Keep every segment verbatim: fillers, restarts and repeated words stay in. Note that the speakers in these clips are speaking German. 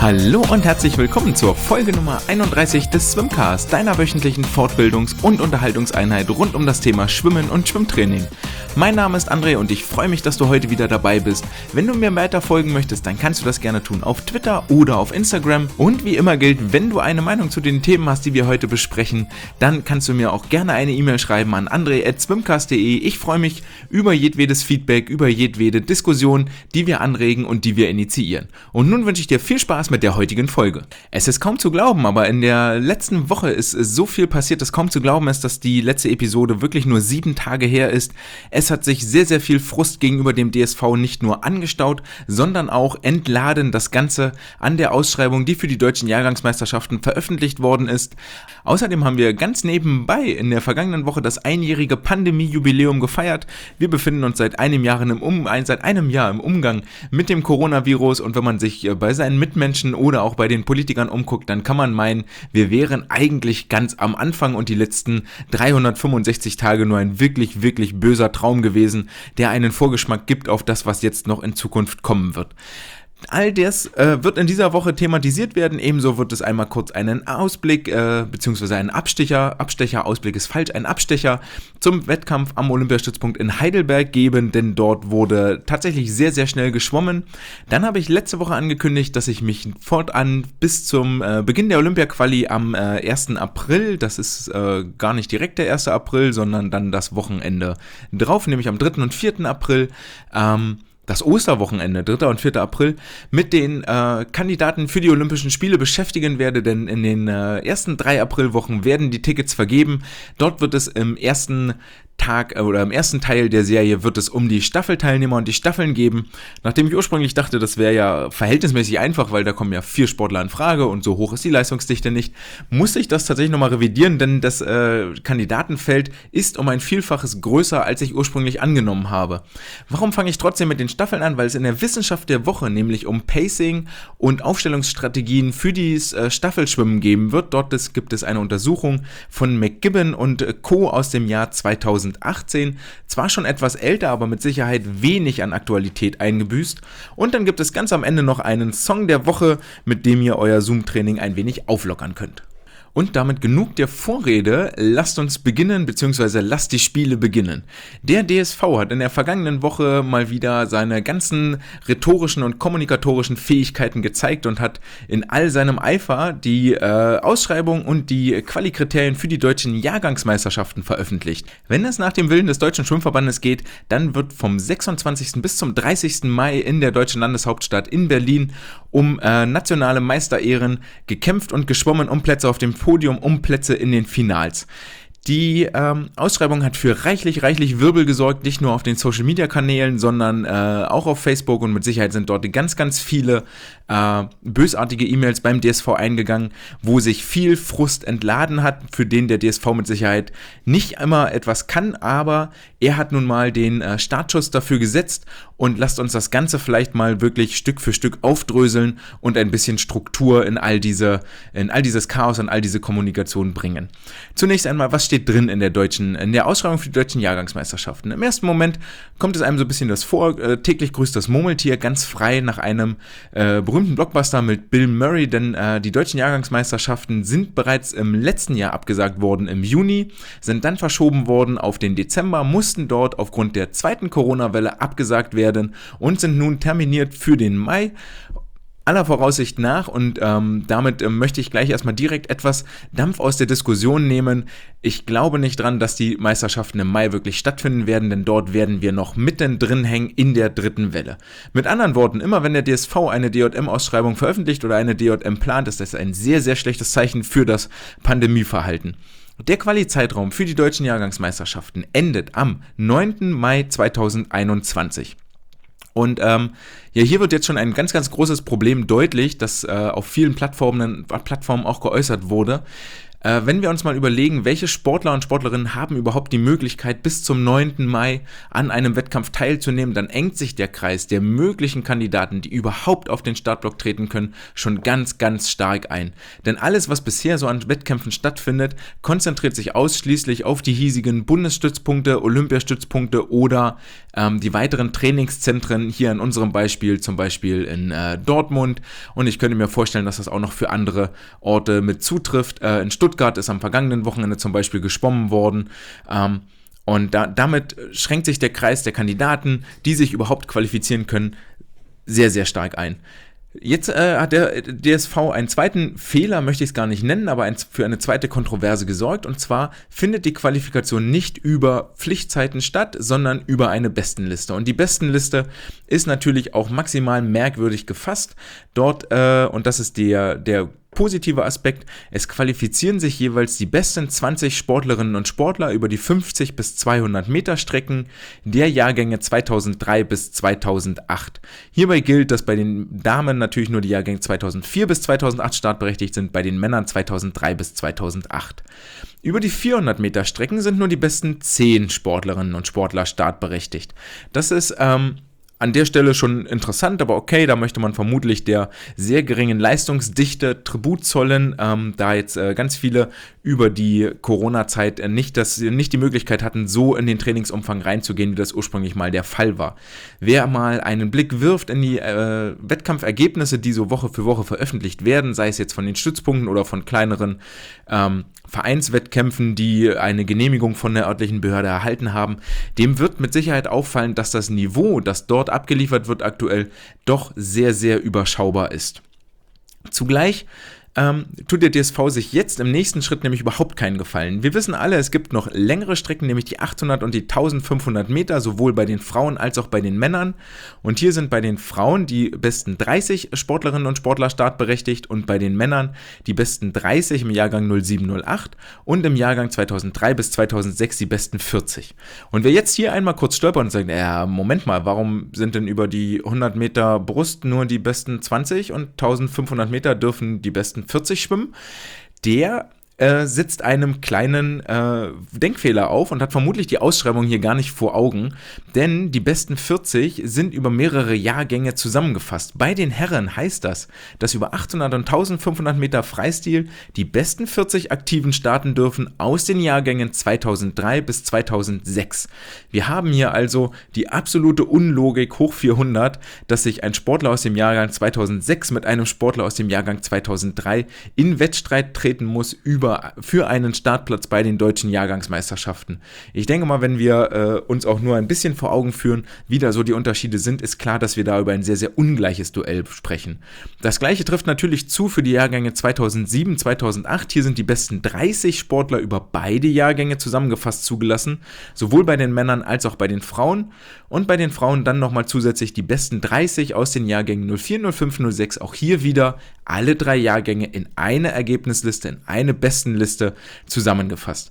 Hallo und herzlich willkommen zur Folge Nummer einunddreißig des Swimcast, deiner wöchentlichen Fortbildungs- und Unterhaltungseinheit rund um das Thema Schwimmen und Schwimmtraining. Mein Name ist André und ich freue mich, dass du heute wieder dabei bist. Wenn du mir weiter folgen möchtest, dann kannst du das gerne tun auf Twitter oder auf Instagram. Und wie immer gilt, wenn du eine Meinung zu den Themen hast, die wir heute besprechen, dann kannst du mir auch gerne eine E-Mail schreiben an andre at swimcast punkt de. Ich freue mich über jedwedes Feedback, über jedwede Diskussion, die wir anregen und die wir initiieren. Und nun wünsche ich dir viel Spaß mit der heutigen Folge. Es ist kaum zu glauben, aber in der letzten Woche ist so viel passiert, dass kaum zu glauben ist, dass die letzte Episode wirklich nur sieben Tage her ist. Es hat sich sehr, sehr viel Frust gegenüber dem D S V nicht nur angestaut, sondern auch entladen, das Ganze an der Ausschreibung, die für die deutschen Jahrgangsmeisterschaften veröffentlicht worden ist. Außerdem haben wir ganz nebenbei in der vergangenen Woche das einjährige Pandemie-Jubiläum gefeiert. Wir befinden uns seit einem Jahr im um, seit einem Jahr im Umgang mit dem Coronavirus, und wenn man sich bei seinen Mitmenschen oder auch bei den Politikern umguckt, dann kann man meinen, wir wären eigentlich ganz am Anfang und die letzten dreihundertfünfundsechzig Tage nur ein wirklich, wirklich böser Traum gewesen, der einen Vorgeschmack gibt auf das, was jetzt noch in Zukunft kommen wird. All das äh, wird in dieser Woche thematisiert werden. Ebenso wird es einmal kurz einen Ausblick, äh, beziehungsweise einen Abstecher, Abstecher, Ausblick ist falsch, einen Abstecher zum Wettkampf am Olympiastützpunkt in Heidelberg geben, denn dort wurde tatsächlich sehr, sehr schnell geschwommen. Dann habe ich letzte Woche angekündigt, dass ich mich fortan bis zum äh, Beginn der Olympia-Quali am äh, ersten April, das ist äh, gar nicht direkt der erste April, sondern dann das Wochenende drauf, nämlich am dritten und vierten April, ähm, das Osterwochenende, dritter und vierter April, mit den äh, Kandidaten für die Olympischen Spiele beschäftigen werde, denn in den äh, ersten drei Aprilwochen werden die Tickets vergeben. Dort wird es im ersten Tag oder im ersten Teil der Serie wird es um die Staffelteilnehmer und die Staffeln geben. Nachdem ich ursprünglich dachte, das wäre ja verhältnismäßig einfach, weil da kommen ja vier Sportler in Frage und so hoch ist die Leistungsdichte nicht, musste ich das tatsächlich nochmal revidieren, denn das äh, Kandidatenfeld ist um ein Vielfaches größer, als ich ursprünglich angenommen habe. Warum fange ich trotzdem mit den Staffeln an? Weil es in der Wissenschaft der Woche nämlich um Pacing und Aufstellungsstrategien für dieses äh, Staffelschwimmen geben wird. Dort ist, gibt es eine Untersuchung von McGibbon und äh, Co. aus dem Jahr zweitausendachtzehn. Zwar schon etwas älter, aber mit Sicherheit wenig an Aktualität eingebüßt. Und dann gibt es ganz am Ende noch einen Song der Woche, mit dem ihr euer Zoom-Training ein wenig auflockern könnt. Und damit genug der Vorrede, lasst uns beginnen, beziehungsweise lasst die Spiele beginnen. Der D S V hat in der vergangenen Woche mal wieder seine ganzen rhetorischen und kommunikatorischen Fähigkeiten gezeigt und hat in all seinem Eifer die äh, Ausschreibung und die Quali-Kriterien für die deutschen Jahrgangsmeisterschaften veröffentlicht. Wenn es nach dem Willen des Deutschen Schwimmverbandes geht, dann wird vom sechsundzwanzigsten bis zum dreißigsten Mai in der deutschen Landeshauptstadt in Berlin um äh, nationale Meisterehren gekämpft und geschwommen, um Plätze auf dem Podium, um Plätze in den Finals. Die ähm, Ausschreibung hat für reichlich, reichlich Wirbel gesorgt, nicht nur auf den Social-Media-Kanälen, sondern äh, auch auf Facebook, und mit Sicherheit sind dort ganz, ganz viele äh, bösartige E-Mails beim D S V eingegangen, wo sich viel Frust entladen hat, für den der D S V mit Sicherheit nicht immer etwas kann, aber er hat nun mal den äh, Startschuss dafür gesetzt, und lasst uns das Ganze vielleicht mal wirklich Stück für Stück aufdröseln und ein bisschen Struktur in all diese, in all dieses Chaos und all diese Kommunikation bringen. Zunächst einmal, was steht drin in der deutschen, in der Ausschreibung für die deutschen Jahrgangsmeisterschaften? Im ersten Moment kommt es einem so ein bisschen das vor, äh, täglich grüßt das Murmeltier, ganz frei nach einem äh, berühmten Blockbuster mit Bill Murray, denn äh, die deutschen Jahrgangsmeisterschaften sind bereits im letzten Jahr abgesagt worden im Juni, sind dann verschoben worden auf den Dezember, mussten dort aufgrund der zweiten Corona-Welle abgesagt werden und sind nun terminiert für den Mai. Aller Voraussicht nach, und ähm, damit ähm, möchte ich gleich erstmal direkt etwas Dampf aus der Diskussion nehmen. Ich glaube nicht dran, dass die Meisterschaften im Mai wirklich stattfinden werden, denn dort werden wir noch mittendrin hängen in der dritten Welle. Mit anderen Worten, immer wenn der D S V eine D J M-Ausschreibung veröffentlicht oder eine D J M plant, ist das ein sehr, sehr schlechtes Zeichen für das Pandemieverhalten. Der Quali-Zeitraum für die deutschen Jahrgangsmeisterschaften endet am neunten Mai zweitausendeinundzwanzig. Und ähm, ja, hier wird jetzt schon ein ganz, ganz großes Problem deutlich, das äh, auf vielen Plattformen, Plattformen auch geäußert wurde. Äh, wenn wir uns mal überlegen, welche Sportler und Sportlerinnen haben überhaupt die Möglichkeit, bis zum neunten Mai an einem Wettkampf teilzunehmen, dann engt sich der Kreis der möglichen Kandidaten, die überhaupt auf den Startblock treten können, schon ganz, ganz stark ein. Denn alles, was bisher so an Wettkämpfen stattfindet, konzentriert sich ausschließlich auf die hiesigen Bundesstützpunkte, Olympiastützpunkte oder ähm, die weiteren Trainingszentren, hier in unserem Beispiel zum Beispiel in äh, Dortmund, und ich könnte mir vorstellen, dass das auch noch für andere Orte mit zutrifft. Äh, in Stuttgart ist am vergangenen Wochenende zum Beispiel geschwommen worden, ähm, und da, damit schränkt sich der Kreis der Kandidaten, die sich überhaupt qualifizieren können, sehr, sehr stark ein. Jetzt äh, hat der D S V einen zweiten Fehler, möchte ich es gar nicht nennen, aber ein, für eine zweite Kontroverse gesorgt. Und zwar findet die Qualifikation nicht über Pflichtzeiten statt, sondern über eine Bestenliste. Und die Bestenliste ist natürlich auch maximal merkwürdig gefasst. Dort, äh, und das ist der, der positiver Aspekt, es qualifizieren sich jeweils die besten zwanzig Sportlerinnen und Sportler über die fünfzig bis zweihundert Meter Strecken der Jahrgänge zweitausenddrei bis zweitausendacht. Hierbei gilt, dass bei den Damen natürlich nur die Jahrgänge zweitausendvier bis zweitausendacht startberechtigt sind, bei den Männern zweitausenddrei bis zweitausendacht. Über die vierhundert Meter Strecken sind nur die besten zehn Sportlerinnen und Sportler startberechtigt. Das ist ähm, an der Stelle schon interessant, aber okay, da möchte man vermutlich der sehr geringen Leistungsdichte Tribut zollen, ähm, da jetzt äh, ganz viele über die Corona-Zeit äh, nicht, das, nicht die Möglichkeit hatten, so in den Trainingsumfang reinzugehen, wie das ursprünglich mal der Fall war. Wer mal einen Blick wirft in die äh, Wettkampfergebnisse, die so Woche für Woche veröffentlicht werden, sei es jetzt von den Stützpunkten oder von kleineren ähm, Vereinswettkämpfen, die eine Genehmigung von der örtlichen Behörde erhalten haben, dem wird mit Sicherheit auffallen, dass das Niveau, das dort abgeliefert wird aktuell, doch sehr, sehr überschaubar ist. Zugleich ähm, tut der D S V sich jetzt im nächsten Schritt nämlich überhaupt keinen Gefallen. Wir wissen alle, es gibt noch längere Strecken, nämlich die achthundert und die eintausendfünfhundert Meter, sowohl bei den Frauen als auch bei den Männern. Und hier sind bei den Frauen die besten dreißig Sportlerinnen und Sportler startberechtigt und bei den Männern die besten dreißig im Jahrgang null sieben null acht und im Jahrgang zweitausenddrei bis zweitausendsechs die besten vierzig. Und wer jetzt hier einmal kurz stolpert und sagt, ja, Moment mal, warum sind denn über die hundert Meter Brust nur die besten zwanzig und eintausendfünfhundert Meter dürfen die besten vierzig schwimmen, der äh, sitzt einem kleinen äh, Denkfehler auf und hat vermutlich die Ausschreibung hier gar nicht vor Augen, denn die besten vierzig sind über mehrere Jahrgänge zusammengefasst. Bei den Herren heißt das, dass über achthundert und eintausendfünfhundert Meter Freistil die besten vierzig Aktiven starten dürfen aus den Jahrgängen zweitausenddrei bis zweitausendsechs. Wir haben hier also die absolute Unlogik hoch vierhundert, dass sich ein Sportler aus dem Jahrgang zweitausendsechs mit einem Sportler aus dem Jahrgang zweitausenddrei in Wettstreit treten muss über für einen Startplatz bei den deutschen Jahrgangsmeisterschaften. Ich denke mal, wenn wir äh, uns auch nur ein bisschen vor Augen führen, wie da so die Unterschiede sind, ist klar, dass wir da über ein sehr, sehr ungleiches Duell sprechen. Das gleiche trifft natürlich zu für die Jahrgänge zweitausendsieben, zweitausendacht. Hier sind die besten dreißig Sportler über beide Jahrgänge zusammengefasst zugelassen, sowohl bei den Männern als auch bei den Frauen. Und bei den Frauen dann nochmal zusätzlich die besten dreißig aus den Jahrgängen null vier, null fünf, null sechs. Auch hier wieder alle drei Jahrgänge in eine Ergebnisliste, in eine Bestenliste zusammengefasst.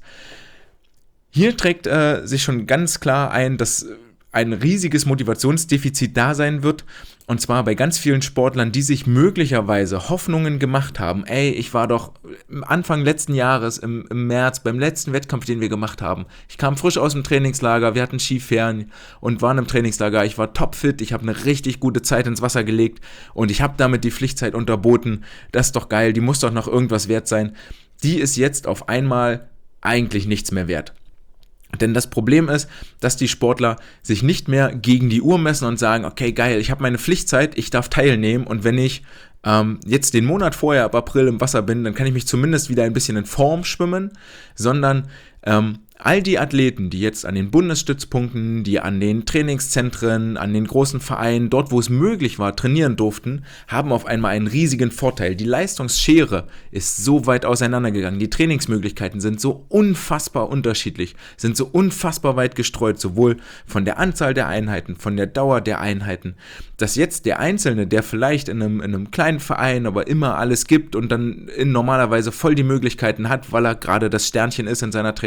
Hier trägt äh, sich schon ganz klar ein, dass ein riesiges Motivationsdefizit da sein wird, und zwar bei ganz vielen Sportlern, die sich möglicherweise Hoffnungen gemacht haben. Ey, ich war doch Anfang letzten Jahres, im, im März, beim letzten Wettkampf, den wir gemacht haben. Ich kam frisch aus dem Trainingslager, wir hatten Skiferien und waren im Trainingslager. Ich war topfit, ich habe eine richtig gute Zeit ins Wasser gelegt und ich habe damit die Pflichtzeit unterboten. Das ist doch geil, die muss doch noch irgendwas wert sein. Die ist jetzt auf einmal eigentlich nichts mehr wert. Denn das Problem ist, dass die Sportler sich nicht mehr gegen die Uhr messen und sagen, okay, geil, ich habe meine Pflichtzeit, ich darf teilnehmen, und wenn ich ähm, jetzt den Monat vorher ab April im Wasser bin, dann kann ich mich zumindest wieder ein bisschen in Form schwimmen, sondern ähm, all die Athleten, die jetzt an den Bundesstützpunkten, die an den Trainingszentren, an den großen Vereinen, dort wo es möglich war, trainieren durften, haben auf einmal einen riesigen Vorteil. Die Leistungsschere ist so weit auseinandergegangen, die Trainingsmöglichkeiten sind so unfassbar unterschiedlich, sind so unfassbar weit gestreut, sowohl von der Anzahl der Einheiten, von der Dauer der Einheiten, dass jetzt der Einzelne, der vielleicht in einem, in einem kleinen Verein aber immer alles gibt und dann in normalerweise voll die Möglichkeiten hat, weil er gerade das Sternchen ist in seiner Trainingszeit,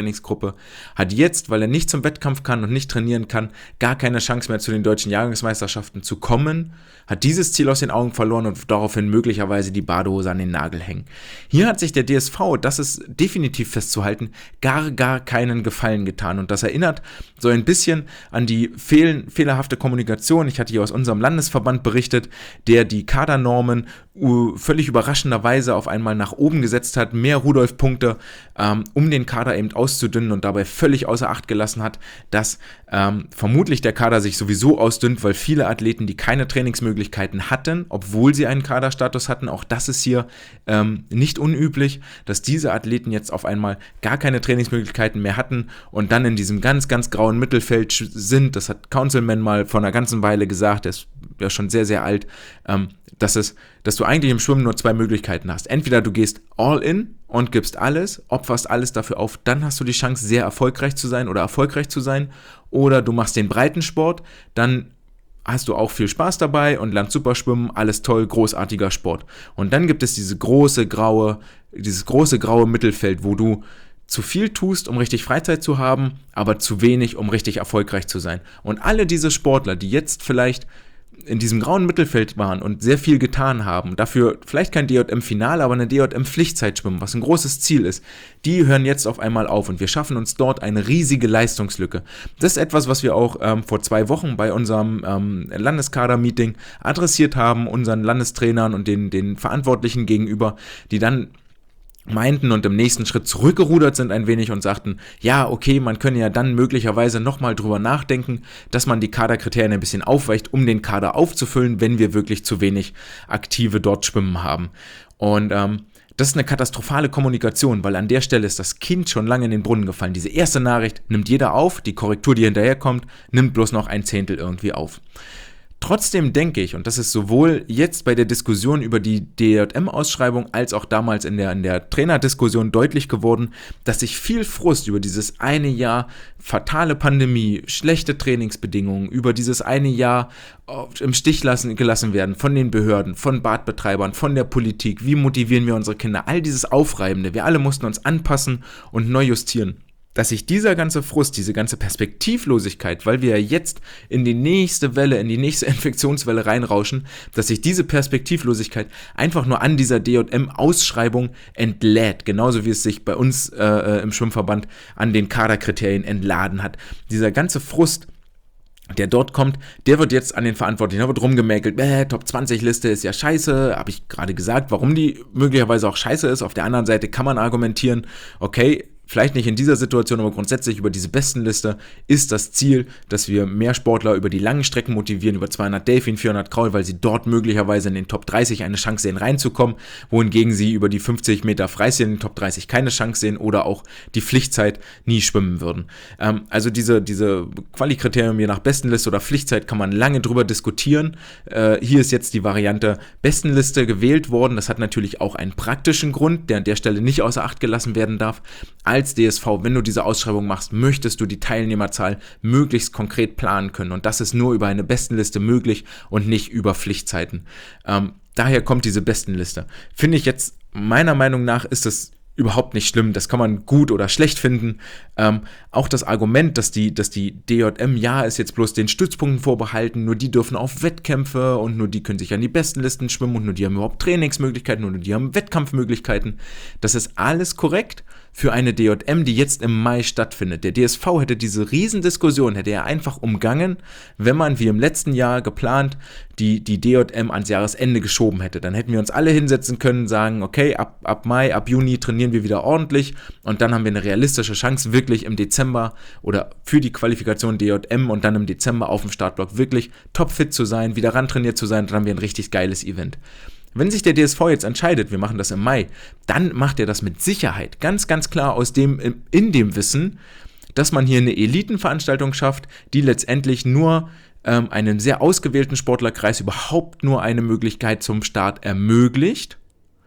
Trainingsgruppe, hat jetzt, weil er nicht zum Wettkampf kann und nicht trainieren kann, gar keine Chance mehr zu den deutschen Jahrgangsmeisterschaften zu kommen, hat dieses Ziel aus den Augen verloren und daraufhin möglicherweise die Badehose an den Nagel hängen. Hier hat sich der D S V, das ist definitiv festzuhalten, gar, gar keinen Gefallen getan und das erinnert so ein bisschen an die fehl, fehlerhafte Kommunikation. Ich hatte hier aus unserem Landesverband berichtet, der die Kadernormen uh, völlig überraschenderweise auf einmal nach oben gesetzt hat, mehr Rudolf-Punkte, ähm, um den Kader eben auszudünnen und dabei völlig außer Acht gelassen hat, dass ähm, vermutlich der Kader sich sowieso ausdünnt, weil viele Athleten, die keine Trainingsmöglichkeiten hatten, obwohl sie einen Kaderstatus hatten, auch das ist hier ähm, nicht unüblich, dass diese Athleten jetzt auf einmal gar keine Trainingsmöglichkeiten mehr hatten und dann in diesem ganz, ganz grauen Mittelfeld sind. Das hat Councilman mal vor einer ganzen Weile gesagt, der ist ja schon sehr, sehr alt, ähm, dass, es, dass du eigentlich im Schwimmen nur zwei Möglichkeiten hast. Entweder du gehst all in und gibst alles, opferst alles dafür auf, dann hast du die Chance, sehr erfolgreich zu sein oder erfolgreich zu sein, oder du machst den Breitensport, dann hast du auch viel Spaß dabei und lernst super schwimmen, alles toll, großartiger Sport. Und dann gibt es diese große graue, dieses große graue Mittelfeld, wo du zu viel tust, um richtig Freizeit zu haben, aber zu wenig, um richtig erfolgreich zu sein. Und alle diese Sportler, die jetzt vielleicht in diesem grauen Mittelfeld waren und sehr viel getan haben, dafür vielleicht kein D J M-Finale, aber eine D J M-Pflichtzeit schwimmen, was ein großes Ziel ist, die hören jetzt auf einmal auf und wir schaffen uns dort eine riesige Leistungslücke. Das ist etwas, was wir auch ähm, vor zwei Wochen bei unserem ähm, Landeskader-Meeting adressiert haben, unseren Landestrainern und den, den Verantwortlichen gegenüber, die dann meinten und im nächsten Schritt zurückgerudert sind ein wenig und sagten, ja, okay, man könne ja dann möglicherweise nochmal drüber nachdenken, dass man die Kaderkriterien ein bisschen aufweicht, um den Kader aufzufüllen, wenn wir wirklich zu wenig Aktive dort schwimmen haben. Und ähm, das ist eine katastrophale Kommunikation, weil an der Stelle ist das Kind schon lange in den Brunnen gefallen. Diese erste Nachricht nimmt jeder auf, die Korrektur, die hinterherkommt, nimmt bloß noch ein Zehntel irgendwie auf. Trotzdem denke ich, und das ist sowohl jetzt bei der Diskussion über die D J M-Ausschreibung als auch damals in der, in der Trainerdiskussion deutlich geworden, dass sich viel Frust über dieses eine Jahr fatale Pandemie, schlechte Trainingsbedingungen, über dieses eine Jahr im Stich lassen, gelassen werden von den Behörden, von Badbetreibern, von der Politik, wie motivieren wir unsere Kinder, all dieses Aufreibende, wir alle mussten uns anpassen und neu justieren. Dass sich dieser ganze Frust, diese ganze Perspektivlosigkeit, weil wir ja jetzt in die nächste Welle, in die nächste Infektionswelle reinrauschen, dass sich diese Perspektivlosigkeit einfach nur an dieser D J M-Ausschreibung entlädt, genauso wie es sich bei uns äh, im Schwimmverband an den Kaderkriterien entladen hat. Dieser ganze Frust, der dort kommt, der wird jetzt an den Verantwortlichen, da wird rumgemäkelt, äh, Top zwanzig Liste ist ja scheiße, habe ich gerade gesagt, warum die möglicherweise auch scheiße ist. Auf der anderen Seite kann man argumentieren, okay, vielleicht nicht in dieser Situation, aber grundsätzlich über diese Bestenliste ist das Ziel, dass wir mehr Sportler über die langen Strecken motivieren, über zweihundert Delfin, vierhundert Kraul, weil sie dort möglicherweise in den Top dreißig eine Chance sehen, reinzukommen, wohingegen sie über die fünfzig Meter Freistil in den Top dreißig keine Chance sehen oder auch die Pflichtzeit nie schwimmen würden. Ähm, also diese, diese Quali-Kriterien je nach Bestenliste oder Pflichtzeit kann man lange drüber diskutieren. Äh, hier ist jetzt die Variante Bestenliste gewählt worden. Das hat natürlich auch einen praktischen Grund, der an der Stelle nicht außer Acht gelassen werden darf. Als D S V, wenn du diese Ausschreibung machst, möchtest du die Teilnehmerzahl möglichst konkret planen können. Und das ist nur über eine Bestenliste möglich und nicht über Pflichtzeiten. Ähm, daher kommt diese Bestenliste. Finde ich jetzt, meiner Meinung nach, ist es überhaupt nicht schlimm. Das kann man gut oder schlecht finden. Ähm, auch das Argument, dass die, dass die D J M, ja, ist jetzt bloß den Stützpunkten vorbehalten, nur die dürfen auf Wettkämpfe und nur die können sich an die Bestenlisten schwimmen und nur die haben überhaupt Trainingsmöglichkeiten und nur die haben Wettkampfmöglichkeiten. Das ist alles korrekt für eine D J M, die jetzt im Mai stattfindet. Der D S V hätte diese Riesendiskussion, hätte er einfach umgangen, wenn man wie im letzten Jahr geplant die, die D J M ans Jahresende geschoben hätte. Dann hätten wir uns alle hinsetzen können, sagen, okay, ab, ab Mai, ab Juni trainieren wir wieder ordentlich und dann haben wir eine realistische Chance, wirklich im Dezember oder für die Qualifikation D J M und dann im Dezember auf dem Startblock wirklich topfit zu sein, wieder rantrainiert zu sein, dann haben wir ein richtig geiles Event. Wenn sich der D S V jetzt entscheidet, wir machen das im Mai, dann macht er das mit Sicherheit, ganz, ganz klar aus dem, in dem Wissen, dass man hier eine Elitenveranstaltung schafft, die letztendlich nur ähm, einem sehr ausgewählten Sportlerkreis überhaupt nur eine Möglichkeit zum Start ermöglicht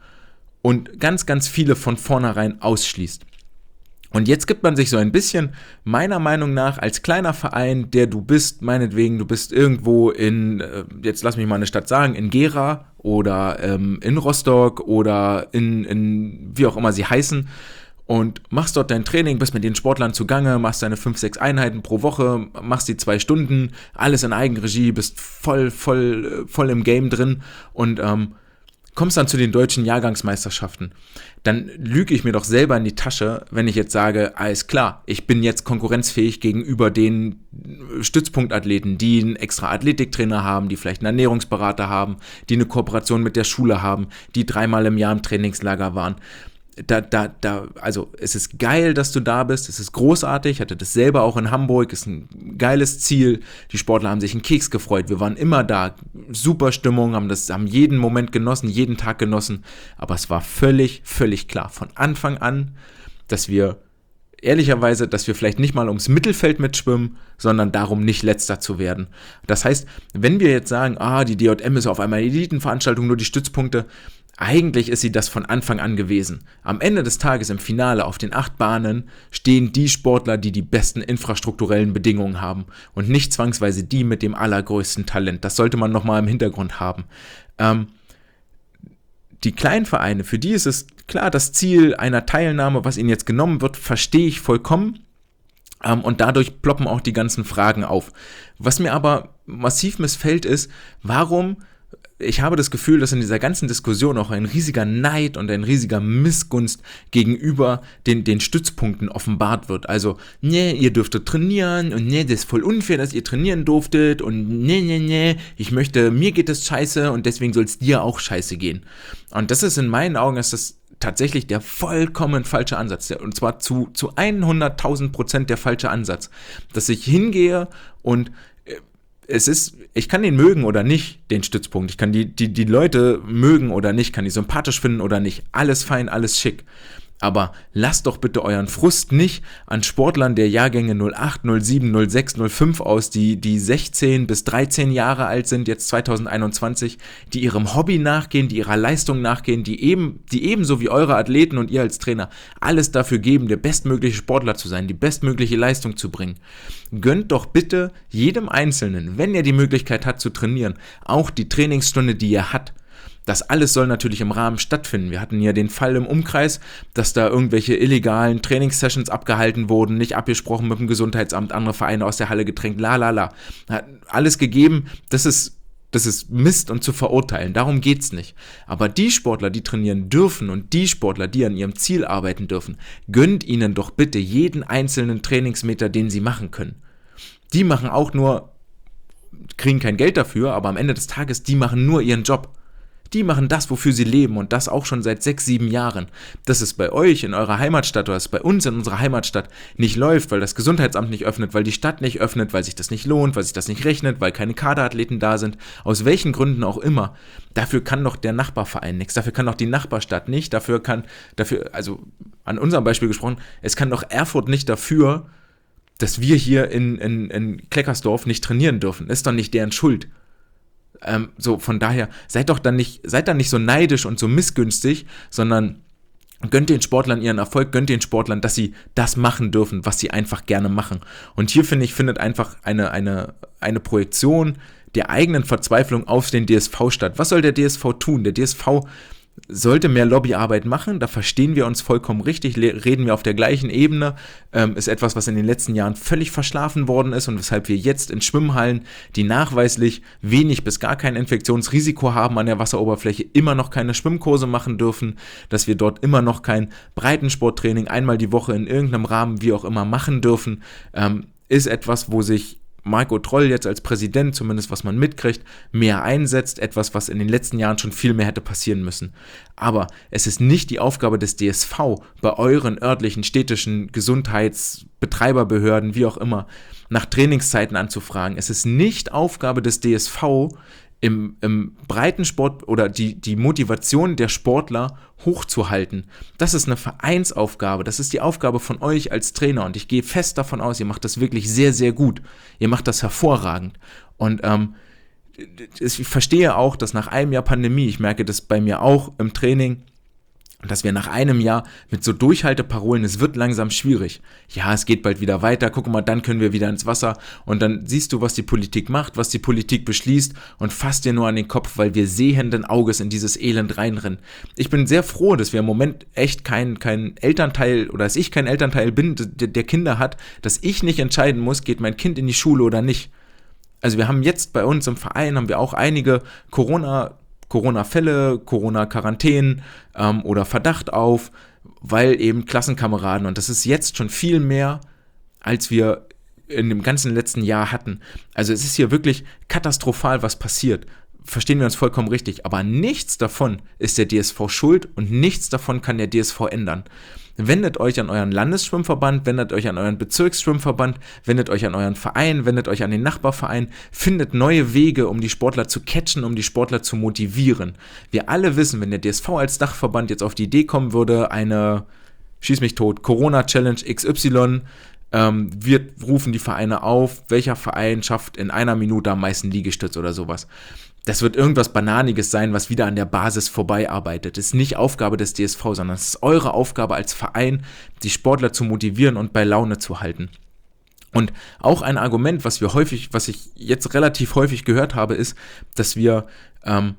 und ganz, ganz viele von vornherein ausschließt. Und jetzt gibt man sich so ein bisschen, meiner Meinung nach, als kleiner Verein, der du bist, meinetwegen, du bist irgendwo in, jetzt lass mich mal eine Stadt sagen, in Gera oder ähm, in Rostock oder in, in, wie auch immer sie heißen, und machst dort dein Training, bist mit den Sportlern zugange, machst deine fünf, sechs Einheiten pro Woche, machst die zwei Stunden, alles in Eigenregie, bist voll, voll, voll im Game drin und ähm, kommst dann zu den deutschen Jahrgangsmeisterschaften, dann lüge ich mir doch selber in die Tasche, wenn ich jetzt sage, alles klar, ich bin jetzt konkurrenzfähig gegenüber den Stützpunktathleten, die einen extra Athletiktrainer haben, die vielleicht einen Ernährungsberater haben, die eine Kooperation mit der Schule haben, die dreimal im Jahr im Trainingslager waren. Da, da, da, also es ist geil, dass du da bist, es ist großartig, ich hatte das selber auch in Hamburg, ist ein geiles Ziel, die Sportler haben sich einen Keks gefreut, wir waren immer da, super Stimmung, haben das, haben jeden Moment genossen, jeden Tag genossen, aber es war völlig, völlig klar, von Anfang an, dass wir, ehrlicherweise, dass wir vielleicht nicht mal ums Mittelfeld mitschwimmen, sondern darum, nicht Letzter zu werden. Das heißt, wenn wir jetzt sagen, ah, die D J M ist auf einmal Elitenveranstaltung, nur die Stützpunkte, eigentlich ist sie das von Anfang an gewesen. Am Ende des Tages im Finale auf den acht Bahnen stehen die Sportler, die die besten infrastrukturellen Bedingungen haben und nicht zwangsweise die mit dem allergrößten Talent. Das sollte man nochmal im Hintergrund haben. Ähm, die kleinen Vereine, für die ist es klar, das Ziel einer Teilnahme, was ihnen jetzt genommen wird, verstehe ich vollkommen. Ähm, und dadurch ploppen auch die ganzen Fragen auf. Was mir aber massiv missfällt ist, warum... Ich habe das Gefühl, dass in dieser ganzen Diskussion auch ein riesiger Neid und ein riesiger Missgunst gegenüber den, den Stützpunkten offenbart wird. Also, nee, ihr dürftet trainieren und nee, das ist voll unfair, dass ihr trainieren durftet und nee, nee, nee, ich möchte, mir geht es scheiße und deswegen soll es dir auch scheiße gehen. Und das ist in meinen Augen, ist das tatsächlich der vollkommen falsche Ansatz. Und zwar zu, zu hunderttausend Prozent der falsche Ansatz. Dass ich hingehe und es ist, ich kann den mögen oder nicht, den Stützpunkt. Ich kann die, die, die Leute mögen oder nicht, kann die sympathisch finden oder nicht. Alles fein, alles schick. Aber lasst doch bitte euren Frust nicht an Sportlern der Jahrgänge null acht, null sieben, null sechs, null fünf aus, die, die sechzehn bis dreizehn Jahre alt sind, jetzt zwanzig einundzwanzig, die ihrem Hobby nachgehen, die ihrer Leistung nachgehen, die eben, die ebenso wie eure Athleten und ihr als Trainer alles dafür geben, der bestmögliche Sportler zu sein, die bestmögliche Leistung zu bringen. Gönnt doch bitte jedem Einzelnen, wenn er die Möglichkeit hat zu trainieren, auch die Trainingsstunde, die er hat. Das alles soll natürlich im Rahmen stattfinden. Wir hatten ja den Fall im Umkreis, dass da irgendwelche illegalen Trainingssessions abgehalten wurden, nicht abgesprochen mit dem Gesundheitsamt, andere Vereine aus der Halle gedrängt, la la la. Hat alles gegeben, das ist, das ist Mist und zu verurteilen, darum geht's nicht. Aber die Sportler, die trainieren dürfen und die Sportler, die an ihrem Ziel arbeiten dürfen, gönnt ihnen doch bitte jeden einzelnen Trainingsmeter, den sie machen können. Die machen auch nur, kriegen kein Geld dafür, aber am Ende des Tages, die machen nur ihren Job. Die machen das, wofür sie leben und das auch schon seit sechs, sieben Jahren. Dass es bei euch in eurer Heimatstadt oder es bei uns in unserer Heimatstadt nicht läuft, weil das Gesundheitsamt nicht öffnet, weil die Stadt nicht öffnet, weil sich das nicht lohnt, weil sich das nicht rechnet, weil keine Kaderathleten da sind, aus welchen Gründen auch immer, dafür kann doch der Nachbarverein nichts, dafür kann doch die Nachbarstadt nicht, dafür kann, dafür, also an unserem Beispiel gesprochen, es kann doch Erfurt nicht dafür, dass wir hier in, in, in Kleckersdorf nicht trainieren dürfen. Ist doch nicht deren Schuld. Ähm, so, von daher, seid doch dann nicht, seid dann nicht so neidisch und so missgünstig, sondern gönnt den Sportlern ihren Erfolg, gönnt den Sportlern, dass sie das machen dürfen, was sie einfach gerne machen. Und hier, finde ich, findet einfach eine, eine, eine Projektion der eigenen Verzweiflung auf den D S V statt. Was soll der D S V tun? Der D S V sollte mehr Lobbyarbeit machen, da verstehen wir uns vollkommen richtig, reden wir auf der gleichen Ebene, ähm, ist etwas, was in den letzten Jahren völlig verschlafen worden ist und weshalb wir jetzt in Schwimmhallen, die nachweislich wenig bis gar kein Infektionsrisiko haben an der Wasseroberfläche, immer noch keine Schwimmkurse machen dürfen, dass wir dort immer noch kein Breitensporttraining einmal die Woche in irgendeinem Rahmen, wie auch immer, machen dürfen, ähm, ist etwas, wo sich Marco Troll jetzt als Präsident, zumindest was man mitkriegt, mehr einsetzt, etwas, was in den letzten Jahren schon viel mehr hätte passieren müssen. Aber es ist nicht die Aufgabe des D S V, bei euren örtlichen, städtischen Gesundheitsbetreiberbehörden, wie auch immer, nach Trainingszeiten anzufragen. Es ist nicht Aufgabe des D S V, im, im Breitensport oder die, die Motivation der Sportler hochzuhalten. Das ist eine Vereinsaufgabe, das ist die Aufgabe von euch als Trainer und ich gehe fest davon aus, ihr macht das wirklich sehr, sehr gut. Ihr macht das hervorragend und ähm, ich verstehe auch, dass nach einem Jahr Pandemie, ich merke das bei mir auch im Training, dass wir nach einem Jahr mit so Durchhalteparolen, es wird langsam schwierig. Ja, es geht bald wieder weiter, guck mal, dann können wir wieder ins Wasser und dann siehst du, was die Politik macht, was die Politik beschließt und fasst dir nur an den Kopf, weil wir sehenden Auges in dieses Elend reinrennen. Ich bin sehr froh, dass wir im Moment echt kein, kein Elternteil oder dass ich kein Elternteil bin, der, der Kinder hat, dass ich nicht entscheiden muss, geht mein Kind in die Schule oder nicht. Also wir haben jetzt bei uns im Verein, haben wir auch einige Corona- Corona-Fälle, Corona-Quarantänen ähm, oder Verdacht auf, weil eben Klassenkameraden, und das ist jetzt schon viel mehr, als wir in dem ganzen letzten Jahr hatten. Also es ist hier wirklich katastrophal, was passiert. Verstehen wir uns vollkommen richtig, aber nichts davon ist der D S V schuld und nichts davon kann der D S V ändern. Wendet euch an euren Landesschwimmverband, wendet euch an euren Bezirksschwimmverband, wendet euch an euren Verein, wendet euch an den Nachbarverein, findet neue Wege, um die Sportler zu catchen, um die Sportler zu motivieren. Wir alle wissen, wenn der D S V als Dachverband jetzt auf die Idee kommen würde, eine, schieß mich tot, Corona-Challenge X Y, ähm, wir rufen die Vereine auf, welcher Verein schafft in einer Minute am meisten Liegestütz oder sowas. Das wird irgendwas Bananiges sein, was wieder an der Basis vorbeiarbeitet. Das ist nicht Aufgabe des D S V, sondern es ist eure Aufgabe als Verein, die Sportler zu motivieren und bei Laune zu halten. Und auch ein Argument, was wir häufig, was ich jetzt relativ häufig gehört habe, ist, dass wir, ähm,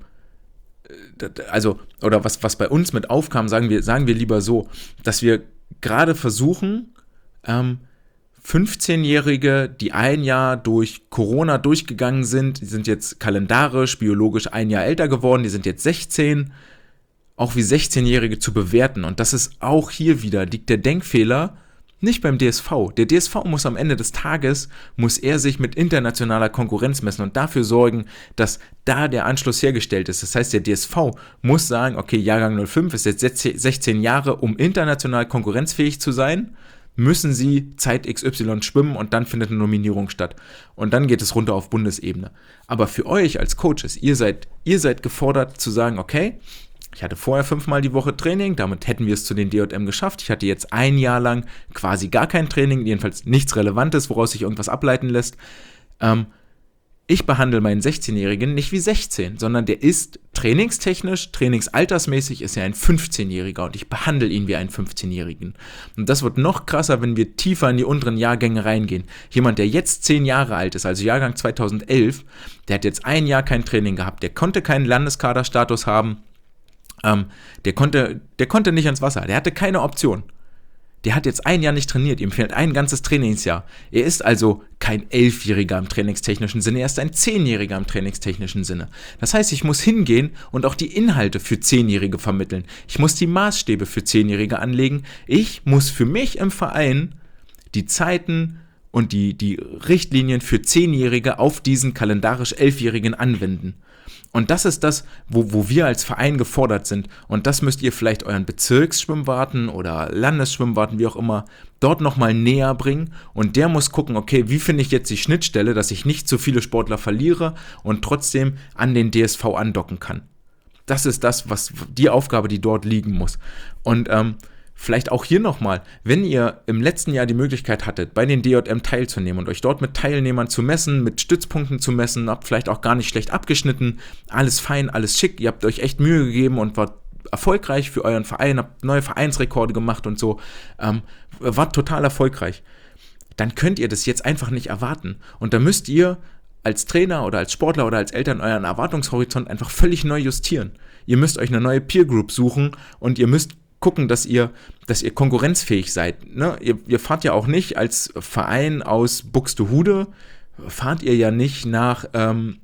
also, oder was, was bei uns mit aufkam, sagen wir, sagen wir lieber so, dass wir gerade versuchen, ähm, fünfzehnjährige, die ein Jahr durch Corona durchgegangen sind, die sind jetzt kalendarisch, biologisch ein Jahr älter geworden, die sind jetzt sechzehn, auch wie sechzehnjährige zu bewerten. Und das ist auch hier wieder, liegt der Denkfehler nicht beim D S V. Der D S V muss am Ende des Tages, muss er sich mit internationaler Konkurrenz messen und dafür sorgen, dass da der Anschluss hergestellt ist. Das heißt, der D S V muss sagen, okay, Jahrgang null fünf ist jetzt sechzehn Jahre, um international konkurrenzfähig zu sein, müssen sie Zeit X Y schwimmen und dann findet eine Nominierung statt. Und dann geht es runter auf Bundesebene. Aber für euch als Coaches, ihr seid, ihr seid gefordert zu sagen, okay, ich hatte vorher fünfmal die Woche Training, damit hätten wir es zu den D J M geschafft. Ich hatte jetzt ein Jahr lang quasi gar kein Training, jedenfalls nichts Relevantes, woraus sich irgendwas ableiten lässt. Ähm, ich behandle meinen sechzehnjährigen nicht wie sechzehn, sondern der ist trainingstechnisch, trainingsaltersmäßig ist er ein fünfzehnjähriger und ich behandle ihn wie einen fünfzehnjährigen. Und das wird noch krasser, wenn wir tiefer in die unteren Jahrgänge reingehen. Jemand, der jetzt zehn Jahre alt ist, also Jahrgang zweitausendelf, der hat jetzt ein Jahr kein Training gehabt, der konnte keinen Landeskaderstatus haben, ähm, der konnte, der konnte nicht ins Wasser, der hatte keine Option. Der hat jetzt ein Jahr nicht trainiert, ihm fehlt ein ganzes Trainingsjahr. Er ist also kein Elfjähriger im trainingstechnischen Sinne, er ist ein Zehnjähriger im trainingstechnischen Sinne. Das heißt, ich muss hingehen und auch die Inhalte für Zehnjährige vermitteln. Ich muss die Maßstäbe für Zehnjährige anlegen. Ich muss für mich im Verein die Zeiten und die, die Richtlinien für Zehnjährige auf diesen kalendarisch Elfjährigen anwenden. Und das ist das, wo, wo wir als Verein gefordert sind. Und das müsst ihr vielleicht euren Bezirksschwimmwarten oder Landesschwimmwarten, wie auch immer, dort nochmal näher bringen. Und der muss gucken, okay, wie finde ich jetzt die Schnittstelle, dass ich nicht zu viele Sportler verliere und trotzdem an den D S V andocken kann. Das ist das, was die Aufgabe, die dort liegen muss. Und ähm, vielleicht auch hier nochmal, wenn ihr im letzten Jahr die Möglichkeit hattet, bei den D J M teilzunehmen und euch dort mit Teilnehmern zu messen, mit Stützpunkten zu messen, habt vielleicht auch gar nicht schlecht abgeschnitten, alles fein, alles schick, ihr habt euch echt Mühe gegeben und wart erfolgreich für euren Verein, habt neue Vereinsrekorde gemacht und so, ähm, wart total erfolgreich. Dann könnt ihr das jetzt einfach nicht erwarten. Und da müsst ihr als Trainer oder als Sportler oder als Eltern euren Erwartungshorizont einfach völlig neu justieren. Ihr müsst euch eine neue Peer Group suchen und ihr müsst gucken, dass ihr, dass ihr konkurrenzfähig seid. Ne? Ihr, ihr fahrt ja auch nicht als Verein aus Buxtehude, fahrt ihr ja nicht nach, ähm,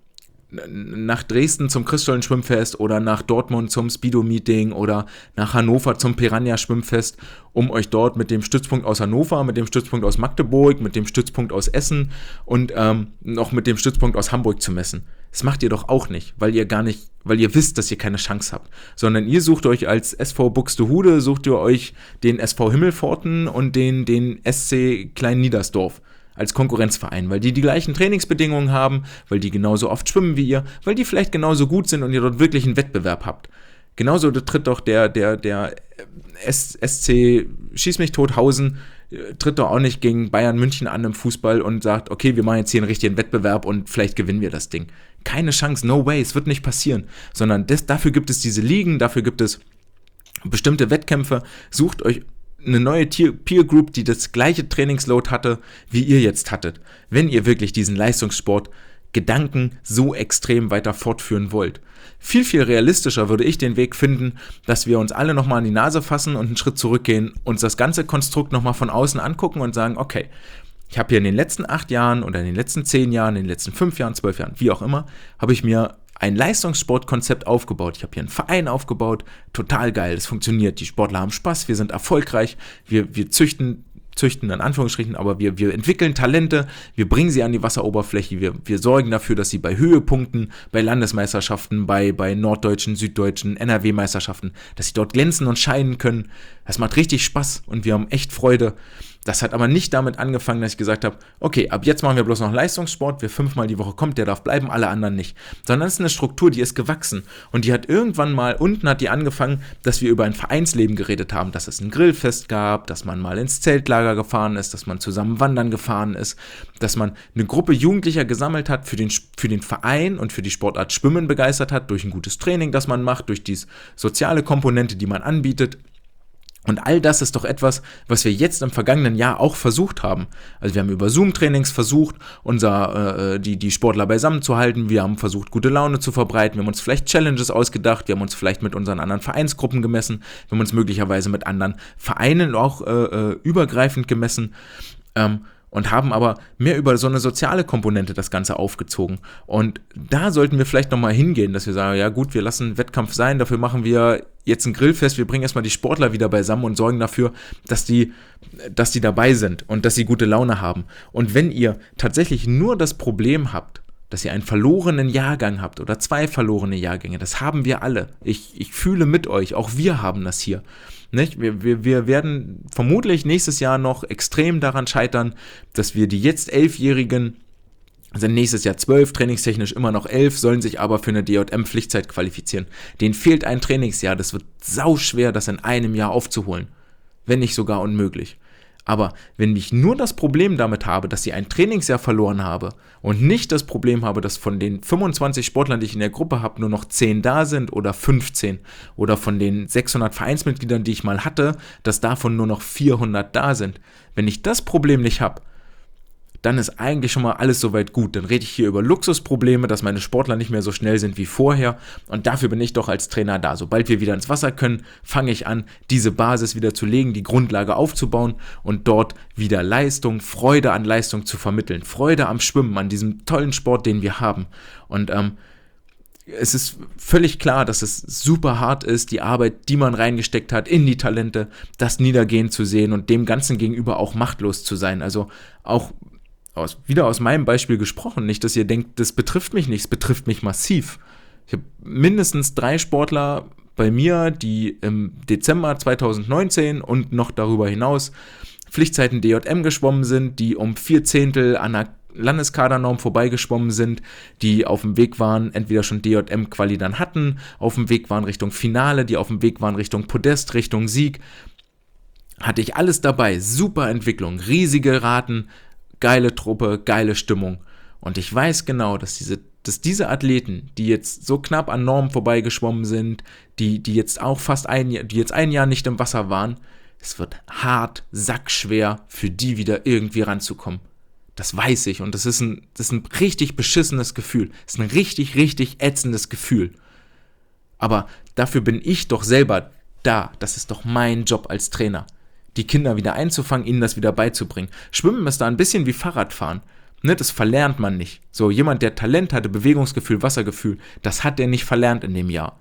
nach Dresden zum Christstollen-Schwimmfest oder nach Dortmund zum Speedo-Meeting oder nach Hannover zum Piranha-Schwimmfest, um euch dort mit dem Stützpunkt aus Hannover, mit dem Stützpunkt aus Magdeburg, mit dem Stützpunkt aus Essen und ähm, noch mit dem Stützpunkt aus Hamburg zu messen. Das macht ihr doch auch nicht, weil ihr gar nicht, weil ihr wisst, dass ihr keine Chance habt, sondern ihr sucht euch als S V Buxtehude, sucht ihr euch den S V Himmelpforten und den, den S C Klein Niedersdorf als Konkurrenzverein, weil die die gleichen Trainingsbedingungen haben, weil die genauso oft schwimmen wie ihr, weil die vielleicht genauso gut sind und ihr dort wirklich einen Wettbewerb habt. Genauso tritt doch der, der, der S C Schieß mich Tothausen tritt doch auch nicht gegen Bayern München an im Fußball und sagt, okay, wir machen jetzt hier einen richtigen Wettbewerb und vielleicht gewinnen wir das Ding. Keine Chance, no way, es wird nicht passieren, sondern das, dafür gibt es diese Ligen, dafür gibt es bestimmte Wettkämpfe, sucht euch eine neue Peer Group, die das gleiche Trainingsload hatte, wie ihr jetzt hattet, wenn ihr wirklich diesen Leistungssport Gedanken so extrem weiter fortführen wollt. Viel, viel realistischer würde ich den Weg finden, dass wir uns alle nochmal an die Nase fassen und einen Schritt zurückgehen, uns das ganze Konstrukt nochmal von außen angucken und sagen, okay, ich habe hier in den letzten acht Jahren oder in den letzten zehn Jahren, in den letzten fünf Jahren, zwölf Jahren, wie auch immer, habe ich mir ein Leistungssportkonzept aufgebaut. Ich habe hier einen Verein aufgebaut, total geil, es funktioniert, die Sportler haben Spaß, wir sind erfolgreich, wir, wir züchten, züchten in Anführungsstrichen, aber wir, wir entwickeln Talente, wir bringen sie an die Wasseroberfläche, wir, wir sorgen dafür, dass sie bei Höhepunkten, bei Landesmeisterschaften, bei, bei norddeutschen, süddeutschen, N R W-Meisterschaften, dass sie dort glänzen und scheinen können. Das macht richtig Spaß und wir haben echt Freude. Das hat aber nicht damit angefangen, dass ich gesagt habe, okay, ab jetzt machen wir bloß noch Leistungssport, wer fünfmal die Woche kommt, der darf bleiben, alle anderen nicht. Sondern es ist eine Struktur, die ist gewachsen und die hat irgendwann mal, unten hat die angefangen, dass wir über ein Vereinsleben geredet haben, dass es ein Grillfest gab, dass man mal ins Zeltlager gefahren ist, dass man zusammen wandern gefahren ist, dass man eine Gruppe Jugendlicher gesammelt hat, für den, für den Verein und für die Sportart Schwimmen begeistert hat, durch ein gutes Training, das man macht, durch die soziale Komponente, die man anbietet. Und all das ist doch etwas, was wir jetzt im vergangenen Jahr auch versucht haben. Also wir haben über Zoom-Trainings versucht, unser, äh, die, die Sportler beisammen zu halten. Wir haben versucht, gute Laune zu verbreiten. Wir haben uns vielleicht Challenges ausgedacht. Wir haben uns vielleicht mit unseren anderen Vereinsgruppen gemessen. Wir haben uns möglicherweise mit anderen Vereinen auch äh, übergreifend gemessen. Ähm, Und haben aber mehr über so eine soziale Komponente das Ganze aufgezogen. Und da sollten wir vielleicht nochmal hingehen, dass wir sagen, ja gut, wir lassen Wettkampf sein, dafür machen wir jetzt ein Grillfest, wir bringen erstmal die Sportler wieder beisammen und sorgen dafür, dass die, dass die dabei sind und dass sie gute Laune haben. Und wenn ihr tatsächlich nur das Problem habt, dass ihr einen verlorenen Jahrgang habt oder zwei verlorene Jahrgänge, das haben wir alle. Ich, ich fühle mit euch, auch wir haben das hier. Nicht? Wir, wir, wir werden vermutlich nächstes Jahr noch extrem daran scheitern, dass wir die jetzt Elfjährigen, sind nächstes Jahr zwölf, trainingstechnisch immer noch elf, sollen sich aber für eine D J M-Pflichtzeit qualifizieren. Denen fehlt ein Trainingsjahr, das wird sauschwer, das in einem Jahr aufzuholen. Wenn nicht sogar unmöglich. Aber wenn ich nur das Problem damit habe, dass sie ein Trainingsjahr verloren habe und nicht das Problem habe, dass von den fünfundzwanzig Sportlern, die ich in der Gruppe habe, nur noch zehn da sind oder fünfzehn oder von den sechshundert Vereinsmitgliedern, die ich mal hatte, dass davon nur noch vierhundert da sind. Wenn ich das Problem nicht habe, dann ist eigentlich schon mal alles soweit gut. Dann rede ich hier über Luxusprobleme, dass meine Sportler nicht mehr so schnell sind wie vorher und dafür bin ich doch als Trainer da. Sobald wir wieder ins Wasser können, fange ich an, diese Basis wieder zu legen, die Grundlage aufzubauen und dort wieder Leistung, Freude an Leistung zu vermitteln. Freude am Schwimmen, an diesem tollen Sport, den wir haben. Und ähm, es ist völlig klar, dass es super hart ist, die Arbeit, die man reingesteckt hat in die Talente, das niedergehen zu sehen und dem Ganzen gegenüber auch machtlos zu sein. Also auch Aus, wieder aus meinem Beispiel gesprochen, nicht, dass ihr denkt, das betrifft mich nicht, es betrifft mich massiv. Ich habe mindestens drei Sportler bei mir, die im Dezember zweitausendneunzehn und noch darüber hinaus Pflichtzeiten D J M geschwommen sind, die um vier Zehntel an der Landeskadernorm vorbeigeschwommen sind, die auf dem Weg waren, entweder schon D J M-Quali dann hatten, auf dem Weg waren Richtung Finale, die auf dem Weg waren Richtung Podest, Richtung Sieg. Hatte ich alles dabei, super Entwicklung, riesige Raten, geile Truppe, geile Stimmung. Und ich weiß genau, dass diese, dass diese Athleten, die jetzt so knapp an Normen vorbeigeschwommen sind, die, die jetzt auch fast ein Jahr, die jetzt ein Jahr nicht im Wasser waren, es wird hart, sackschwer für die wieder irgendwie ranzukommen. Das weiß ich und das ist ein, das ist ein richtig beschissenes Gefühl. Das ist ein richtig, richtig ätzendes Gefühl. Aber dafür bin ich doch selber da. Das ist doch mein Job als Trainer. Die Kinder wieder einzufangen, ihnen das wieder beizubringen. Schwimmen ist da ein bisschen wie Fahrradfahren. Ne, das verlernt man nicht. So, jemand, der Talent hatte, Bewegungsgefühl, Wassergefühl, das hat er nicht verlernt in dem Jahr.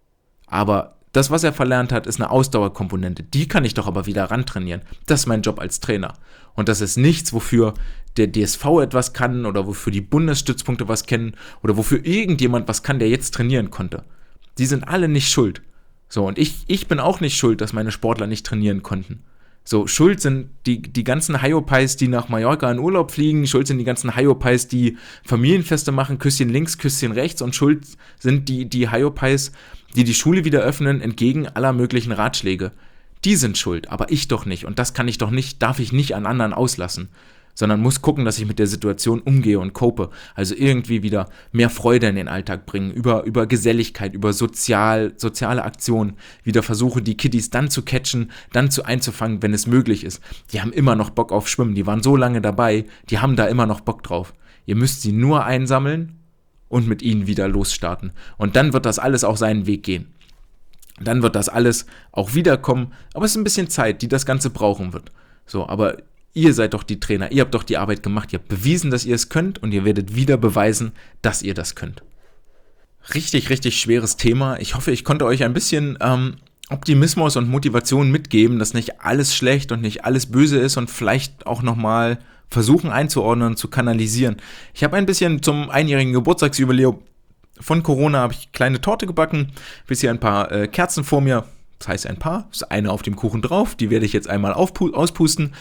Aber das, was er verlernt hat, ist eine Ausdauerkomponente. Die kann ich doch aber wieder rantrainieren. Das ist mein Job als Trainer. Und das ist nichts, wofür der D S V etwas kann oder wofür die Bundesstützpunkte was kennen oder wofür irgendjemand was kann, der jetzt trainieren konnte. Die sind alle nicht schuld. So, und ich, ich bin auch nicht schuld, dass meine Sportler nicht trainieren konnten. So, schuld sind die, die ganzen Hyopies, die nach Mallorca in Urlaub fliegen, schuld sind die ganzen Hyopies, die Familienfeste machen, Küsschen links, Küsschen rechts und schuld sind die, die Hyopies, die die Schule wieder öffnen, entgegen aller möglichen Ratschläge. Die sind schuld, aber ich doch nicht und das kann ich doch nicht, darf ich nicht an anderen auslassen. sondern muss gucken, dass ich mit der Situation umgehe und cope. Also irgendwie wieder mehr Freude in den Alltag bringen, über, über Geselligkeit, über sozial, soziale Aktionen, wieder versuche, die Kiddies dann zu catchen, dann zu einzufangen, wenn es möglich ist. Die haben immer noch Bock auf Schwimmen, die waren so lange dabei, die haben da immer noch Bock drauf. Ihr müsst sie nur einsammeln und mit ihnen wieder losstarten. Und dann wird das alles auch seinen Weg gehen. Dann wird das alles auch wiederkommen, aber es ist ein bisschen Zeit, die das Ganze brauchen wird. So, aber ihr seid doch die Trainer, ihr habt doch die Arbeit gemacht, ihr habt bewiesen, dass ihr es könnt und ihr werdet wieder beweisen, dass ihr das könnt. Richtig, richtig schweres Thema. Ich hoffe, ich konnte euch ein bisschen ähm, Optimismus und Motivation mitgeben, dass nicht alles schlecht und nicht alles böse ist und vielleicht auch nochmal versuchen einzuordnen und zu kanalisieren. Ich habe ein bisschen zum einjährigen Geburtstagsjubiläum von Corona habe ich kleine Torte gebacken, bis hier ein paar äh, Kerzen vor mir, das heißt ein paar, ist eine auf dem Kuchen drauf, die werde ich jetzt einmal aufpu- auspusten.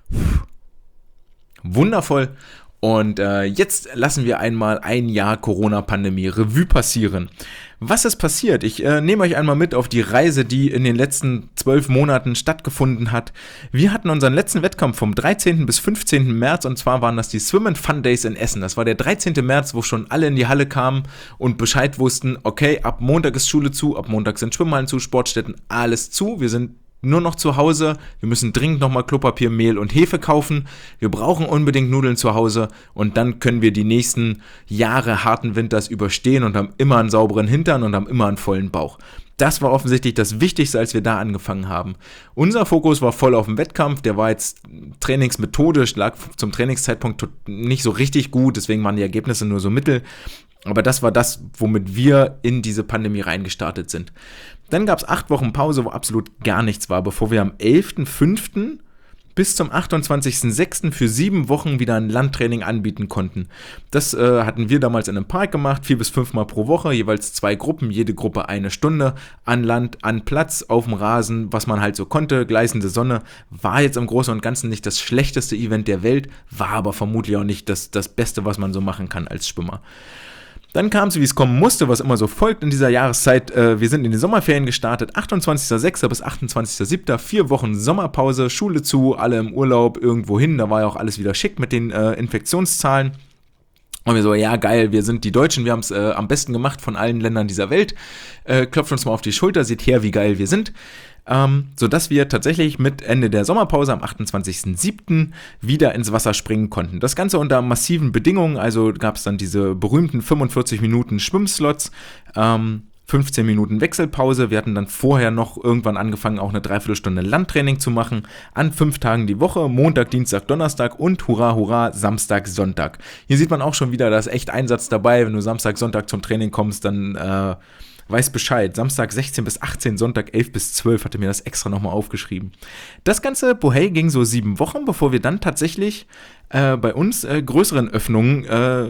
Wundervoll. Und äh, jetzt lassen wir einmal ein Jahr Corona-Pandemie Revue passieren. Was ist passiert? Ich äh, nehme euch einmal mit auf die Reise, die in den letzten zwölf Monaten stattgefunden hat. Wir hatten unseren letzten Wettkampf vom dreizehnten bis fünfzehnten März und zwar waren das die Swim and Fun Days in Essen. Das war der dreizehnte März, wo schon alle in die Halle kamen und Bescheid wussten, okay, ab Montag ist Schule zu, ab Montag sind Schwimmhallen zu, Sportstätten, alles zu. Wir sind nur noch zu Hause, wir müssen dringend nochmal Klopapier, Mehl und Hefe kaufen, wir brauchen unbedingt Nudeln zu Hause und dann können wir die nächsten Jahre harten Winters überstehen und haben immer einen sauberen Hintern und haben immer einen vollen Bauch. Das war offensichtlich das Wichtigste, als wir da angefangen haben. Unser Fokus war voll auf dem Wettkampf, der war jetzt trainingsmethodisch, lag zum Trainingszeitpunkt nicht so richtig gut, deswegen waren die Ergebnisse nur so mittel. Aber das war das, womit wir in diese Pandemie reingestartet sind. Dann gab es acht Wochen Pause, wo absolut gar nichts war, bevor wir am elften fünften bis zum achtundzwanzigsten sechsten für sieben Wochen wieder ein Landtraining anbieten konnten. Das äh, hatten wir damals in einem Park gemacht, vier bis fünfmal pro Woche, jeweils zwei Gruppen, jede Gruppe eine Stunde, an Land, an Platz, auf dem Rasen, was man halt so konnte, gleißende Sonne, war jetzt im Großen und Ganzen nicht das schlechteste Event der Welt, war aber vermutlich auch nicht das, das Beste, was man so machen kann als Schwimmer. Dann kam es, wie es kommen musste, was immer so folgt in dieser Jahreszeit. Äh, wir sind in die Sommerferien gestartet, achtundzwanzigsten sechsten bis achtundzwanzigsten siebten Vier Wochen Sommerpause, Schule zu, alle im Urlaub irgendwo hin. Da war ja auch alles wieder schick mit den äh, Infektionszahlen. Und wir so, ja geil, wir sind die Deutschen, wir haben es äh, am besten gemacht von allen Ländern dieser Welt. Äh, klopft uns mal auf die Schulter, seht her, wie geil wir sind. Ähm, sodass wir tatsächlich mit Ende der Sommerpause am achtundzwanzigsten siebten wieder ins Wasser springen konnten. Das Ganze unter massiven Bedingungen, also gab es dann diese berühmten fünfundvierzig Minuten Schwimmslots, ähm, fünfzehn Minuten Wechselpause. Wir hatten dann vorher noch irgendwann angefangen, auch eine Dreiviertelstunde Landtraining zu machen, an fünf Tagen die Woche, Montag, Dienstag, Donnerstag und hurra, hurra, Samstag, Sonntag. Hier sieht man auch schon wieder, da ist echt Einsatz dabei. Wenn du Samstag, Sonntag zum Training kommst, dann äh, weiß Bescheid. Samstag sechzehn bis achtzehn, Sonntag elf bis zwölf, hatte mir das extra nochmal aufgeschrieben. Das ganze Bohey ging so sieben Wochen, bevor wir dann tatsächlich äh, bei uns äh, größeren Öffnungen äh,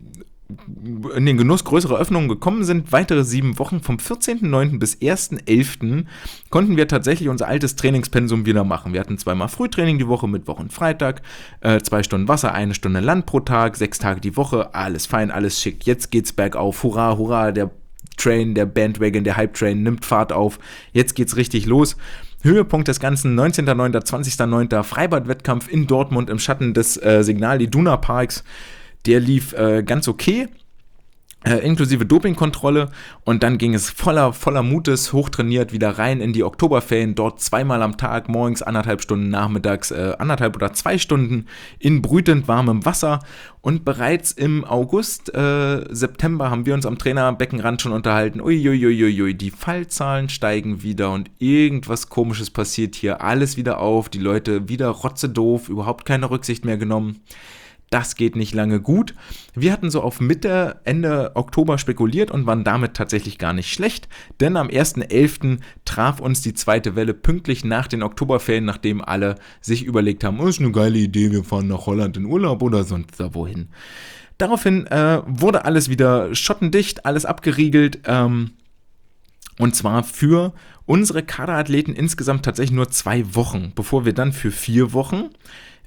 in den Genuss größerer Öffnungen gekommen sind. Weitere sieben Wochen vom vierzehnten neunten bis ersten elften konnten wir tatsächlich unser altes Trainingspensum wieder machen. Wir hatten zweimal Frühtraining die Woche, Mittwoch und Freitag, äh, zwei Stunden Wasser, eine Stunde Land pro Tag, sechs Tage die Woche, alles fein, alles schick. Jetzt geht's bergauf, hurra, hurra, der Train, der Bandwagon, der Hype-Train nimmt Fahrt auf. Jetzt geht's richtig los. Höhepunkt des Ganzen, neunzehnten neunten, zwanzigsten neunten Freibad-Wettkampf in Dortmund im Schatten des äh, Signal Iduna Parks. Der lief äh, ganz okay, äh, inklusive Dopingkontrolle und dann ging es voller, voller Mutes, hochtrainiert wieder rein in die Oktoberferien, dort zweimal am Tag, morgens anderthalb Stunden, nachmittags äh, anderthalb oder zwei Stunden in brütend warmem Wasser und bereits im August, äh, September haben wir uns am Trainerbeckenrand schon unterhalten, uiuiuiui, die Fallzahlen steigen wieder und irgendwas Komisches passiert hier, alles wieder auf, die Leute wieder rotzedoof, überhaupt keine Rücksicht mehr genommen. Das geht nicht lange gut. Wir hatten so auf Mitte, Ende Oktober spekuliert und waren damit tatsächlich gar nicht schlecht, denn am ersten elften traf uns die zweite Welle pünktlich nach den Oktoberferien, nachdem alle sich überlegt haben, oh, ist eine geile Idee, wir fahren nach Holland in Urlaub oder sonst da wohin. Daraufhin äh, wurde alles wieder schottendicht, alles abgeriegelt, ähm, und zwar für unsere Kaderathleten insgesamt tatsächlich nur zwei Wochen, bevor wir dann für vier Wochen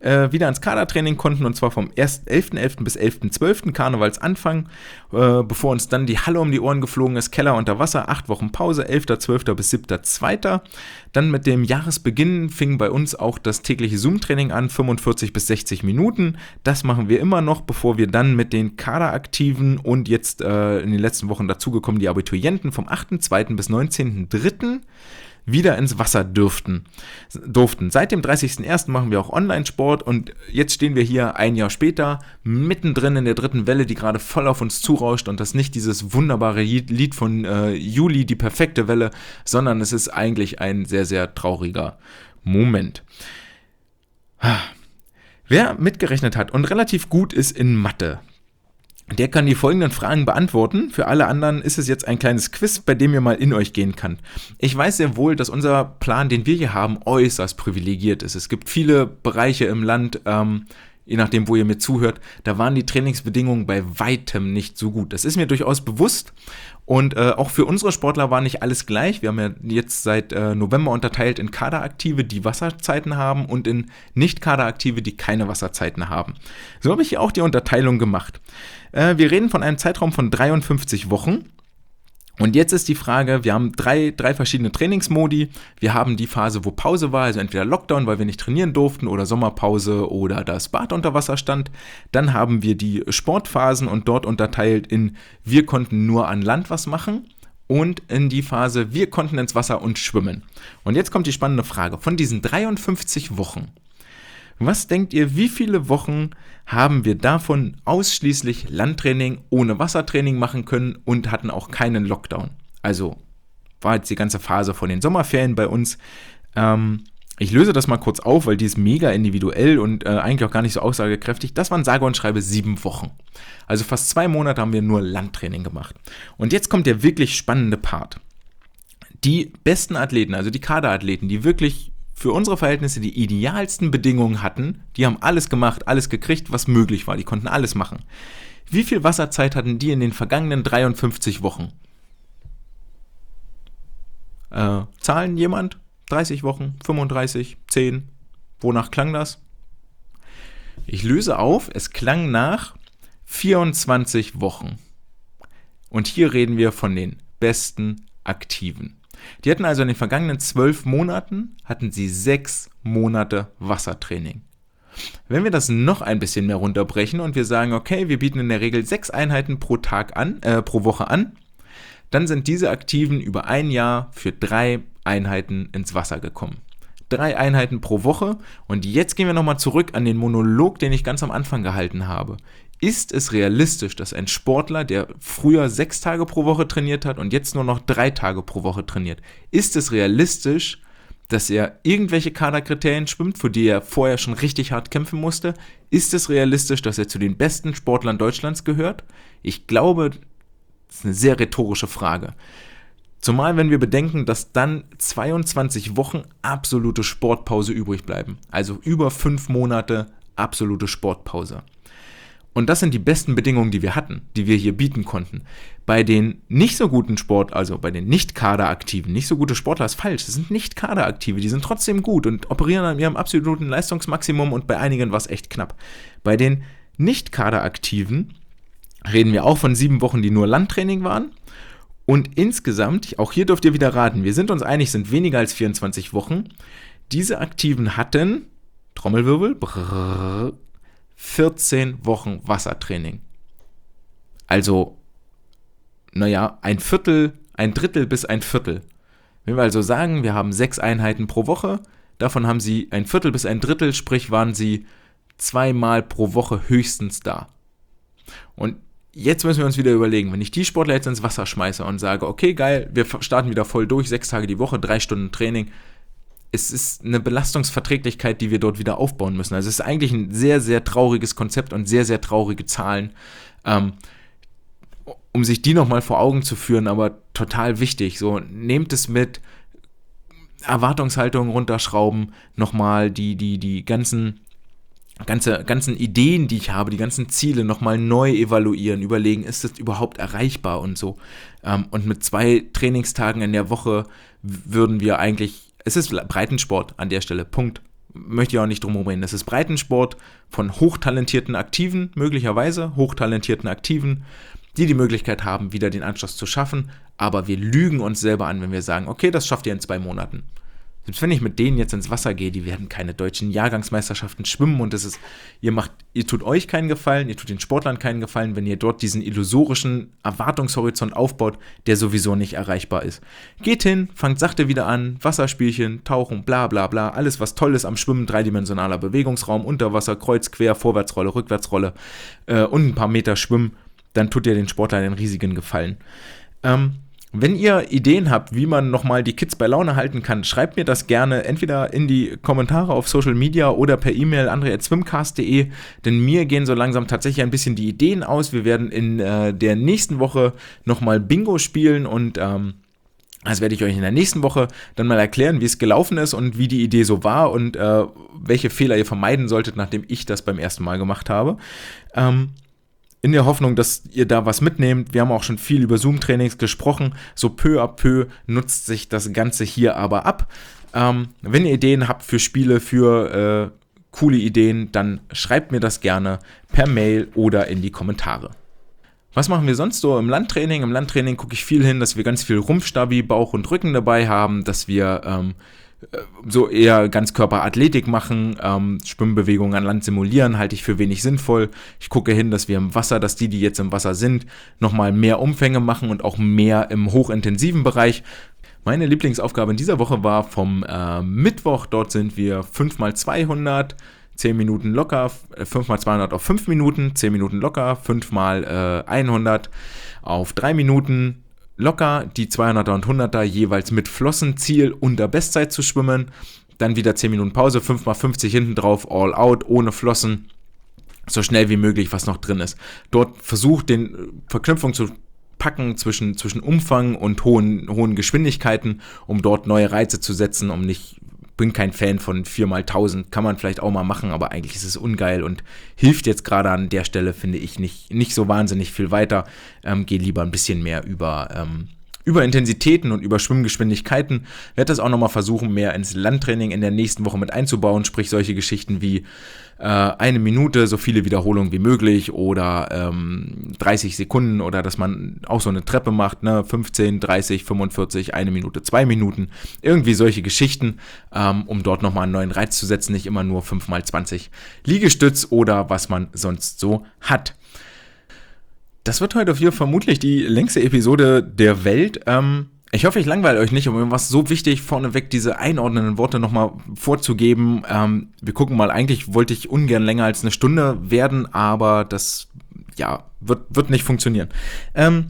äh, wieder ins Kadertraining konnten, und zwar vom elften elften bis elften zwölften Karnevalsanfang, äh, bevor uns dann die Halle um die Ohren geflogen ist, Keller unter Wasser, acht Wochen Pause, elfter zwölfter bis siebter zweiter Dann mit dem Jahresbeginn fing bei uns auch das tägliche Zoom-Training an, fünfundvierzig bis sechzig Minuten. Das machen wir immer noch, bevor wir dann mit den Kaderaktiven und jetzt äh, in den letzten Wochen dazugekommen die Abiturienten vom achten zweiten bis neunzehnten dritten wieder ins Wasser dürften, durften. Seit dem dreißigsten ersten machen wir auch Online-Sport, und jetzt stehen wir hier ein Jahr später mittendrin in der dritten Welle, die gerade voll auf uns zurauscht, und das nicht dieses wunderbare Lied von äh, Juli, die perfekte Welle, sondern es ist eigentlich ein sehr, sehr trauriger Moment. Wer mitgerechnet hat und relativ gut ist in Mathe, der kann die folgenden Fragen beantworten. Für alle anderen ist es jetzt ein kleines Quiz, bei dem ihr mal in euch gehen könnt. Ich weiß sehr wohl, dass unser Plan, den wir hier haben, äußerst privilegiert ist. Es gibt viele Bereiche im Land, ähm, je nachdem, wo ihr mir zuhört, da waren die Trainingsbedingungen bei weitem nicht so gut. Das ist mir durchaus bewusst, und äh, auch für unsere Sportler war nicht alles gleich. Wir haben ja jetzt seit äh, November unterteilt in Kaderaktive, die Wasserzeiten haben, und in Nicht-Kaderaktive, die keine Wasserzeiten haben. So habe ich hier auch die Unterteilung gemacht. Äh, wir reden von einem Zeitraum von dreiundfünfzig Wochen. Und jetzt ist die Frage, wir haben drei, drei verschiedene Trainingsmodi. Wir haben die Phase, wo Pause war, also entweder Lockdown, weil wir nicht trainieren durften, oder Sommerpause oder das Bad unter Wasser stand. Dann haben wir die Sportphasen, und dort unterteilt in wir konnten nur an Land was machen und in die Phase wir konnten ins Wasser und schwimmen. Und jetzt kommt die spannende Frage. Von diesen dreiundfünfzig Wochen, was denkt ihr, wie viele Wochen haben wir davon ausschließlich Landtraining ohne Wassertraining machen können und hatten auch keinen Lockdown? Also war jetzt die ganze Phase von den Sommerferien bei uns. Ähm, ich löse das mal kurz auf, weil die ist mega individuell und äh, eigentlich auch gar nicht so aussagekräftig. Das waren sage und schreibe sieben Wochen. Also fast zwei Monate haben wir nur Landtraining gemacht. Und jetzt kommt der wirklich spannende Part. Die besten Athleten, also die Kaderathleten, die wirklich für unsere Verhältnisse die idealsten Bedingungen hatten, die haben alles gemacht, alles gekriegt, was möglich war. Die konnten alles machen. Wie viel Wasserzeit hatten die in den vergangenen dreiundfünfzig Wochen? Äh, Zahlen jemand? dreißig Wochen, fünfunddreißig, zehn? Wonach klang das? Ich löse auf, es klang nach vierundzwanzig Wochen. Und hier reden wir von den besten Aktiven. Die hatten also in den vergangenen zwölf Monaten, hatten sie sechs Monate Wassertraining. Wenn wir das noch ein bisschen mehr runterbrechen und wir sagen, okay, wir bieten in der Regel sechs Einheiten pro Tag an, äh, pro Woche an, dann sind diese Aktiven über ein Jahr für drei Einheiten ins Wasser gekommen. Drei Einheiten pro Woche, und jetzt gehen wir nochmal zurück an den Monolog, den ich ganz am Anfang gehalten habe. Ist es realistisch, dass ein Sportler, der früher sechs Tage pro Woche trainiert hat und jetzt nur noch drei Tage pro Woche trainiert, ist es realistisch, dass er irgendwelche Kaderkriterien schwimmt, für die er vorher schon richtig hart kämpfen musste? Ist es realistisch, dass er zu den besten Sportlern Deutschlands gehört? Ich glaube, das ist eine sehr rhetorische Frage. Zumal, wenn wir bedenken, dass dann zweiundzwanzig Wochen absolute Sportpause übrig bleiben. Also über fünf Monate absolute Sportpause. Und das sind die besten Bedingungen, die wir hatten, die wir hier bieten konnten. Bei den nicht so guten Sport, also bei den Nicht-Kaderaktiven, nicht so gute Sportler ist falsch, das sind nicht Kaderaktive, die sind trotzdem gut und operieren an ihrem absoluten Leistungsmaximum, und bei einigen war es echt knapp. Bei den Nicht-Kaderaktiven reden wir auch von sieben Wochen, die nur Landtraining waren. Und insgesamt, auch hier dürft ihr wieder raten, wir sind uns einig, sind weniger als vierundzwanzig Wochen. Diese Aktiven hatten, Trommelwirbel, brrr, vierzehn Wochen Wassertraining. Also, naja, ein Viertel, ein Drittel bis ein Viertel. Wenn wir also sagen, wir haben sechs Einheiten pro Woche, davon haben sie ein Viertel bis ein Drittel, sprich waren sie zweimal pro Woche höchstens da. Und jetzt müssen wir uns wieder überlegen, wenn ich die Sportler jetzt ins Wasser schmeiße und sage, okay, geil, wir starten wieder voll durch, sechs Tage die Woche, drei Stunden Training, es ist eine Belastungsverträglichkeit, die wir dort wieder aufbauen müssen. Also es ist eigentlich ein sehr, sehr trauriges Konzept und sehr, sehr traurige Zahlen, ähm, um sich die nochmal vor Augen zu führen, aber total wichtig. So, nehmt es mit, Erwartungshaltung runterschrauben, nochmal die, die, die ganzen, ganze, ganzen Ideen, die ich habe, die ganzen Ziele nochmal neu evaluieren, überlegen, ist das überhaupt erreichbar und so. Ähm, und mit zwei Trainingstagen in der Woche würden wir eigentlich, es ist Breitensport an der Stelle, Punkt. möchte ich auch nicht drum herum reden. Das ist Breitensport von hochtalentierten Aktiven, möglicherweise hochtalentierten Aktiven, die die Möglichkeit haben, wieder den Anschluss zu schaffen, aber wir lügen uns selber an, wenn wir sagen, okay, das schafft ihr in zwei Monaten. Selbst wenn ich mit denen jetzt ins Wasser gehe, die werden keine deutschen Jahrgangsmeisterschaften schwimmen und das ist, ihr macht, ihr tut euch keinen Gefallen, ihr tut den Sportlern keinen Gefallen, wenn ihr dort diesen illusorischen Erwartungshorizont aufbaut, der sowieso nicht erreichbar ist. Geht hin, fangt sachte wieder an, Wasserspielchen, Tauchen, bla bla bla, alles was toll ist am Schwimmen, dreidimensionaler Bewegungsraum, Unterwasser, Kreuz, Quer, Vorwärtsrolle, Rückwärtsrolle äh, und ein paar Meter Schwimmen, dann tut ihr den Sportlern einen riesigen Gefallen. Ähm, Wenn ihr Ideen habt, wie man nochmal die Kids bei Laune halten kann, schreibt mir das gerne entweder in die Kommentare auf Social Media oder per E-Mail andre at swimcast punkt de, denn mir gehen so langsam tatsächlich ein bisschen die Ideen aus. Wir werden in äh, der nächsten Woche nochmal Bingo spielen und ähm, das werde ich euch in der nächsten Woche dann mal erklären, wie es gelaufen ist und wie die Idee so war und äh, welche Fehler ihr vermeiden solltet, nachdem ich das beim ersten Mal gemacht habe. Ähm, In der Hoffnung, dass ihr da was mitnehmt. Wir haben auch schon viel über Zoom-Trainings gesprochen. So peu à peu nutzt sich das Ganze hier aber ab. Ähm, wenn ihr Ideen habt für Spiele, für äh, coole Ideen, dann schreibt mir das gerne per Mail oder in die Kommentare. Was machen wir sonst so im Landtraining? Im Landtraining gucke ich viel hin, dass wir ganz viel Rumpfstabi, Bauch und Rücken dabei haben, dass wir ähm, so eher Ganzkörperathletik machen, ähm, Schwimmbewegungen an Land simulieren, halte ich für wenig sinnvoll. Ich gucke hin, dass wir im Wasser, dass die, die jetzt im Wasser sind, nochmal mehr Umfänge machen und auch mehr im hochintensiven Bereich. Meine Lieblingsaufgabe in dieser Woche war vom äh, Mittwoch, dort sind wir fünf mal zweihundert, zehn Minuten locker, äh, fünf mal zweihundert auf fünf Minuten, zehn Minuten locker, fünf mal äh, hundert auf drei Minuten, locker die zweihunderter und hunderter jeweils mit Flossenziel unter Bestzeit zu schwimmen, dann wieder zehn Minuten Pause, fünf mal fünfzig hinten drauf, all out, ohne Flossen, so schnell wie möglich, was noch drin ist. Dort versucht, den Verknüpfung zu packen zwischen, zwischen Umfang und hohen, hohen Geschwindigkeiten, um dort neue Reize zu setzen, um nicht, bin kein Fan von vier mal tausend, kann man vielleicht auch mal machen, aber eigentlich ist es ungeil und hilft jetzt gerade an der Stelle, finde ich, nicht, nicht so wahnsinnig viel weiter. Ähm, geh lieber ein bisschen mehr über, ähm, über Intensitäten und über Schwimmgeschwindigkeiten. Werde das auch nochmal versuchen, mehr ins Landtraining in der nächsten Woche mit einzubauen, sprich solche Geschichten wie äh, eine Minute, so viele Wiederholungen wie möglich oder ähm, dreißig Sekunden oder dass man auch so eine Treppe macht, ne? fünfzehn, dreißig, fünfundvierzig, eine Minute, zwei Minuten, irgendwie solche Geschichten, ähm, um dort nochmal einen neuen Reiz zu setzen, nicht immer nur fünf mal zwanzig Liegestütz oder was man sonst so hat. Das wird heute hier vermutlich die längste Episode der Welt. Ähm, ich hoffe, ich langweile euch nicht, aber mir war es so wichtig, vorneweg diese einordnenden Worte nochmal vorzugeben. Ähm, wir gucken mal, eigentlich wollte ich ungern länger als eine Stunde werden, aber das ja, wird, wird nicht funktionieren. Ähm,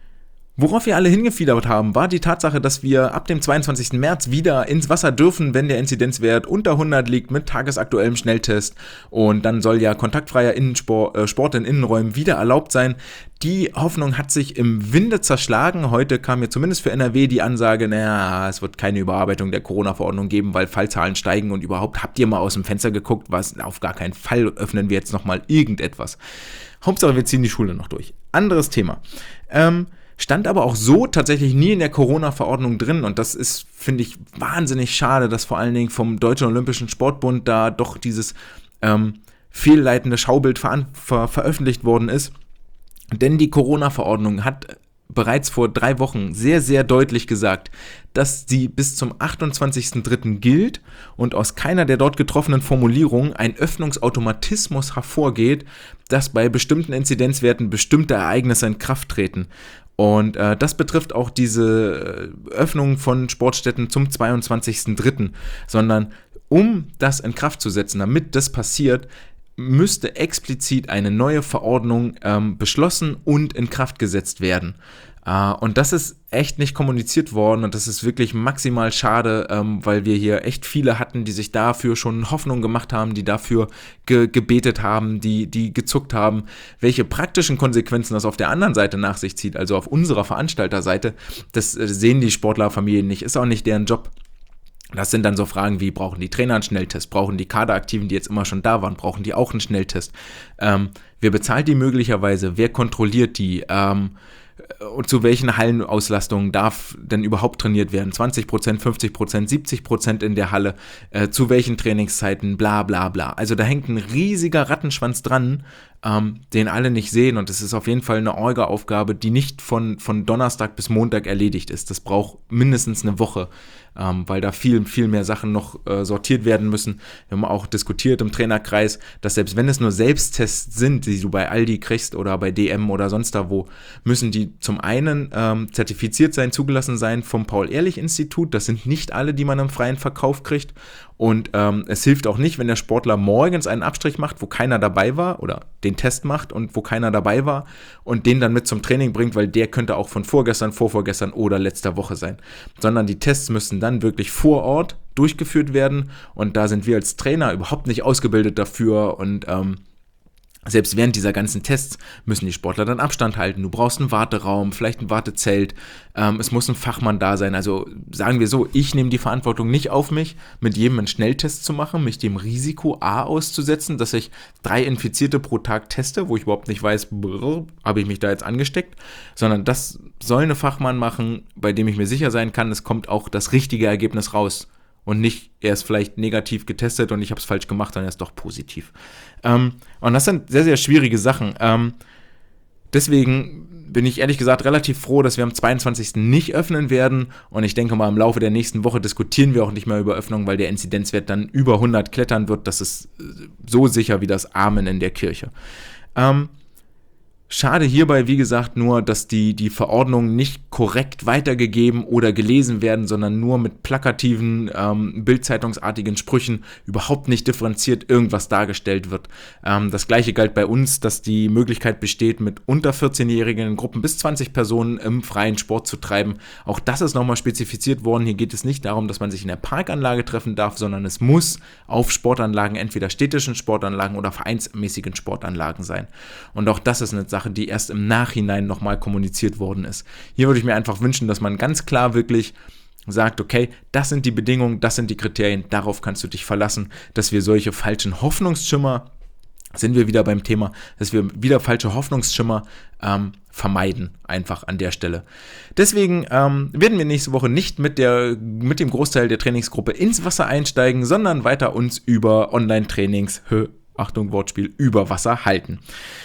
Worauf wir alle hingefiedert haben, war die Tatsache, dass wir ab dem zweiundzwanzigsten März wieder ins Wasser dürfen, wenn der Inzidenzwert unter hundert liegt mit tagesaktuellem Schnelltest. Und dann soll ja kontaktfreier Innensport, äh, Sport in Innenräumen wieder erlaubt sein. Die Hoffnung hat sich im Winde zerschlagen. Heute kam mir zumindest für N R W die Ansage, naja, es wird keine Überarbeitung der Corona-Verordnung geben, weil Fallzahlen steigen und überhaupt, habt ihr mal aus dem Fenster geguckt, was auf gar keinen Fall öffnen wir jetzt nochmal irgendetwas. Hauptsache, wir ziehen die Schule noch durch. Anderes Thema. Ähm, Stand aber auch so tatsächlich nie in der Corona-Verordnung drin und das ist, finde ich, wahnsinnig schade, dass vor allen Dingen vom Deutschen Olympischen Sportbund da doch dieses ähm, fehlleitende Schaubild ver- ver- veröffentlicht worden ist. Denn die Corona-Verordnung hat bereits vor drei Wochen sehr, sehr deutlich gesagt, dass sie bis zum achtundzwanzigsten dritten gilt und aus keiner der dort getroffenen Formulierungen ein Öffnungsautomatismus hervorgeht, dass bei bestimmten Inzidenzwerten bestimmte Ereignisse in Kraft treten. Und äh, das betrifft auch diese Öffnung von Sportstätten zum zweiundzwanzigsten dritten Sondern um das in Kraft zu setzen, damit das passiert, müsste explizit eine neue Verordnung ähm, beschlossen und in Kraft gesetzt werden. Äh, und das ist echt nicht kommuniziert worden und das ist wirklich maximal schade, ähm, weil wir hier echt viele hatten, die sich dafür schon Hoffnung gemacht haben, die dafür ge- gebetet haben, die, die gezuckt haben. Welche praktischen Konsequenzen das auf der anderen Seite nach sich zieht, also auf unserer Veranstalterseite, das äh, sehen die Sportlerfamilien nicht, ist auch nicht deren Job. Das sind dann so Fragen wie, brauchen die Trainer einen Schnelltest, brauchen die Kaderaktiven, die jetzt immer schon da waren, brauchen die auch einen Schnelltest? Ähm, wer bezahlt die möglicherweise? Wer kontrolliert die? Ähm, und zu welchen Hallenauslastungen darf denn überhaupt trainiert werden? zwanzig Prozent, fünfzig Prozent, siebzig Prozent in der Halle, äh, zu welchen Trainingszeiten, bla bla bla. Also da hängt ein riesiger Rattenschwanz dran, ähm, den alle nicht sehen, und es ist auf jeden Fall eine Orga-Aufgabe, die nicht von, von Donnerstag bis Montag erledigt ist. Das braucht mindestens eine Woche, ähm, weil da viel, viel mehr Sachen noch äh, sortiert werden müssen. Wir haben auch diskutiert im Trainerkreis, dass selbst wenn es nur Selbsttests sind, die du bei Aldi kriegst oder bei D M oder sonst da wo, müssen die zum einen ähm, zertifiziert sein, zugelassen sein vom Paul-Ehrlich-Institut. Das sind nicht alle, die man im freien Verkauf kriegt. Und ähm, es hilft auch nicht, wenn der Sportler morgens einen Abstrich macht, wo keiner dabei war, oder den Test macht und wo keiner dabei war und den dann mit zum Training bringt, weil der könnte auch von vorgestern, vorvorgestern oder letzter Woche sein. Sondern die Tests müssen dann wirklich vor Ort durchgeführt werden, und da sind wir als Trainer überhaupt nicht ausgebildet dafür, und ähm, selbst während dieser ganzen Tests müssen die Sportler dann Abstand halten. Du brauchst einen Warteraum, vielleicht ein Wartezelt. Ähm, es muss ein Fachmann da sein. Also sagen wir so, ich nehme die Verantwortung nicht auf mich, mit jedem einen Schnelltest zu machen, mich dem Risiko A auszusetzen, dass ich drei Infizierte pro Tag teste, wo ich überhaupt nicht weiß, brr, habe ich mich da jetzt angesteckt, sondern das soll eine Fachmann machen, bei dem ich mir sicher sein kann, es kommt auch das richtige Ergebnis raus. Und nicht, er ist vielleicht negativ getestet und ich habe es falsch gemacht, dann er ist doch positiv. Ähm, und das sind sehr, sehr schwierige Sachen. Ähm, deswegen bin ich ehrlich gesagt relativ froh, dass wir am zweiundzwanzigsten nicht öffnen werden. Und ich denke mal, im Laufe der nächsten Woche diskutieren wir auch nicht mehr über Öffnung, weil der Inzidenzwert dann über hundert klettern wird. Das ist so sicher wie das Amen in der Kirche. Ähm, Schade hierbei, wie gesagt, nur, dass die, die Verordnungen nicht korrekt weitergegeben oder gelesen werden, sondern nur mit plakativen, ähm, bildzeitungsartigen Sprüchen überhaupt nicht differenziert irgendwas dargestellt wird. Ähm, das Gleiche galt bei uns, dass die Möglichkeit besteht, mit unter vierzehnjährigen in Gruppen bis zwanzig Personen im freien Sport zu treiben. Auch das ist nochmal spezifiziert worden. Hier geht es nicht darum, dass man sich in der Parkanlage treffen darf, sondern es muss auf Sportanlagen, entweder städtischen Sportanlagen oder vereinsmäßigen Sportanlagen sein. Und auch das ist eine Sache, die erst im Nachhinein nochmal kommuniziert worden ist. Hier würde ich mir einfach wünschen, dass man ganz klar wirklich sagt, okay, das sind die Bedingungen, das sind die Kriterien, darauf kannst du dich verlassen, dass wir solche falschen Hoffnungsschimmer, sind wir wieder beim Thema, dass wir wieder falsche Hoffnungsschimmer ähm, vermeiden, einfach an der Stelle. Deswegen ähm, werden wir nächste Woche nicht mit, der, mit dem Großteil der Trainingsgruppe ins Wasser einsteigen, sondern weiter uns über Online-Trainings, Achtung Wortspiel, über Wasser halten.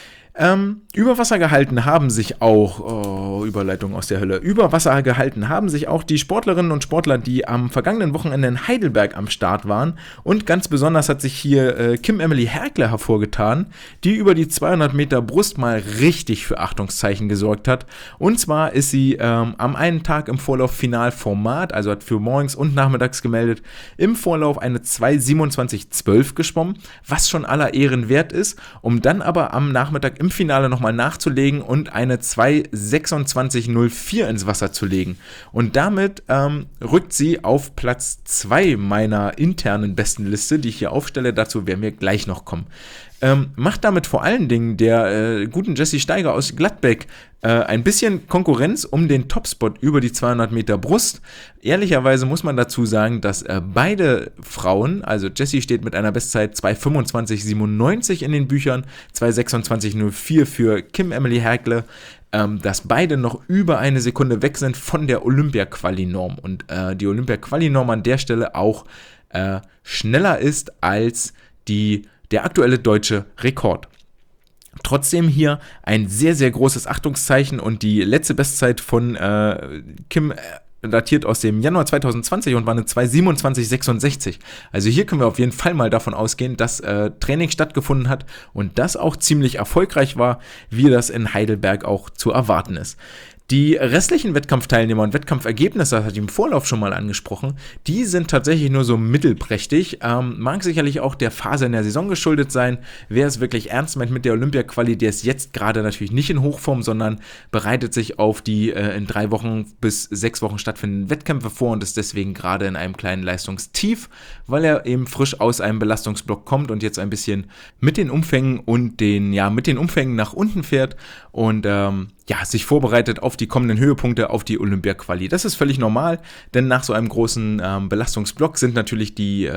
Ähm, über Wasser gehalten haben sich auch, oh, Überleitung aus der Hölle, über Wasser gehalten haben sich auch die Sportlerinnen und Sportler, die am vergangenen Wochenende in Heidelberg am Start waren, und ganz besonders hat sich hier äh, Kim Emily Herkle hervorgetan, die über die zweihundert Meter Brust mal richtig für Achtungszeichen gesorgt hat, und zwar ist sie ähm, am einen Tag im Vorlauf Finalformat, also hat für morgens und nachmittags gemeldet, im Vorlauf eine zwei siebenundzwanzig zwölf geschwommen, was schon aller Ehren wert ist, um dann aber am Nachmittag im Im Finale nochmal nachzulegen und eine zwei sechsundzwanzig null vier ins Wasser zu legen. Und damit ähm, rückt sie auf Platz zwei meiner internen besten Liste, die ich hier aufstelle. Dazu werden wir gleich noch kommen. Ähm, macht damit vor allen Dingen der äh, guten Jessie Steiger aus Gladbeck äh, ein bisschen Konkurrenz um den Topspot über die zweihundert Meter Brust. Ehrlicherweise muss man dazu sagen, dass äh, beide Frauen, also Jessie steht mit einer Bestzeit zwei fünfundzwanzig siebenundneunzig in den Büchern, zwei sechsundzwanzig null vier für Kim Emily Herkle, ähm, dass beide noch über eine Sekunde weg sind von der Olympia-Quali-Norm. Und äh, die Olympia-Quali-Norm an der Stelle auch äh, schneller ist als die der aktuelle deutsche Rekord. Trotzdem hier ein sehr, sehr großes Achtungszeichen, und die letzte Bestzeit von äh, Kim äh, datiert aus dem Januar zweitausendzwanzig und war eine zwei siebenundzwanzig sechsundsechzig. Also hier können wir auf jeden Fall mal davon ausgehen, dass äh, Training stattgefunden hat und das auch ziemlich erfolgreich war, wie das in Heidelberg auch zu erwarten ist. Die restlichen Wettkampfteilnehmer und Wettkampfergebnisse, das hatte ich im Vorlauf schon mal angesprochen, die sind tatsächlich nur so mittelprächtig. Ähm, mag sicherlich auch der Phase in der Saison geschuldet sein. Wer es wirklich ernst meint mit der Olympia-Quali, der ist jetzt gerade natürlich nicht in Hochform, sondern bereitet sich auf die äh, in drei Wochen bis sechs Wochen stattfindenden Wettkämpfe vor und ist deswegen gerade in einem kleinen Leistungstief, weil er eben frisch aus einem Belastungsblock kommt und jetzt ein bisschen mit den Umfängen und den, ja, mit den Umfängen nach unten fährt und ähm, ja, sich vorbereitet auf die kommenden Höhepunkte, auf die Olympia-Quali. Das ist völlig normal, denn nach so einem großen ähm, Belastungsblock sind natürlich die äh,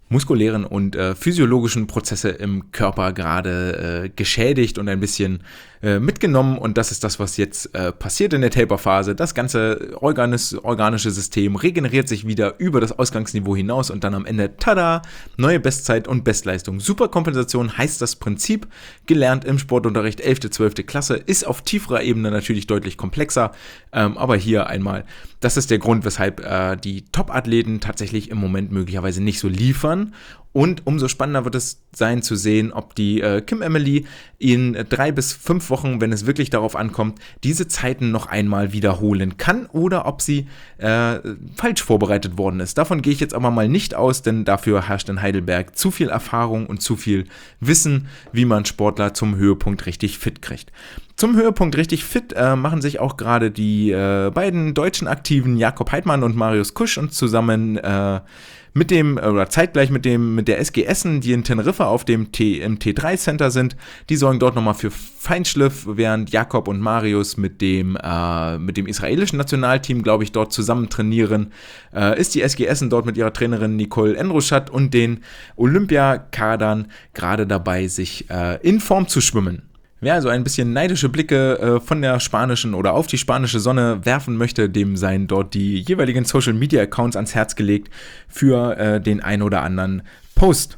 muskulären und äh, physiologischen Prozesse im Körper gerade äh, geschädigt und ein bisschen äh, mitgenommen, und das ist das, was jetzt äh, passiert in der Taper-Phase. Das ganze organis- organische System regeneriert sich wieder über das Ausgangsniveau hinaus und dann am Ende, tada, neue Bestzeit und Bestleistung. Superkompensation heißt das Prinzip, gelernt im Sportunterricht elfte, zwölfte Klasse, ist auf tieferer Ebene natürlich deutlich komplexer, ähm, aber hier einmal, das ist der Grund, weshalb äh, die Top-Athleten tatsächlich im Moment möglicherweise nicht so liefern. Und umso spannender wird es sein zu sehen, ob die äh, Kim Emily in drei bis fünf Wochen, wenn es wirklich darauf ankommt, diese Zeiten noch einmal wiederholen kann oder ob sie äh, falsch vorbereitet worden ist. Davon gehe ich jetzt aber mal nicht aus, denn dafür herrscht in Heidelberg zu viel Erfahrung und zu viel Wissen, wie man Sportler zum Höhepunkt richtig fit kriegt. Zum Höhepunkt richtig fit äh, machen sich auch gerade die äh, beiden deutschen Aktiven Jakob Heidmann und Marius Kusch und zusammen äh, mit dem, oder zeitgleich mit dem, mit der S G Essen, die in Teneriffa auf dem T, im T drei Center sind. Die sorgen dort nochmal für Feinschliff, während Jakob und Marius mit dem, äh, mit dem israelischen Nationalteam, glaube ich, dort zusammen trainieren. Äh, ist die S G Essen dort mit ihrer Trainerin Nicole Enrochat und den Olympiakadern gerade dabei, sich äh, in Form zu schwimmen. Wer also ein bisschen neidische Blicke äh, von der spanischen oder auf die spanische Sonne werfen möchte, dem seien dort die jeweiligen Social-Media-Accounts ans Herz gelegt für äh, den ein oder anderen Post.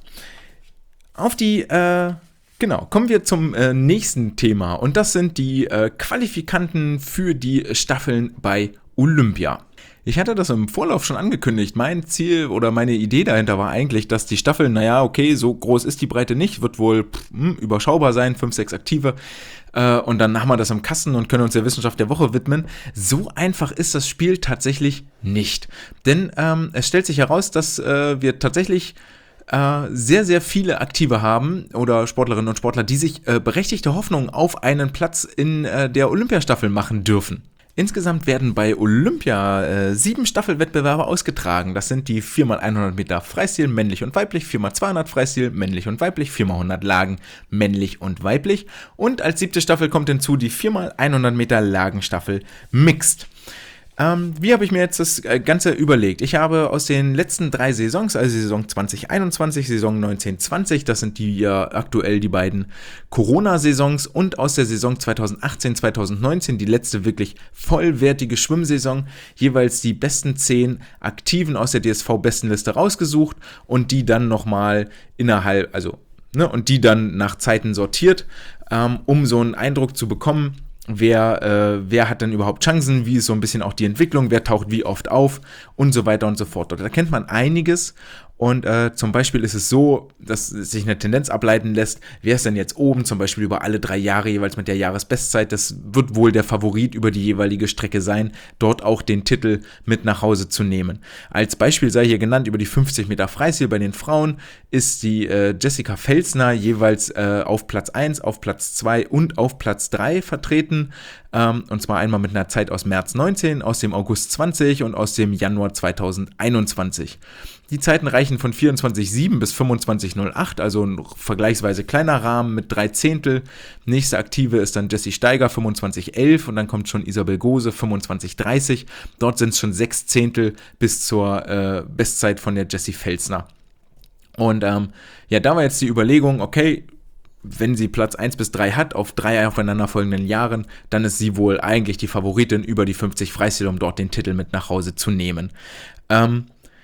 Auf die, äh, genau, kommen wir zum äh, nächsten Thema, und das sind die äh, Qualifikanten für die Staffeln bei Olympia. Ich hatte das im Vorlauf schon angekündigt. Mein Ziel oder meine Idee dahinter war eigentlich, dass die Staffel, naja, okay, so groß ist die Breite nicht, wird wohl pff, mh, überschaubar sein, fünf, sechs Aktive. Äh, und dann haben wir das im Kasten und können uns der Wissenschaft der Woche widmen. So einfach ist das Spiel tatsächlich nicht. Denn ähm, es stellt sich heraus, dass äh, wir tatsächlich äh, sehr, sehr viele Aktive haben oder Sportlerinnen und Sportler, die sich äh, berechtigte Hoffnung auf einen Platz in äh, der Olympiastaffel machen dürfen. Insgesamt werden bei Olympia äh, sieben Staffelwettbewerbe ausgetragen. Das sind die vier mal hundert Meter Freistil, männlich und weiblich, vier mal zweihundert Freistil, männlich und weiblich, vier mal hundert Lagen, männlich und weiblich. Und als siebte Staffel kommt hinzu die vier mal hundert Meter Lagenstaffel Mixed. Ähm, wie habe ich mir jetzt das Ganze überlegt? Ich habe aus den letzten drei Saisons, also Saison zwanzig einundzwanzig, Saison neunzehn zwanzig, das sind die ja aktuell die beiden Corona-Saisons, und aus der Saison zweitausendachtzehn zweitausendneunzehn, die letzte wirklich vollwertige Schwimmsaison, jeweils die besten zehn Aktiven aus der D S V-Bestenliste rausgesucht und die dann nochmal innerhalb, also, ne, und die dann nach Zeiten sortiert, ähm, um so einen Eindruck zu bekommen, Wer, äh, wer hat denn überhaupt Chancen, wie ist so ein bisschen auch die Entwicklung, wer taucht wie oft auf und so weiter und so fort. Dort erkennt man einiges, und äh, zum Beispiel ist es so, dass sich eine Tendenz ableiten lässt, wer ist denn jetzt oben, zum Beispiel über alle drei Jahre jeweils mit der Jahresbestzeit, das wird wohl der Favorit über die jeweilige Strecke sein, dort auch den Titel mit nach Hause zu nehmen. Als Beispiel sei hier genannt, über die fünfzig Meter Freistil bei den Frauen ist die äh, Jessica Felsner jeweils äh, auf Platz eins, auf Platz zwei und auf Platz drei vertreten, ähm, und zwar einmal mit einer Zeit aus März neunzehn, aus dem August zwanzig und aus dem Januar zweitausendeinundzwanzig. Die Zeiten reichen von vierundzwanzig Komma sieben bis fünfundzwanzig Komma null acht, also ein vergleichsweise kleiner Rahmen mit drei Zehntel. Nächste Aktive ist dann Jessie Steiger, fünfundzwanzig Komma elf, und dann kommt schon Isabel Gose, fünfundzwanzig Komma dreißig. Dort sind es schon sechs Zehntel bis zur äh, Bestzeit von der Jessie Felsner. Und ähm, ja, da war jetzt die Überlegung, okay, wenn sie Platz eins bis drei hat auf drei aufeinanderfolgenden Jahren, dann ist sie wohl eigentlich die Favoritin über die fünfzig Freistil, um dort den Titel mit nach Hause zu nehmen. Ähm,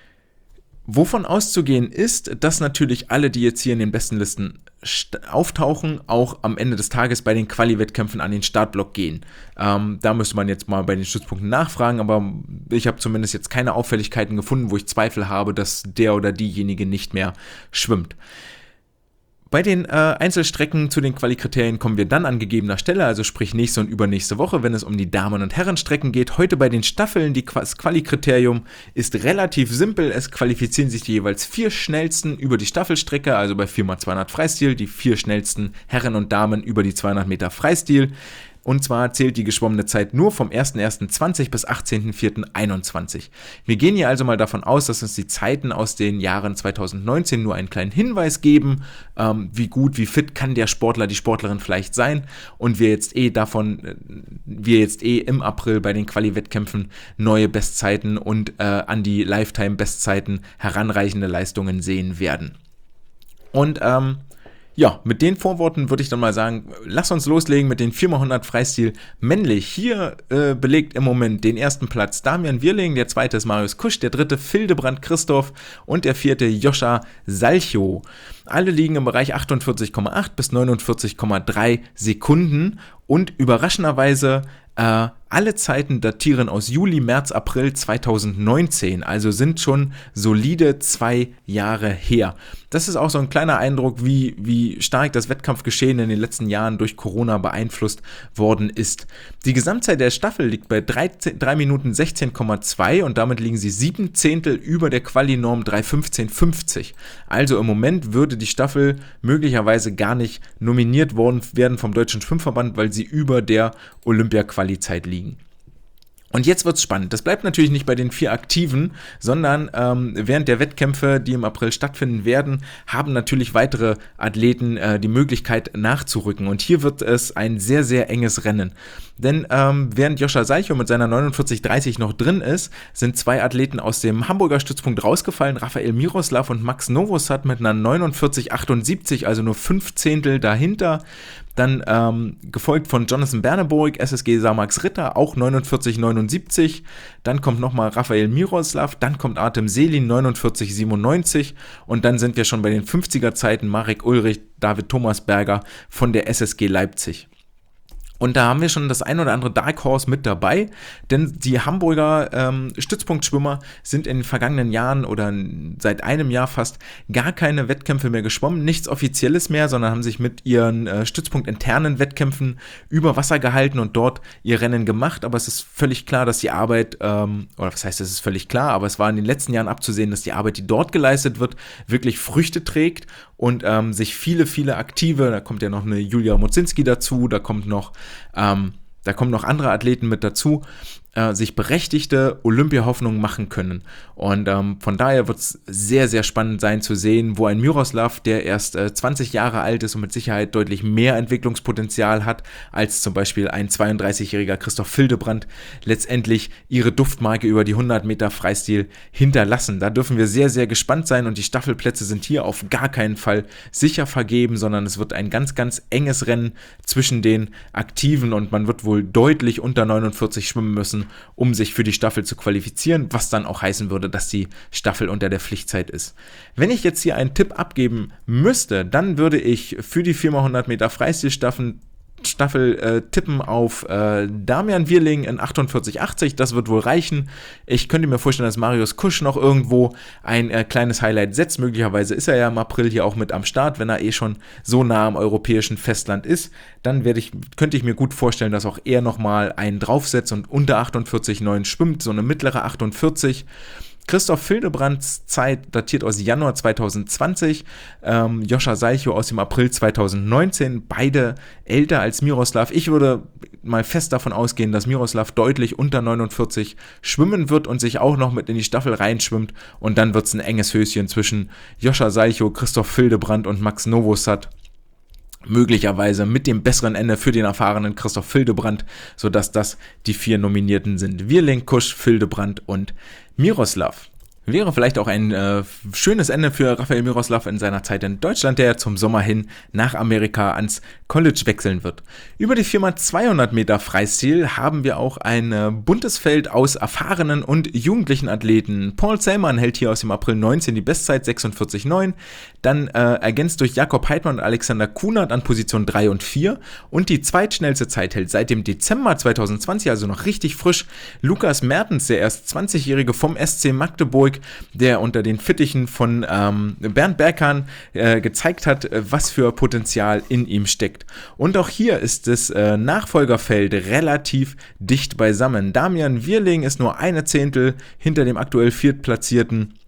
Wovon auszugehen ist, dass natürlich alle, die jetzt hier in den besten Listen st- auftauchen, auch am Ende des Tages bei den Quali-Wettkämpfen an den Startblock gehen. Ähm, da müsste man jetzt mal bei den Stützpunkten nachfragen, aber ich habe zumindest jetzt keine Auffälligkeiten gefunden, wo ich Zweifel habe, dass der oder diejenige nicht mehr schwimmt. Bei den äh, Einzelstrecken zu den Quali-Kriterien kommen wir dann an gegebener Stelle, also sprich nächste und übernächste Woche, wenn es um die Damen- und Herrenstrecken geht. Heute bei den Staffeln, die, das Quali-Kriterium ist relativ simpel. Es qualifizieren sich die jeweils vier schnellsten über die Staffelstrecke, also bei vier mal zweihundert Freistil, die vier schnellsten Herren und Damen über die zweihundert Meter Freistil. Und zwar zählt die geschwommene Zeit nur vom ersten ersten zwanzig bis achtzehnten vierten einundzwanzig. Wir gehen hier also mal davon aus, dass uns die Zeiten aus den Jahren zweitausendneunzehn nur einen kleinen Hinweis geben, ähm, wie gut, wie fit kann der Sportler, die Sportlerin vielleicht sein, und wir jetzt eh davon, äh, wir jetzt eh im April bei den Quali-Wettkämpfen neue Bestzeiten und äh, an die Lifetime-Bestzeiten heranreichende Leistungen sehen werden. Und ähm, ja, mit den Vorworten würde ich dann mal sagen, lass uns loslegen mit den vier mal hundert Freistil männlich. Hier äh, belegt im Moment den ersten Platz Damian Wirling, der zweite ist Marius Kusch, der dritte Hildebrand Christoph und der vierte Joscha Salchow. Alle liegen im Bereich achtundvierzig Komma acht bis neunundvierzig Komma drei Sekunden und überraschenderweise äh, alle Zeiten datieren aus Juli, März, April zweitausendneunzehn, also sind schon solide zwei Jahre her. Das ist auch so ein kleiner Eindruck, wie, wie stark das Wettkampfgeschehen in den letzten Jahren durch Corona beeinflusst worden ist. Die Gesamtzeit der Staffel liegt bei drei Minuten sechzehn Komma zwei und damit liegen sie sieben Zehntel über der Quali-Norm drei fünfzehn fünfzig. Also im Moment würde die Staffel möglicherweise gar nicht nominiert worden werden vom Deutschen Schwimmverband, weil sie über der Olympia-Quali-Zeit liegen. Und jetzt wird's spannend. Das bleibt natürlich nicht bei den vier Aktiven, sondern ähm, während der Wettkämpfe, die im April stattfinden werden, haben natürlich weitere Athleten äh, die Möglichkeit nachzurücken. Und hier wird es ein sehr, sehr enges Rennen. Denn ähm, während Joscha Salchow mit seiner neunundvierzig dreißig noch drin ist, sind zwei Athleten aus dem Hamburger Stützpunkt rausgefallen. Rafael Miroslav und Max Novosad mit einer neunundvierzig achtundsiebzig, also nur fünf Zehntel dahinter. Dann ähm, gefolgt von Jonathan Berneburg, S S G Samax Ritter, auch neunundvierzig neunundsiebzig. Dann kommt nochmal Rafael Miroslav, dann kommt Artem Selin, neunundvierzig siebenundneunzig. Und dann sind wir schon bei den fünfziger Zeiten, Marek Ulrich, David Thomasberger von der S S G Leipzig. Und da haben wir schon das ein oder andere Dark Horse mit dabei, denn die Hamburger ähm, Stützpunktschwimmer sind in den vergangenen Jahren oder seit einem Jahr fast gar keine Wettkämpfe mehr geschwommen, nichts Offizielles mehr, sondern haben sich mit ihren äh, stützpunktinternen Wettkämpfen über Wasser gehalten und dort ihr Rennen gemacht. Aber es ist völlig klar, dass die Arbeit, ähm, oder was heißt, es ist völlig klar, aber es war in den letzten Jahren abzusehen, dass die Arbeit, die dort geleistet wird, wirklich Früchte trägt und ähm, sich viele, viele Aktive, da kommt ja noch eine Julia Mozinski dazu, da kommt noch Ähm, da kommen noch andere Athleten mit dazu, äh, sich berechtigte Olympia-Hoffnungen machen können. Und ähm, von daher wird es sehr, sehr spannend sein zu sehen, wo ein Miroslav, der erst äh, zwanzig Jahre alt ist und mit Sicherheit deutlich mehr Entwicklungspotenzial hat, als zum Beispiel ein zweiunddreißigjähriger Christoph Hildebrand, letztendlich ihre Duftmarke über die hundert Meter Freistil hinterlassen. Da dürfen wir sehr, sehr gespannt sein und die Staffelplätze sind hier auf gar keinen Fall sicher vergeben, sondern es wird ein ganz, ganz enges Rennen zwischen den Aktiven und man wird wohl deutlich unter neunundvierzig schwimmen müssen, um sich für die Staffel zu qualifizieren, was dann auch heißen würde, dass die Staffel unter der Pflichtzeit ist. Wenn ich jetzt hier einen Tipp abgeben müsste, dann würde ich für die vier mal hundert Meter Freistilstaffel Staffel äh, tippen auf äh, Damian Wirling in achtundvierzig achtzig, das wird wohl reichen. Ich könnte mir vorstellen, dass Marius Kusch noch irgendwo ein äh, kleines Highlight setzt. Möglicherweise ist er ja im April hier auch mit am Start, wenn er eh schon so nah am europäischen Festland ist. Dann werde ich, könnte ich mir gut vorstellen, dass auch er nochmal einen draufsetzt und unter achtundvierzig Komma neun schwimmt, so eine mittlere achtundvierzig. Christoph Hildebrands Zeit datiert aus Januar zweitausendzwanzig, ähm, Joscha Salchow aus dem April zweitausendneunzehn, beide älter als Miroslav. Ich würde mal fest davon ausgehen, dass Miroslav deutlich unter neunundvierzig schwimmen wird und sich auch noch mit in die Staffel reinschwimmt und dann wird es ein enges Höschen zwischen Joscha Salchow, Christoph Hildebrand und Max Novosad. Möglicherweise mit dem besseren Ende für den erfahrenen Christoph Hildebrand, sodass das die vier Nominierten sind. Wirling, Kusch, Hildebrand und Miroslav. Wäre vielleicht auch ein äh, schönes Ende für Rafael Miroslav in seiner Zeit in Deutschland, der zum Sommer hin nach Amerika ans College wechseln wird. Über die vier mal zweihundert Meter Freistil haben wir auch ein äh, buntes Feld aus erfahrenen und jugendlichen Athleten. Paul Zellmann hält hier aus dem April neunzehn die Bestzeit sechsundvierzig Komma neun, dann äh, ergänzt durch Jakob Heidmann und Alexander Kunert an Position drei und vier und die zweitschnellste Zeit hält seit dem Dezember zweitausendzwanzig, also noch richtig frisch, Lukas Mertens, der erst zwanzigjährige vom S C Magdeburg, der unter den Fittichen von ähm, Bernd Berghahn äh, gezeigt hat, äh, was für Potenzial in ihm steckt. Und auch hier ist das äh, Nachfolgerfeld relativ dicht beisammen. Damian Wirling ist nur eine Zehntel hinter dem aktuell Viertplatzierten.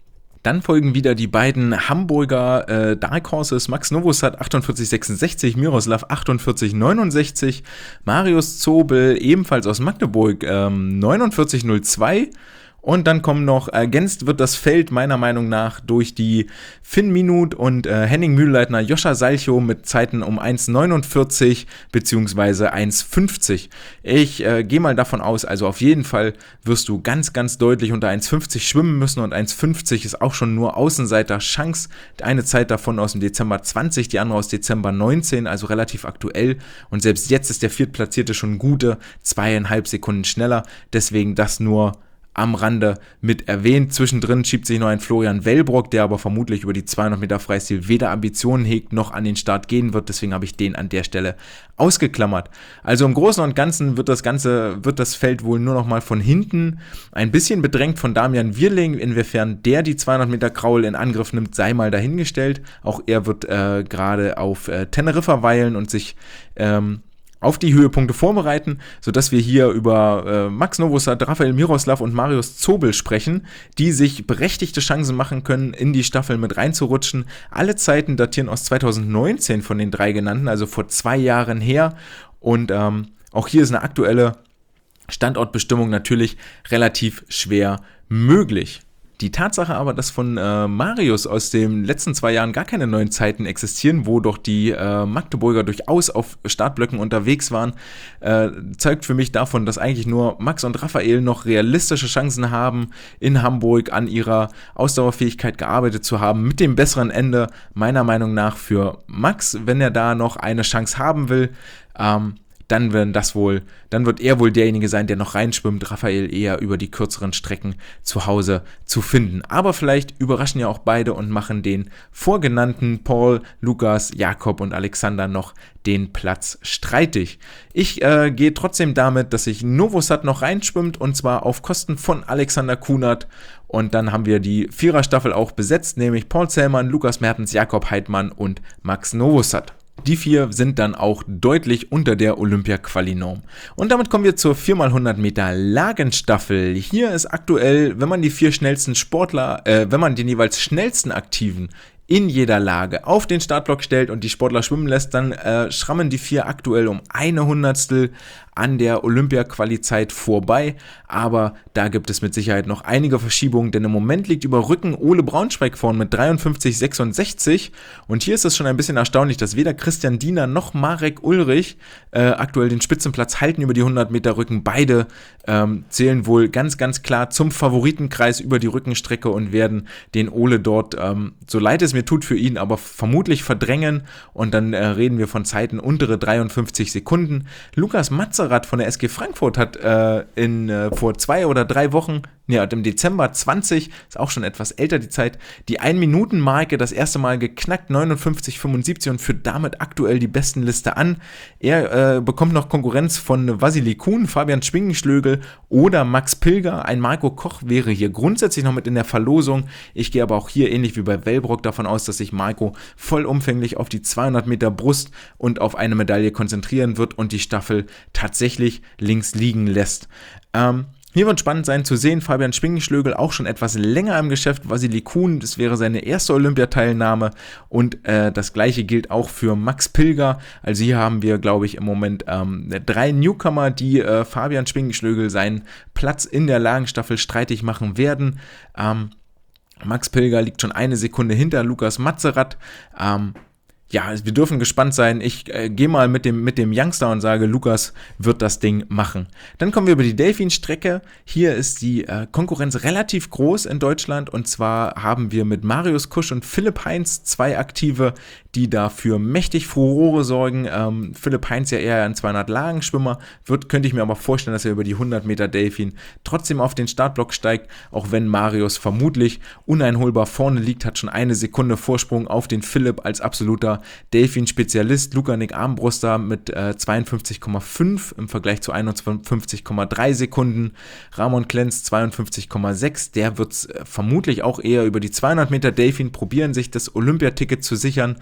Dann folgen wieder die beiden Hamburger äh, Dark Horses, Max Novosad achtundvierzig sechsundsechzig, Miroslav achtundvierzig neunundsechzig, Marius Zobel ebenfalls aus Magdeburg ähm, neunundvierzig null zwei. Und dann kommen noch, ergänzt wird das Feld meiner Meinung nach durch die Finn Minut und äh, Henning Mühlleitner, Joscha Salchow mit Zeiten um eins neunundvierzig bzw. eins fünfzig. Ich äh, gehe mal davon aus, also auf jeden Fall wirst du ganz, ganz deutlich unter eins fünfzig schwimmen müssen und eins fünfzig ist auch schon nur Außenseiter Chance. Eine Zeit davon aus dem Dezember zwanzig, die andere aus Dezember neunzehn, also relativ aktuell. Und selbst jetzt ist der Viertplatzierte schon gute zweieinhalb Sekunden schneller, deswegen das nur am Rande mit erwähnt. Zwischendrin schiebt sich noch ein Florian Wellbrock, der aber vermutlich über die zweihundert Meter Freistil weder Ambitionen hegt, noch an den Start gehen wird. Deswegen habe ich den an der Stelle ausgeklammert. Also im Großen und Ganzen wird das Ganze, wird das Feld wohl nur noch mal von hinten ein bisschen bedrängt von Damian Wirling. Inwiefern der die zweihundert Meter Kraul in Angriff nimmt, sei mal dahingestellt. Auch er wird äh, gerade auf äh, Teneriffa weilen und sich ähm, auf die Höhepunkte vorbereiten, sodass wir hier über äh, Max Novosad, Rafael Miroslav und Marius Zobel sprechen, die sich berechtigte Chancen machen können, in die Staffel mit reinzurutschen. Alle Zeiten datieren aus zweitausendneunzehn von den drei genannten, also vor zwei Jahren her. Und ähm, auch hier ist eine aktuelle Standortbestimmung natürlich relativ schwer möglich. Die Tatsache aber, dass von äh, Marius aus den letzten zwei Jahren gar keine neuen Zeiten existieren, wo doch die äh, Magdeburger durchaus auf Startblöcken unterwegs waren, äh, zeugt für mich davon, dass eigentlich nur Max und Raphael noch realistische Chancen haben, in Hamburg an ihrer Ausdauerfähigkeit gearbeitet zu haben, mit dem besseren Ende meiner Meinung nach für Max, wenn er da noch eine Chance haben will. Ähm, dann werden das wohl, dann wird er wohl derjenige sein, der noch reinschwimmt, Raphael eher über die kürzeren Strecken zu Hause zu finden. Aber vielleicht überraschen ja auch beide und machen den vorgenannten Paul, Lukas, Jakob und Alexander noch den Platz streitig. Ich äh, gehe trotzdem damit, dass sich Novosad noch reinschwimmt und zwar auf Kosten von Alexander Kunert. Und dann haben wir die Viererstaffel auch besetzt, nämlich Paul Zellmann, Lukas Mertens, Jakob Heidmann und Max Novosad. Die vier sind dann auch deutlich unter der Olympia-Quali-Norm. Und damit kommen wir zur vier mal hundert Meter Lagenstaffel. Hier ist aktuell, wenn man die vier schnellsten Sportler, äh, wenn man den jeweils schnellsten Aktiven in jeder Lage auf den Startblock stellt und die Sportler schwimmen lässt, dann äh, schrammen die vier aktuell um eine Hundertstel an der Olympia-Quali-Zeit vorbei, aber da gibt es mit Sicherheit noch einige Verschiebungen, denn im Moment liegt über Rücken Ole Braunschweig vorn mit dreiundfünfzig sechsundsechzig und hier ist es schon ein bisschen erstaunlich, dass weder Christian Diener noch Marek Ulrich äh, aktuell den Spitzenplatz halten über die hundert Meter Rücken. Beide ähm, zählen wohl ganz, ganz klar zum Favoritenkreis über die Rückenstrecke und werden den Ole dort, ähm, so leid es mir tut für ihn, aber vermutlich verdrängen und dann äh, reden wir von Zeiten untere dreiundfünfzig Sekunden. Lukas Matzer von der S G Frankfurt hat äh, in, äh, vor zwei oder drei Wochen, ja, im Dezember zwanzig, ist auch schon etwas älter die Zeit, die ein-Minuten-Marke das erste Mal geknackt, neunundfünfzig fünfundsiebzig und führt damit aktuell die Bestenliste an. Er äh, bekommt noch Konkurrenz von Vasili Kuhn, Fabian Schwingenschlögel oder Max Pilger. Ein Marco Koch wäre hier grundsätzlich noch mit in der Verlosung. Ich gehe aber auch hier ähnlich wie bei Wellbrock davon aus, dass sich Marco vollumfänglich auf die zweihundert Meter Brust und auf eine Medaille konzentrieren wird und die Staffel tatsächlich tatsächlich links liegen lässt. Ähm, hier wird spannend sein zu sehen, Fabian Schwingenschlögel auch schon etwas länger im Geschäft, Vasili Kuhn, das wäre seine erste Olympiateilnahme und äh, das gleiche gilt auch für Max Pilger, also hier haben wir, glaube ich, im Moment ähm, drei Newcomer, die äh, Fabian Schwingenschlögel seinen Platz in der Lagenstaffel streitig machen werden. Ähm, Max Pilger liegt schon eine Sekunde hinter Lukas Matzerath, ähm, ja, wir dürfen gespannt sein. Ich äh, gehe mal mit dem, mit dem Youngster und sage, Lukas wird das Ding machen. Dann kommen wir über die Delfin-Strecke. Hier ist die äh, Konkurrenz relativ groß in Deutschland und zwar haben wir mit Marius Kusch und Philipp Heinz zwei Aktive, die dafür mächtig Furore sorgen. Ähm, Philipp Heinz ja eher ein zweihundert Lagenschwimmer, wird, könnte ich mir aber vorstellen, dass er über die hundert Meter Delfin trotzdem auf den Startblock steigt, auch wenn Marius vermutlich uneinholbar vorne liegt, hat schon eine Sekunde Vorsprung auf den Philipp als absoluter Delfin-Spezialist. Luca-Nick Armbruster mit äh, zweiundfünfzig Komma fünf im Vergleich zu einundfünfzig Komma drei Sekunden. Ramon Klenz zweiundfünfzig Komma sechs. Der wird äh, vermutlich auch eher über die zweihundert Meter Delfin probieren, sich das Olympiaticket zu sichern.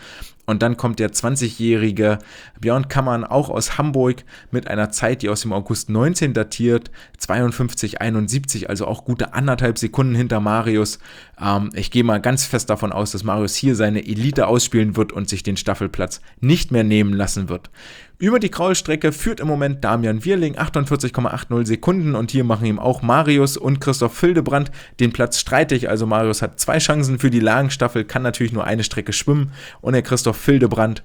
Und dann kommt der zwanzigjährige Björn Kammern, auch aus Hamburg, mit einer Zeit, die aus dem August neunzehn datiert, zweiundfünfzig einundsiebzig, also auch gute anderthalb Sekunden hinter Marius. Ähm, ich gehe mal ganz fest davon aus, dass Marius hier seine Elite ausspielen wird und sich den Staffelplatz nicht mehr nehmen lassen wird. Über die Kraulstrecke führt im Moment Damian Wierling, achtundvierzig Komma achtzig Sekunden, und hier machen ihm auch Marius und Christoph Hildebrand den Platz streitig. Also Marius hat zwei Chancen für die Lagenstaffel, kann natürlich nur eine Strecke schwimmen, und der Christoph Hildebrand,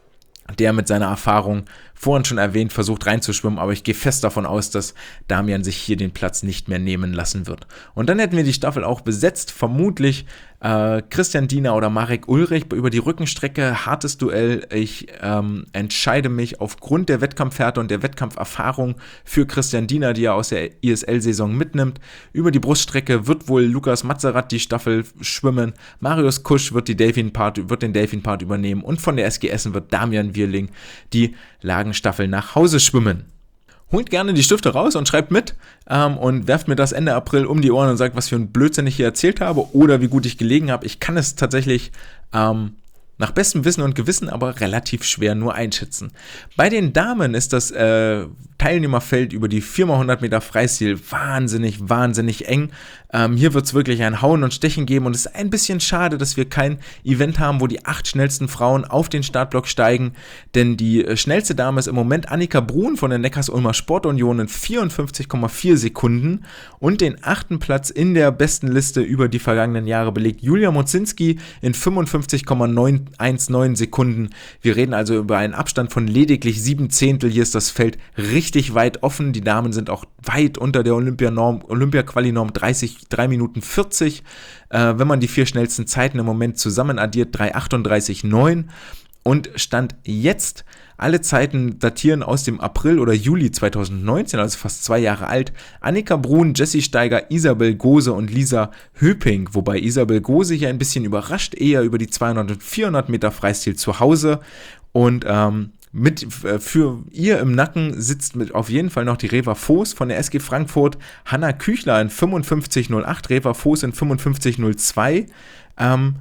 der mit seiner Erfahrung, vorhin schon erwähnt, versucht reinzuschwimmen, aber ich gehe fest davon aus, dass Damian sich hier den Platz nicht mehr nehmen lassen wird. Und dann hätten wir die Staffel auch besetzt, vermutlich äh, Christian Diener oder Marek Ulrich über die Rückenstrecke, hartes Duell. Ich ähm, entscheide mich aufgrund der Wettkampfhärte und der Wettkampferfahrung für Christian Diener, die er aus der I S L-Saison mitnimmt. Über die Bruststrecke wird wohl Lukas Mazerat die Staffel schwimmen, Marius Kusch wird, die Delfin-Part, wird den Delfin-Part übernehmen, und von der S G Essen wird Damian Wierling die Lagenstaffel nach Hause schwimmen. Holt gerne die Stifte raus und schreibt mit ähm, und werft mir das Ende April um die Ohren und sagt, was für ein Blödsinn ich hier erzählt habe oder wie gut ich gelegen habe. Ich kann es tatsächlich ähm, nach bestem Wissen und Gewissen aber relativ schwer nur einschätzen. Bei den Damen ist das äh, Teilnehmerfeld über die vier mal hundert Meter Freistil wahnsinnig, wahnsinnig eng. Ähm, hier wird es wirklich ein Hauen und Stechen geben, und es ist ein bisschen schade, dass wir kein Event haben, wo die acht schnellsten Frauen auf den Startblock steigen, denn die äh, schnellste Dame ist im Moment Annika Brun von der Neckars-Ulmer Sportunion in vierundfünfzig Komma vier Sekunden, und den achten Platz in der besten Liste über die vergangenen Jahre belegt Julia Mozinski in fünfundfünfzig Komma neunundneunzig Sekunden. Wir reden also über einen Abstand von lediglich sieben Zehntel. Hier ist das Feld richtig weit offen. Die Damen sind auch weit unter der Olympianorm, Olympia-Quali-Norm dreißig, drei Minuten vierzig. Äh, wenn man die vier schnellsten Zeiten im Moment zusammen addiert, drei achtunddreißig neun. Und Stand jetzt, alle Zeiten datieren aus dem April oder Juli zweitausendneunzehn, also fast zwei Jahre alt. Annika Brun, Jessie Steiger, Isabel Gose und Lisa Höping, wobei Isabel Gose hier ein bisschen überrascht, eher über die zweihundert und vierhundert Meter Freistil zu Hause. Und ähm, mit äh, für ihr im Nacken sitzt mit auf jeden Fall noch die Reva Voß von der S G Frankfurt, Hanna Küchler in fünfundfünfzig null acht, Reva Voß in fünfundfünfzig null zwei. Ähm,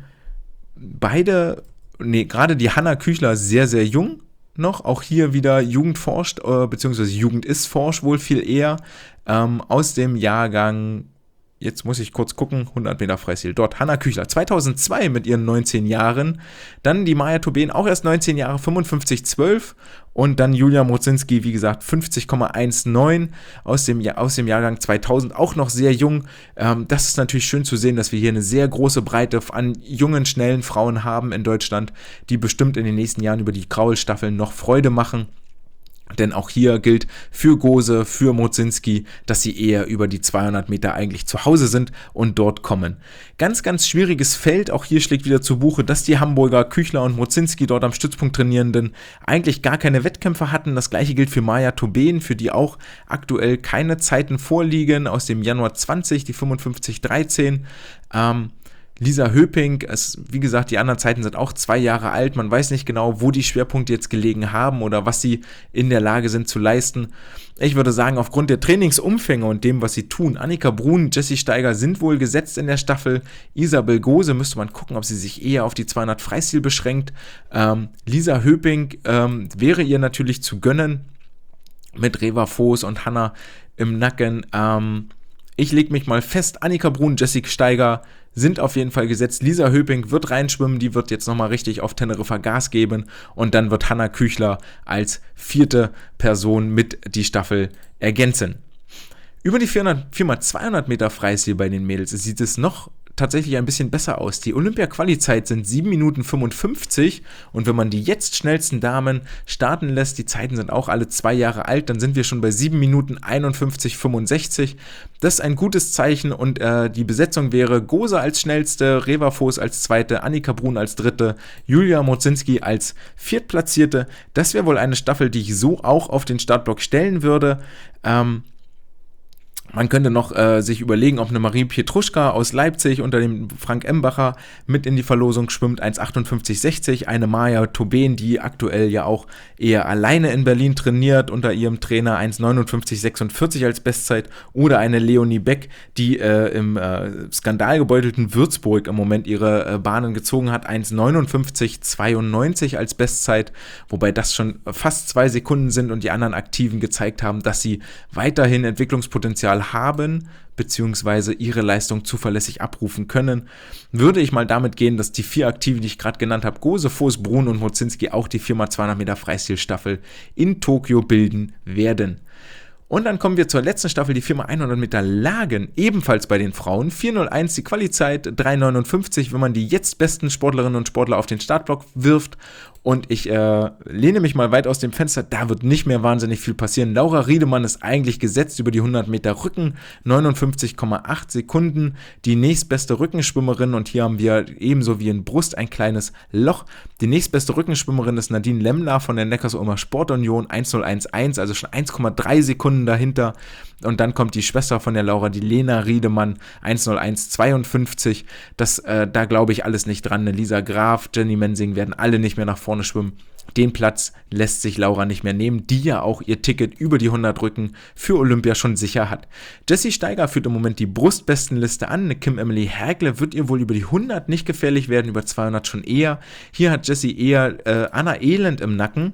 beide, nee, gerade die Hanna Küchler sehr, sehr jung noch, auch hier wieder Jugend forscht, äh, beziehungsweise Jugend ist forscht wohl viel eher, ähm, aus dem Jahrgang, jetzt muss ich kurz gucken, hundert Meter Freistil, dort Hanna Küchler, zweitausendzwei mit ihren neunzehn Jahren, dann die Maja Tobin, auch erst neunzehn Jahre, fünfundfünfzig zwölf, und dann Julia Mozinski, wie gesagt, fünfzig Komma neunzehn aus dem, aus dem Jahrgang zweitausend, auch noch sehr jung. Ähm, das ist natürlich schön zu sehen, dass wir hier eine sehr große Breite an jungen, schnellen Frauen haben in Deutschland, die bestimmt in den nächsten Jahren über die Kraulstaffeln noch Freude machen. Denn auch hier gilt für Gose, für Mozinski, dass sie eher über die zweihundert Meter eigentlich zu Hause sind und dort kommen. Ganz, ganz schwieriges Feld. Auch hier schlägt wieder zu Buche, dass die Hamburger Küchler und Mozinski, dort am Stützpunkt Trainierenden, eigentlich gar keine Wettkämpfe hatten. Das gleiche gilt für Maja Tobin, für die auch aktuell keine Zeiten vorliegen. Aus dem Januar zwanzig, die fünfundfünfzig dreizehn. Ähm, Lisa Höping, es, wie gesagt, die anderen Zeiten sind auch zwei Jahre alt. Man weiß nicht genau, wo die Schwerpunkte jetzt gelegen haben oder was sie in der Lage sind zu leisten. Ich würde sagen, aufgrund der Trainingsumfänge und dem, was sie tun, Annika Brun, Jessie Steiger sind wohl gesetzt in der Staffel. Isabel Gose müsste man gucken, ob sie sich eher auf die zweihundert Freistil beschränkt. Ähm, Lisa Höping ähm, wäre ihr natürlich zu gönnen mit Reva Voß und Hanna im Nacken. Ähm, ich lege mich mal fest, Annika Brun, Jessie Steiger sind auf jeden Fall gesetzt. Lisa Höping wird reinschwimmen, die wird jetzt nochmal richtig auf Teneriffa Gas geben, und dann wird Hanna Küchler als vierte Person mit die Staffel ergänzen. Über die vier mal zweihundert Meter Freistil bei den Mädels sieht es noch tatsächlich ein bisschen besser aus. Die Olympia-Quali-Zeit sind sieben Minuten fünfundfünfzig, und wenn man die jetzt schnellsten Damen starten lässt, die Zeiten sind auch alle zwei Jahre alt, dann sind wir schon bei sieben Minuten einundfünfzig fünfundsechzig. Das ist ein gutes Zeichen, und äh, die Besetzung wäre Gose als schnellste, Reva Voß als zweite, Annika Brun als dritte, Julia Mozinski als viertplatzierte. Das wäre wohl eine Staffel, die ich so auch auf den Startblock stellen würde. Ähm, Man könnte noch äh, sich überlegen, ob eine Marie Pietruschka aus Leipzig unter dem Frank Embacher mit in die Verlosung schwimmt, eins achtundfünfzig sechzig. Eine Maja Tobin, die aktuell ja auch eher alleine in Berlin trainiert, unter ihrem Trainer eins neunundfünfzig sechsundvierzig als Bestzeit. Oder eine Leonie Beck, die äh, im äh, skandalgebeutelten Würzburg im Moment ihre äh, Bahnen gezogen hat, eins neunundfünfzig zweiundneunzig als Bestzeit. Wobei das schon fast zwei Sekunden sind und die anderen Aktiven gezeigt haben, dass sie weiterhin Entwicklungspotenzial haben, beziehungsweise ihre Leistung zuverlässig abrufen können, würde ich mal damit gehen, dass die vier Aktiven, die ich gerade genannt habe, Gose, Voß, Brun und Mozinski, auch die vier mal zweihundert Meter Freistilstaffel in Tokio bilden werden. Und dann kommen wir zur letzten Staffel, die vier mal hundert Meter Lagen, ebenfalls bei den Frauen. vier null eins die Quali-Zeit, drei neunundfünfzig, wenn man die jetzt besten Sportlerinnen und Sportler auf den Startblock wirft. Und ich äh, lehne mich mal weit aus dem Fenster, da wird nicht mehr wahnsinnig viel passieren. Laura Riedemann ist eigentlich gesetzt über die hundert Meter Rücken, neunundfünfzig Komma acht Sekunden, die nächstbeste Rückenschwimmerin, und hier haben wir ebenso wie in Brust ein kleines Loch. Die nächstbeste Rückenschwimmerin ist Nadine Lemmler von der Neckarsulmer Sportunion, eins null eins eins, also schon eins Komma drei Sekunden dahinter. Und dann kommt die Schwester von der Laura, die Lena Riedemann, eins null eins zweiundfünfzig. Das, äh, da glaube ich alles nicht dran. Lisa Graf, Jenny Mensing werden alle nicht mehr nach vorne schwimmen. Den Platz lässt sich Laura nicht mehr nehmen, die ja auch ihr Ticket über die hundert Rücken für Olympia schon sicher hat. Jessie Steiger führt im Moment die Brustbestenliste an. Eine Kim Emily Hergle wird ihr wohl über die hundert nicht gefährlich werden, über zweihundert schon eher. Hier hat Jessie eher äh, Anna Elend im Nacken,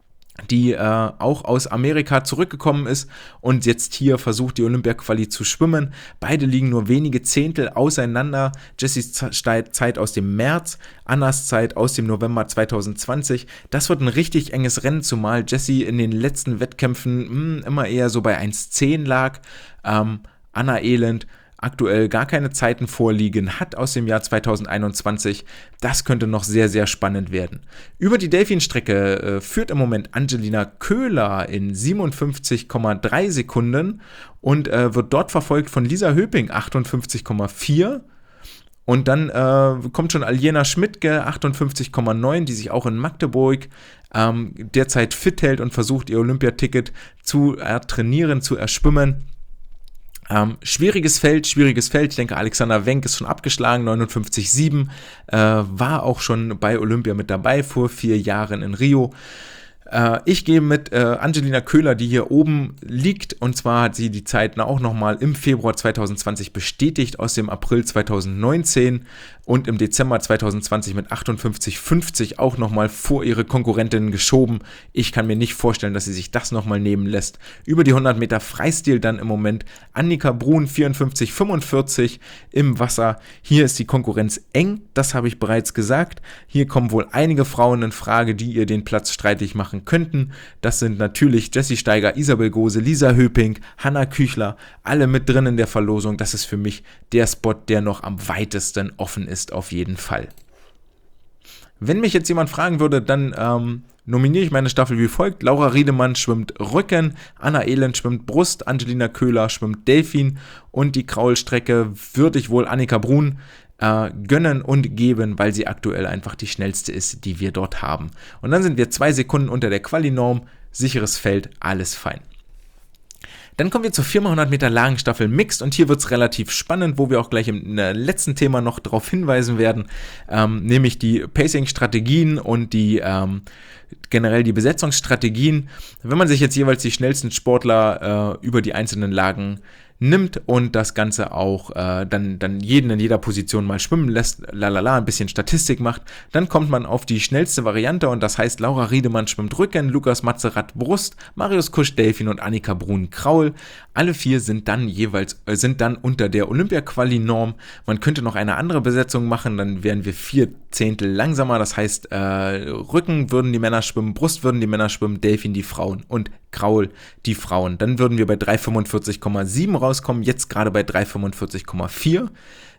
die äh, auch aus Amerika zurückgekommen ist und jetzt hier versucht, die Olympia-Quali zu schwimmen. Beide liegen nur wenige Zehntel auseinander. Jessies Zeit aus dem März, Annas Zeit aus dem November zweitausendzwanzig. Das wird ein richtig enges Rennen, zumal Jessie in den letzten Wettkämpfen mh, immer eher so bei eins zehn lag. Ähm, Anna Elend aktuell gar keine Zeiten vorliegen, hat aus dem Jahr zweitausendeinundzwanzig. Das könnte noch sehr, sehr spannend werden. Über die Delfinstrecke äh, führt im Moment Angelina Köhler in siebenundfünfzig Komma drei Sekunden und äh, wird dort verfolgt von Lisa Höping, achtundfünfzig Komma vier. Und dann äh, kommt schon Aljena Schmidtke, achtundfünfzig Komma neun, die sich auch in Magdeburg ähm, derzeit fit hält und versucht, ihr Olympiaticket zu äh, trainieren, zu erschwimmen. Ähm, schwieriges Feld, schwieriges Feld. Ich denke, Alexander Wenk ist schon abgeschlagen, neunundfünfzig Komma sieben, äh, war auch schon bei Olympia mit dabei vor vier Jahren in Rio. Äh, ich gehe mit äh, Angelina Köhler, die hier oben liegt, und zwar hat sie die Zeiten auch nochmal im Februar zweitausendzwanzig bestätigt, aus dem April zweitausendneunzehn und im Dezember zweitausendzwanzig mit achtundfünfzig Komma fünfzig auch nochmal vor ihre Konkurrentinnen geschoben. Ich kann mir nicht vorstellen, dass sie sich das nochmal nehmen lässt. Über die hundert Meter Freistil dann im Moment Annika Brun, vierundfünfzig Komma fünfundvierzig im Wasser. Hier ist die Konkurrenz eng, das habe ich bereits gesagt. Hier kommen wohl einige Frauen in Frage, die ihr den Platz streitig machen könnten. Das sind natürlich Jessie Steiger, Isabel Gose, Lisa Höping, Hanna Küchler, alle mit drin in der Verlosung. Das ist für mich der Spot, der noch am weitesten offen ist, auf jeden Fall. Wenn mich jetzt jemand fragen würde, dann ähm, nominiere ich meine Staffel wie folgt. Laura Riedemann schwimmt Rücken, Anna Elend schwimmt Brust, Angelina Köhler schwimmt Delfin und die Kraulstrecke würde ich wohl Annika Brun äh, gönnen und geben, weil sie aktuell einfach die schnellste ist, die wir dort haben. Und dann sind wir zwei Sekunden unter der Quali-Norm, sicheres Feld, alles fein. Dann kommen wir zur vier mal hundert Meter Lagenstaffel Mixed und hier wird es relativ spannend, wo wir auch gleich im äh, letzten Thema noch darauf hinweisen werden, ähm, nämlich die Pacing-Strategien und die ähm, generell die Besetzungsstrategien. Wenn man sich jetzt jeweils die schnellsten Sportler äh, über die einzelnen Lagen nimmt und das Ganze auch äh, dann, dann jeden in jeder Position mal schwimmen lässt, lalala, ein bisschen Statistik macht, dann kommt man auf die schnellste Variante und das heißt, Laura Riedemann schwimmt Rücken, Lukas Matzerath Brust, Marius Kusch Delfin und Annika Brun Kraul. Alle vier sind dann jeweils, äh, sind dann unter der Olympia-Quali-Norm. Man könnte noch eine andere Besetzung machen, dann wären wir vier Zehntel langsamer, das heißt, äh, Rücken würden die Männer schwimmen, Brust würden die Männer schwimmen, Delfin die Frauen und Kraul die Frauen. Dann würden wir bei drei fünfundvierzig Komma sieben rauskommen, jetzt gerade bei drei fünfundvierzig Komma vier.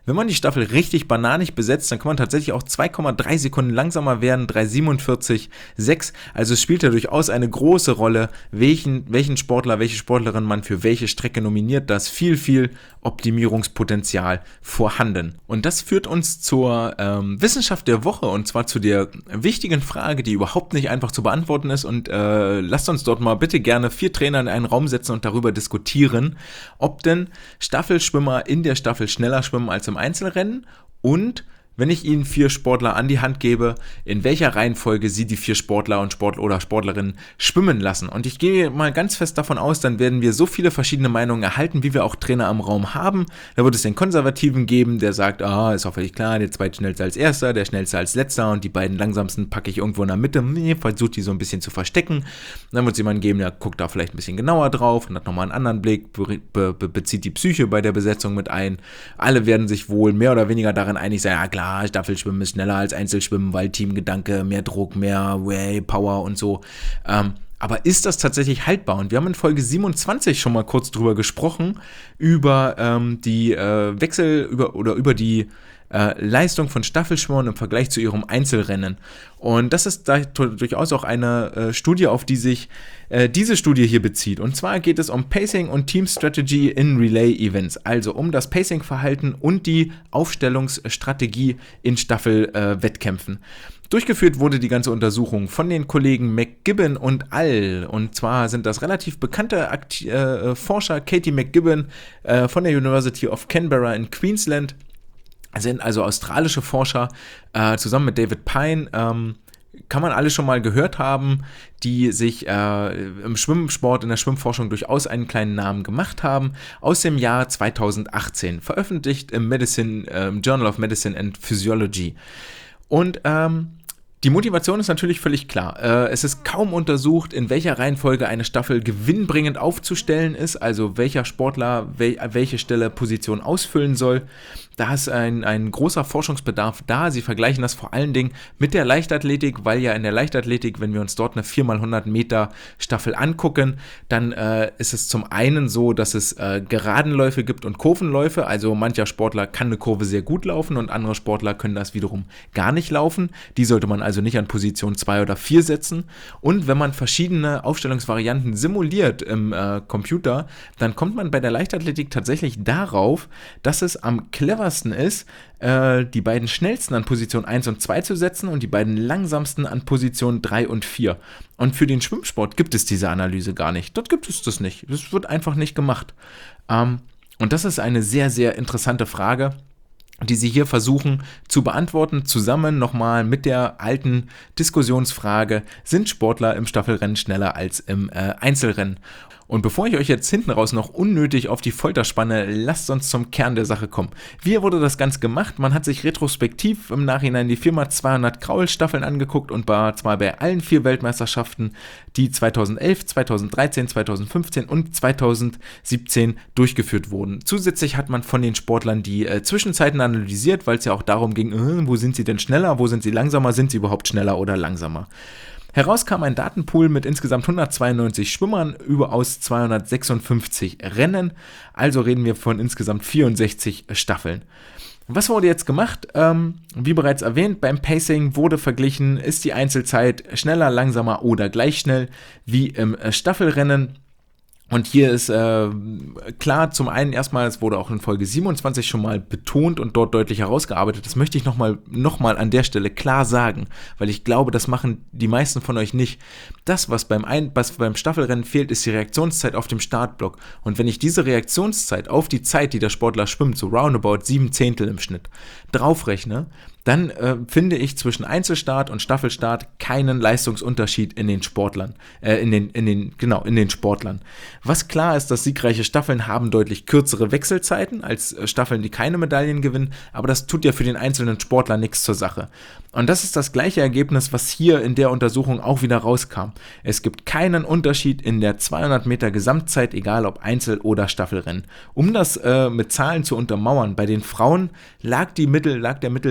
Wenn man die Staffel richtig bananig besetzt, dann kann man tatsächlich auch zwei Komma drei Sekunden langsamer werden, drei Komma siebenundvierzig Komma sechs. Also es spielt ja durchaus eine große Rolle, welchen, welchen Sportler, welche Sportlerin man für welche Strecke nominiert. Da ist viel, viel Optimierungspotenzial vorhanden. Und das führt uns zur ähm, Wissenschaft der Woche, und zwar zu der wichtigen Frage, die überhaupt nicht einfach zu beantworten ist. Und äh, lasst uns dort mal bitte gerne vier Trainer in einen Raum setzen und darüber diskutieren, ob denn Staffelschwimmer in der Staffel schneller schwimmen als im Einzelrennen, und wenn ich Ihnen vier Sportler an die Hand gebe, in welcher Reihenfolge Sie die vier Sportler und Sportler oder Sportlerinnen schwimmen lassen. Und ich gehe mal ganz fest davon aus, dann werden wir so viele verschiedene Meinungen erhalten, wie wir auch Trainer am Raum haben. Da wird es den Konservativen geben, der sagt, ah, ist auch völlig klar, der zweitschnellste als erster, der schnellste als letzter und die beiden langsamsten packe ich irgendwo in der Mitte, nee, versucht die so ein bisschen zu verstecken. Dann wird es jemanden geben, der guckt da vielleicht ein bisschen genauer drauf und hat nochmal einen anderen Blick, be- be- bezieht die Psyche bei der Besetzung mit ein. Alle werden sich wohl mehr oder weniger darin einig sein, ja klar, Staffelschwimmen ist schneller als Einzelschwimmen, weil Teamgedanke, mehr Druck, mehr Way, Power und so. Ähm, aber ist das tatsächlich haltbar? Und wir haben in Folge siebenundzwanzig schon mal kurz drüber gesprochen, über ähm, die äh, Wechsel, über, oder über die äh, Leistung von Staffelschwimmern im Vergleich zu ihrem Einzelrennen. Und das ist da durchaus auch eine äh, Studie, auf die sich äh, diese Studie hier bezieht. Und zwar geht es um Pacing und Team Strategy in Relay Events, also um das Pacing-Verhalten und die Aufstellungsstrategie in Staffelwettkämpfen. Äh, Durchgeführt wurde die ganze Untersuchung von den Kollegen McGibbon und All. Und zwar sind das relativ bekannte Akti- äh, Forscher, Katie McGibbon äh, von der University of Canberra in Queensland, sind also australische Forscher, äh, zusammen mit David Pine, ähm, kann man alle schon mal gehört haben, die sich äh, im Schwimmsport, in der Schwimmforschung durchaus einen kleinen Namen gemacht haben, aus dem Jahr zweitausendachtzehn, veröffentlicht im Medicine, äh, Journal of Medicine and Physiology. Und ähm, die Motivation ist natürlich völlig klar. Äh, es ist kaum untersucht, in welcher Reihenfolge eine Staffel gewinnbringend aufzustellen ist, also welcher Sportler wel- welche Stelle Position ausfüllen soll. Da ist ein, ein großer Forschungsbedarf da. Sie vergleichen das vor allen Dingen mit der Leichtathletik, weil ja in der Leichtathletik, wenn wir uns dort eine vier mal hundert Meter Staffel angucken, dann äh, ist es zum einen so, dass es äh, Geradenläufe gibt und Kurvenläufe. Also mancher Sportler kann eine Kurve sehr gut laufen und andere Sportler können das wiederum gar nicht laufen. Die sollte man also nicht an Position zwei oder vier setzen. Und wenn man verschiedene Aufstellungsvarianten simuliert im äh, Computer, dann kommt man bei der Leichtathletik tatsächlich darauf, dass es am cleversten ist, äh, die beiden schnellsten an Position eins und zwei zu setzen und die beiden langsamsten an Position drei und vier. Und für den Schwimmsport gibt es diese Analyse gar nicht. Dort gibt es das nicht. Das wird einfach nicht gemacht. Ähm, und das ist eine sehr, sehr interessante Frage, die sie hier versuchen zu beantworten, zusammen nochmal mit der alten Diskussionsfrage, sind Sportler im Staffelrennen schneller als im äh, Einzelrennen? Und bevor ich euch jetzt hinten raus noch unnötig auf die Folter spanne, lasst uns zum Kern der Sache kommen. Wie wurde das Ganze gemacht? Man hat sich retrospektiv im Nachhinein die vier mal zweihundert Kraul-Staffeln angeguckt und war zwar bei allen vier Weltmeisterschaften, die zweitausendelf, zweitausenddreizehn, zweitausendfünfzehn und zweitausendsiebzehn durchgeführt wurden. Zusätzlich hat man von den Sportlern die äh, Zwischenzeiten analysiert, weil es ja auch darum ging, äh, wo sind sie denn schneller, wo sind sie langsamer, sind sie überhaupt schneller oder langsamer. Heraus kam ein Datenpool mit insgesamt hundertzweiundneunzig Schwimmern über aus zweihundertsechsundfünfzig Rennen, also reden wir von insgesamt vierundsechzig Staffeln. Was wurde jetzt gemacht? Ähm, wie bereits erwähnt, beim Pacing wurde verglichen, ist die Einzelzeit schneller, langsamer oder gleich schnell wie im Staffelrennen. Und hier ist äh, klar, zum einen erstmal, es wurde auch in Folge siebenundzwanzig schon mal betont und dort deutlich herausgearbeitet. Das möchte ich nochmal noch mal an der Stelle klar sagen, weil ich glaube, das machen die meisten von euch nicht. Das, was beim, ein, was beim Staffelrennen fehlt, ist die Reaktionszeit auf dem Startblock. Und wenn ich diese Reaktionszeit auf die Zeit, die der Sportler schwimmt, so roundabout sieben Zehntel im Schnitt, draufrechne, dann äh, finde ich zwischen Einzelstart und Staffelstart keinen Leistungsunterschied in den Sportlern, äh, in den, in den, genau, in den Sportlern. Was klar ist, dass siegreiche Staffeln haben deutlich kürzere Wechselzeiten als äh, Staffeln, die keine Medaillen gewinnen, aber das tut ja für den einzelnen Sportler nichts zur Sache. Und das ist das gleiche Ergebnis, was hier in der Untersuchung auch wieder rauskam. Es gibt keinen Unterschied in der zweihundert Meter Gesamtzeit, egal ob Einzel- oder Staffelrennen. Um das äh, mit Zahlen zu untermauern, bei den Frauen lag, die Mittel, lag der Mittelwert bei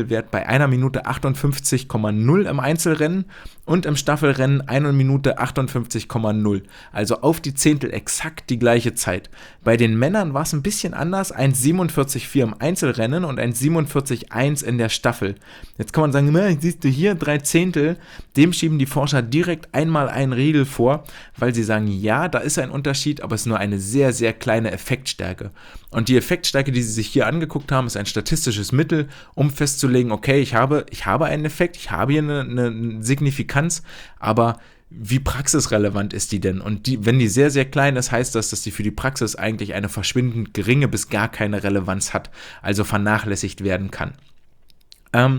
bei einer Minute achtundfünfzig Komma null im Einzelrennen und im Staffelrennen eine Minute achtundfünfzig Komma null. Also auf die Zehntel exakt die gleiche Zeit. Bei den Männern war es ein bisschen anders, eins siebenundvierzig Komma vier im Einzelrennen und eins siebenundvierzig Komma eins in der Staffel. Jetzt kann man sagen, na, siehst du hier, drei Zehntel, dem schieben die Forscher direkt einmal einen Riegel vor, weil sie sagen, ja, da ist ein Unterschied, aber es ist nur eine sehr, sehr kleine Effektstärke. Und die Effektstärke, die sie sich hier angeguckt haben, ist ein statistisches Mittel, um festzulegen, okay, ich habe, ich habe einen Effekt, ich habe hier eine, eine Signifikanz, aber wie praxisrelevant ist die denn? Und die, wenn die sehr, sehr klein ist, heißt das, dass die für die Praxis eigentlich eine verschwindend geringe bis gar keine Relevanz hat, also vernachlässigt werden kann. Ähm,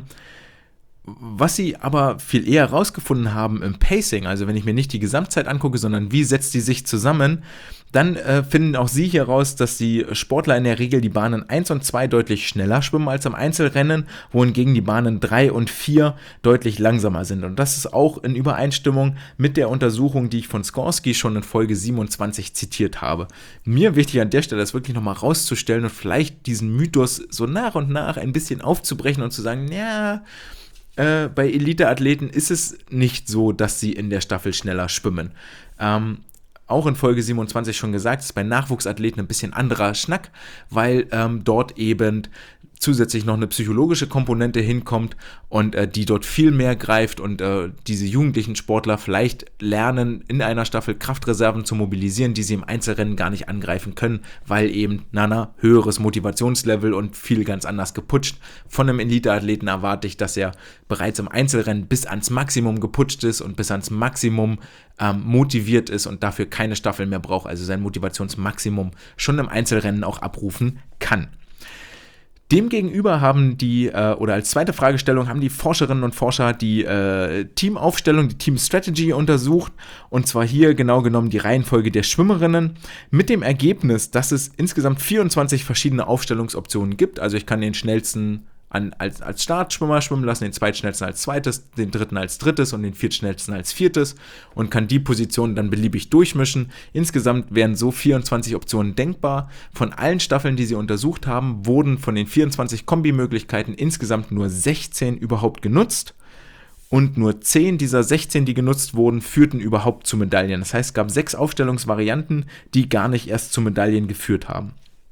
Was sie aber viel eher rausgefunden haben im Pacing, also wenn ich mir nicht die Gesamtzeit angucke, sondern wie setzt die sich zusammen, dann äh, finden auch sie hier raus, dass die Sportler in der Regel die Bahnen eins und zwei deutlich schneller schwimmen als im Einzelrennen, wohingegen die Bahnen drei und vier deutlich langsamer sind. Und das ist auch in Übereinstimmung mit der Untersuchung, die ich von Skorsky schon in Folge siebenundzwanzig zitiert habe. Mir wichtig an der Stelle ist wirklich nochmal rauszustellen und vielleicht diesen Mythos so nach und nach ein bisschen aufzubrechen und zu sagen, ja, Äh, bei Elite-Athleten ist es nicht so, dass sie in der Staffel schneller schwimmen. Ähm, auch in Folge siebenundzwanzig schon gesagt, ist bei Nachwuchsathleten ein bisschen anderer Schnack, weil ähm, dort eben zusätzlich noch eine psychologische Komponente hinkommt und äh, die dort viel mehr greift und äh, diese jugendlichen Sportler vielleicht lernen, in einer Staffel Kraftreserven zu mobilisieren, die sie im Einzelrennen gar nicht angreifen können, weil eben, nana, höheres Motivationslevel und viel ganz anders geputscht. Von einem Elite-Athleten erwarte ich, dass er bereits im Einzelrennen bis ans Maximum geputscht ist und bis ans Maximum ähm, motiviert ist und dafür keine Staffel mehr braucht, also sein Motivationsmaximum schon im Einzelrennen auch abrufen kann. Demgegenüber haben die, äh, oder als zweite Fragestellung, haben die Forscherinnen und Forscher die äh, Teamaufstellung, die Team-Strategy untersucht, und zwar hier genau genommen die Reihenfolge der Schwimmerinnen, mit dem Ergebnis, dass es insgesamt vierundzwanzig verschiedene Aufstellungsoptionen gibt. Also ich kann den schnellsten An, als, als Startschwimmer schwimmen lassen, den zweitschnellsten als zweites, den dritten als drittes und den viertschnellsten als viertes und kann die Positionen dann beliebig durchmischen. Insgesamt wären so vierundzwanzig Optionen denkbar. Von allen Staffeln, die sie untersucht haben, wurden von den vierundzwanzig Kombimöglichkeiten insgesamt nur sechzehn überhaupt genutzt. Und nur zehn dieser sechzehn, die genutzt wurden, führten überhaupt zu Medaillen. Das heißt, es gab sechs Aufstellungsvarianten, die gar nicht erst zu Medaillen geführt haben.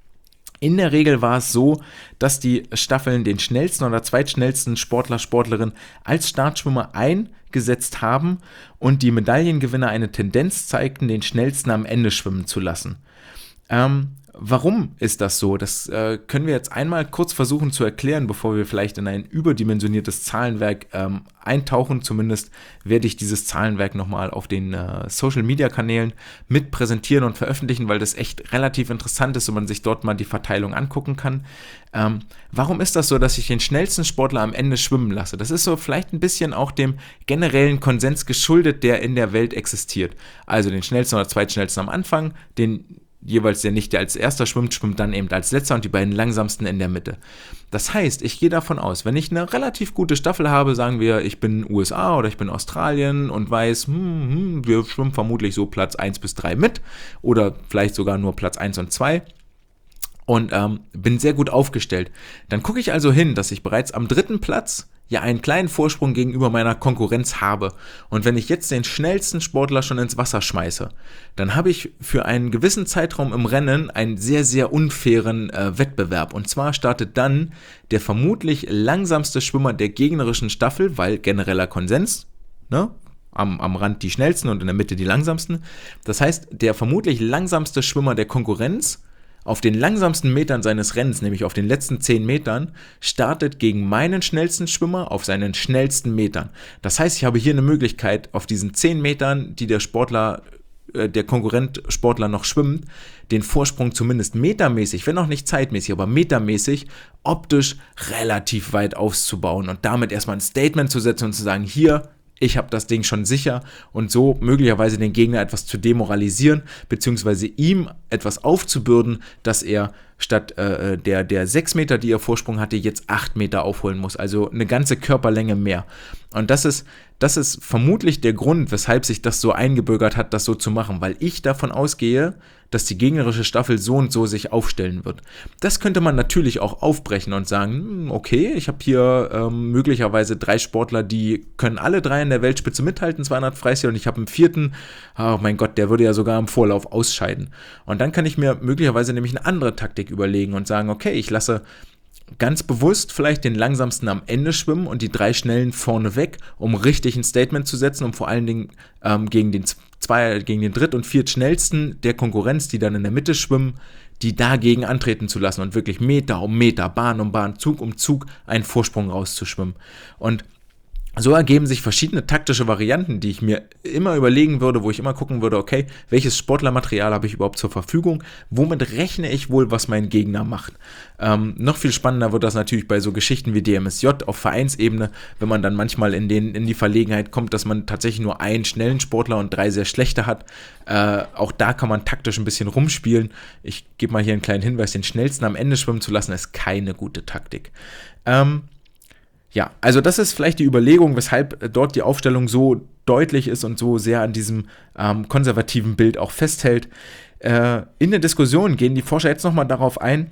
In der Regel war es so, dass die Staffeln den schnellsten oder zweitschnellsten Sportler, Sportlerin als Startschwimmer eingesetzt haben und die Medaillengewinner eine Tendenz zeigten, den schnellsten am Ende schwimmen zu lassen. Ähm, warum ist das so? Das äh, können wir jetzt einmal kurz versuchen zu erklären, bevor wir vielleicht in ein überdimensioniertes Zahlenwerk ähm, eintauchen. Zumindest werde ich dieses Zahlenwerk nochmal auf den äh, Social-Media-Kanälen mit präsentieren und veröffentlichen, weil das echt relativ interessant ist und man sich dort mal die Verteilung angucken kann. Ähm, warum ist das so, dass ich den schnellsten Sportler am Ende schwimmen lasse? Das ist so vielleicht ein bisschen auch dem generellen Konsens geschuldet, der in der Welt existiert. Also den schnellsten oder zweitschnellsten am Anfang, den jeweils der nicht, der als erster schwimmt, schwimmt dann eben als letzter und die beiden langsamsten in der Mitte. Das heißt, ich gehe davon aus, wenn ich eine relativ gute Staffel habe, sagen wir, ich bin U S A oder ich bin Australien und weiß, hm, hm, wir schwimmen vermutlich so Platz eins bis drei mit oder vielleicht sogar nur Platz eins und zwei und ähm, bin sehr gut aufgestellt. Dann gucke ich also hin, dass ich bereits am dritten Platz ja einen kleinen Vorsprung gegenüber meiner Konkurrenz habe. Und wenn ich jetzt den schnellsten Sportler schon ins Wasser schmeiße, dann habe ich für einen gewissen Zeitraum im Rennen einen sehr, sehr unfairen äh, Wettbewerb. Und zwar startet dann der vermutlich langsamste Schwimmer der gegnerischen Staffel, weil genereller Konsens, ne? Am, am Rand die schnellsten und in der Mitte die langsamsten. Das heißt, der vermutlich langsamste Schwimmer der Konkurrenz auf den langsamsten Metern seines Rennens, nämlich auf den letzten zehn Metern, startet gegen meinen schnellsten Schwimmer auf seinen schnellsten Metern. Das heißt, ich habe hier eine Möglichkeit, auf diesen zehn Metern, die der Sportler, äh, der Konkurrent-Sportler noch schwimmt, den Vorsprung zumindest metermäßig, wenn auch nicht zeitmäßig, aber metermäßig, optisch relativ weit auszubauen und damit erstmal ein Statement zu setzen und zu sagen, hier, ich habe das Ding schon sicher und so möglicherweise den Gegner etwas zu demoralisieren, beziehungsweise ihm etwas aufzubürden, dass er statt äh, der, der sechs Meter, die er Vorsprung hatte, jetzt acht Meter aufholen muss. Also eine ganze Körperlänge mehr. Und das ist, das ist vermutlich der Grund, weshalb sich das so eingebürgert hat, das so zu machen, weil ich davon ausgehe, dass die gegnerische Staffel so und so sich aufstellen wird. Das könnte man natürlich auch aufbrechen und sagen, okay, ich habe hier ähm, möglicherweise drei Sportler, die können alle drei in der Weltspitze mithalten, zweihundert Freistil, und ich habe einen vierten, oh mein Gott, der würde ja sogar im Vorlauf ausscheiden. Und dann kann ich mir möglicherweise nämlich eine andere Taktik überlegen und sagen, okay, ich lasse ganz bewusst vielleicht den langsamsten am Ende schwimmen und die drei schnellen vorne weg, um richtig ein Statement zu setzen, um vor allen Dingen ähm, gegen den zwei, gegen den dritt- und viertschnellsten der Konkurrenz, die dann in der Mitte schwimmen, die dagegen antreten zu lassen und wirklich Meter um Meter, Bahn um Bahn, Zug um Zug einen Vorsprung rauszuschwimmen. Und so ergeben sich verschiedene taktische Varianten, die ich mir immer überlegen würde, wo ich immer gucken würde, okay, welches Sportlermaterial habe ich überhaupt zur Verfügung, womit rechne ich wohl, was mein Gegner macht. Ähm, noch viel spannender wird das natürlich bei so Geschichten wie D M S J auf Vereinsebene, wenn man dann manchmal in, den, in die Verlegenheit kommt, dass man tatsächlich nur einen schnellen Sportler und drei sehr schlechte hat. Äh, auch da kann man taktisch ein bisschen rumspielen. Ich gebe mal hier einen kleinen Hinweis, den schnellsten am Ende schwimmen zu lassen, ist keine gute Taktik. Ähm, Ja, also das ist vielleicht die Überlegung, weshalb dort die Aufstellung so deutlich ist und so sehr an diesem ähm, konservativen Bild auch festhält. Äh, in der Diskussion gehen die Forscher jetzt nochmal darauf ein,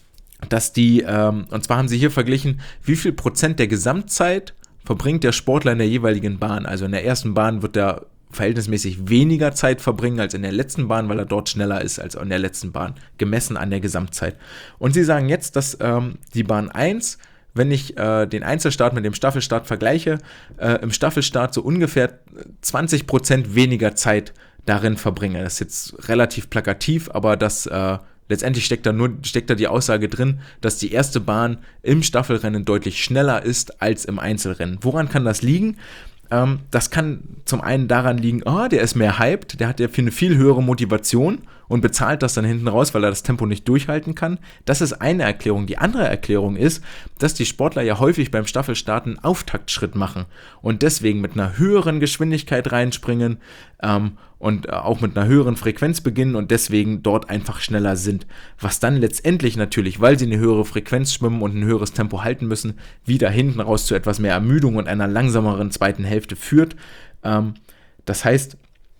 dass die, ähm, und zwar haben sie hier verglichen, wie viel Prozent der Gesamtzeit verbringt der Sportler in der jeweiligen Bahn. Also in der ersten Bahn wird er verhältnismäßig weniger Zeit verbringen als in der letzten Bahn, weil er dort schneller ist als in der letzten Bahn, gemessen an der Gesamtzeit. Und sie sagen jetzt, dass ähm, die Bahn eins, wenn ich äh, den Einzelstart mit dem Staffelstart vergleiche, äh, im Staffelstart so ungefähr zwanzig Prozent weniger Zeit darin verbringe. Das ist jetzt relativ plakativ, aber das äh, letztendlich steckt da nur steckt da die Aussage drin, dass die erste Bahn im Staffelrennen deutlich schneller ist als im Einzelrennen. Woran kann das liegen? Ähm, das kann zum einen daran liegen, oh, der ist mehr hyped, der hat ja für eine viel höhere Motivation und bezahlt das dann hinten raus, weil er das Tempo nicht durchhalten kann. Das ist eine Erklärung. Die andere Erklärung ist, dass die Sportler ja häufig beim Staffelstarten einen Auftaktschritt machen und deswegen mit einer höheren Geschwindigkeit reinspringen ähm, und äh, auch mit einer höheren Frequenz beginnen und deswegen dort einfach schneller sind. Was dann letztendlich natürlich, weil sie eine höhere Frequenz schwimmen und ein höheres Tempo halten müssen, wieder hinten raus zu etwas mehr Ermüdung und einer langsameren zweiten Hälfte führt. Ähm, das heißt,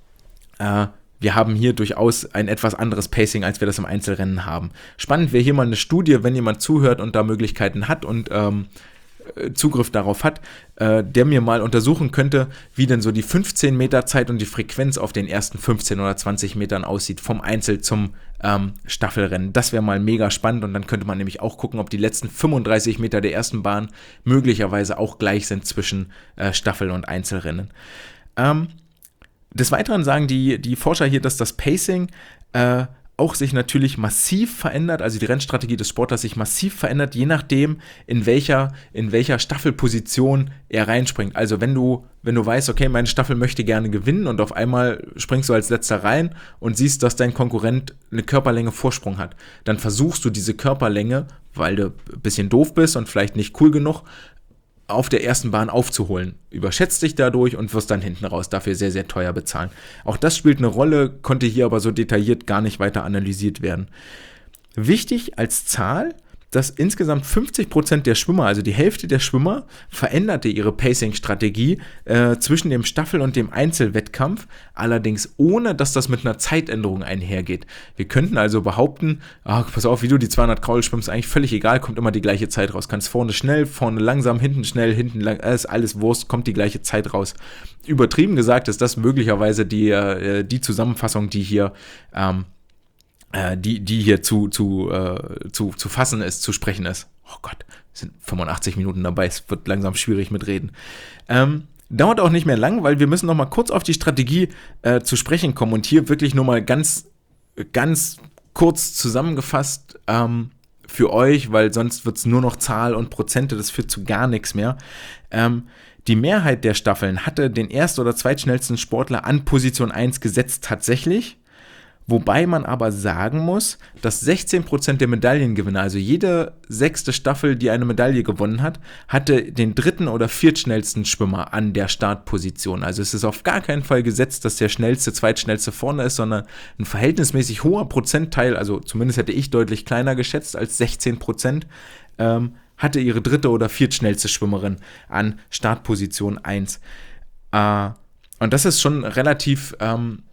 äh, wir haben hier durchaus ein etwas anderes Pacing, als wir das im Einzelrennen haben. Spannend wäre hier mal eine Studie, wenn jemand zuhört und da Möglichkeiten hat und ähm, Zugriff darauf hat, äh, der mir mal untersuchen könnte, wie denn so die fünfzehn Meter Zeit und die Frequenz auf den ersten fünfzehn oder zwanzig Metern aussieht, vom Einzel zum ähm, Staffelrennen. Das wäre mal mega spannend und dann könnte man nämlich auch gucken, ob die letzten fünfunddreißig Meter der ersten Bahn möglicherweise auch gleich sind zwischen äh, Staffel- und Einzelrennen. Ähm, Des Weiteren sagen die, die Forscher hier, dass das Pacing äh, auch sich natürlich massiv verändert, also die Rennstrategie des Sportlers sich massiv verändert, je nachdem, in welcher, in welcher Staffelposition er reinspringt. Also wenn du, wenn du weißt, okay, meine Staffel möchte gerne gewinnen und auf einmal springst du als letzter rein und siehst, dass dein Konkurrent eine Körperlänge Vorsprung hat, dann versuchst du diese Körperlänge, weil du ein bisschen doof bist und vielleicht nicht cool genug, auf der ersten Bahn aufzuholen. Überschätzt dich dadurch und wirst dann hinten raus dafür sehr, sehr teuer bezahlen. Auch das spielt eine Rolle, konnte hier aber so detailliert gar nicht weiter analysiert werden. Wichtig als Zahl, dass insgesamt fünfzig Prozent der Schwimmer, also die Hälfte der Schwimmer, veränderte ihre Pacing-Strategie äh, zwischen dem Staffel- und dem Einzelwettkampf, allerdings ohne, dass das mit einer Zeitänderung einhergeht. Wir könnten also behaupten, ach, pass auf, wie du die zweihundert Kraul schwimmst, eigentlich völlig egal, kommt immer die gleiche Zeit raus. Kannst vorne schnell, vorne langsam, hinten schnell, hinten lang, ist alles Wurst, kommt die gleiche Zeit raus. Übertrieben gesagt ist das möglicherweise die, äh, die Zusammenfassung, die hier ähm, Die, die hier zu, zu, äh, zu, zu fassen ist, zu sprechen ist. Oh Gott, es sind fünfundachtzig Minuten dabei, es wird langsam schwierig mit Reden. Ähm, dauert auch nicht mehr lang, weil wir müssen noch mal kurz auf die Strategie äh, zu sprechen kommen und hier wirklich nur mal ganz, ganz kurz zusammengefasst ähm, für euch, weil sonst wird es nur noch Zahl und Prozente, das führt zu gar nichts mehr. Ähm, die Mehrheit der Staffeln hatte den erst- oder zweitschnellsten Sportler an Position eins gesetzt tatsächlich. Wobei man aber sagen muss, dass sechzehn Prozent der Medaillengewinner, also jede sechste Staffel, die eine Medaille gewonnen hat, hatte den dritten oder viertschnellsten Schwimmer an der Startposition. Also es ist auf gar keinen Fall gesetzt, dass der schnellste, zweitschnellste vorne ist, sondern ein verhältnismäßig hoher Prozentteil, also zumindest hätte ich deutlich kleiner geschätzt als sechzehn Prozent, ähm, hatte ihre dritte oder viertschnellste Schwimmerin an Startposition eins. Äh, und das ist schon relativ ähm,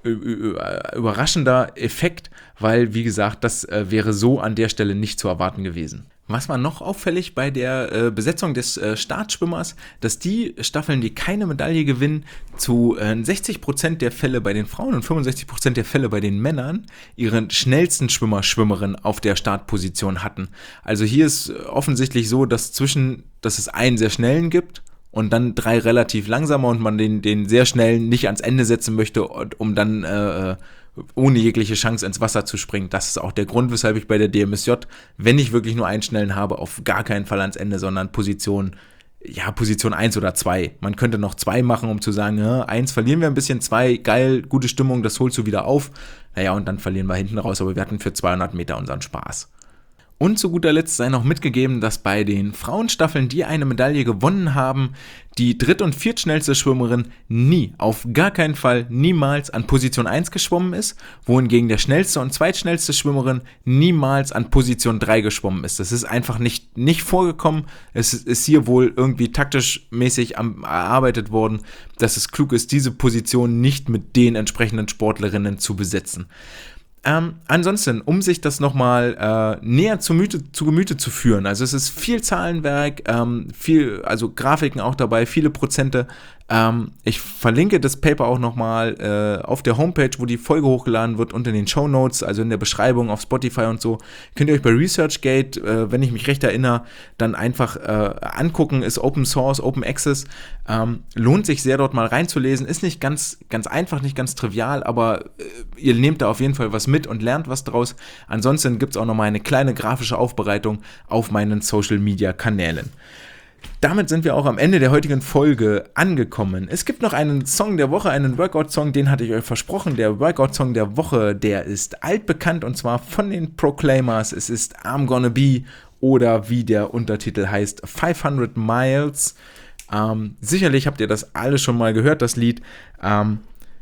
überraschender Effekt, weil, wie gesagt, das äh, wäre so an der Stelle nicht zu erwarten gewesen. Was war noch auffällig bei der äh, Besetzung des äh, Startschwimmers, dass die Staffeln, die keine Medaille gewinnen, zu äh, sechzig Prozent der Fälle bei den Frauen und fünfundsechzig Prozent der Fälle bei den Männern ihren schnellsten Schwimmer, Schwimmerin auf der Startposition hatten. Also hier ist offensichtlich so, dass zwischen, dass es einen sehr schnellen gibt und dann drei relativ langsame und man den, den sehr schnellen nicht ans Ende setzen möchte, um dann äh, ohne jegliche Chance ins Wasser zu springen. Das ist auch der Grund, weshalb ich bei der D M S J, wenn ich wirklich nur einen schnellen habe, auf gar keinen Fall ans Ende, sondern Position, ja, Position eins oder zwei. Man könnte noch zwei machen, um zu sagen, ja, eins verlieren wir ein bisschen, zwei, geil, gute Stimmung, das holst du wieder auf. Naja, und dann verlieren wir hinten raus, aber wir hatten für zweihundert Meter unseren Spaß. Und zu guter Letzt sei noch mitgegeben, dass bei den Frauenstaffeln, die eine Medaille gewonnen haben, die dritt- und viertschnellste Schwimmerin nie, auf gar keinen Fall, niemals an Position eins geschwommen ist, wohingegen der schnellste und zweitschnellste Schwimmerin niemals an Position drei geschwommen ist. Das ist einfach nicht, nicht vorgekommen. Es ist hier wohl irgendwie taktisch mäßig am, erarbeitet worden, dass es klug ist, diese Position nicht mit den entsprechenden Sportlerinnen zu besetzen. Ähm, ansonsten, um sich das nochmal äh, näher zu, Müte, zu Gemüte zu führen, also es ist viel Zahlenwerk, ähm, viel, also Grafiken auch dabei, viele Prozente. Ähm, ich verlinke das Paper auch nochmal äh, auf der Homepage, wo die Folge hochgeladen wird, und in den Shownotes, also in der Beschreibung auf Spotify und so. Könnt ihr euch bei ResearchGate, äh, wenn ich mich recht erinnere, dann einfach äh, angucken, ist Open Source, Open Access. Ähm, lohnt sich sehr, dort mal reinzulesen. Ist nicht ganz, ganz einfach, nicht ganz trivial, aber äh, ihr nehmt da auf jeden Fall was mit und lernt was draus. Ansonsten gibt es auch nochmal eine kleine grafische Aufbereitung auf meinen Social-Media-Kanälen. Damit sind wir auch am Ende der heutigen Folge angekommen. Es gibt noch einen Song der Woche, einen Workout-Song, den hatte ich euch versprochen. Der Workout-Song der Woche, der ist altbekannt, und zwar von den Proclaimers. Es ist I'm Gonna Be, oder wie der Untertitel heißt, fünfhundert Miles. Ähm, sicherlich habt ihr das alle schon mal gehört, das Lied. Ähm,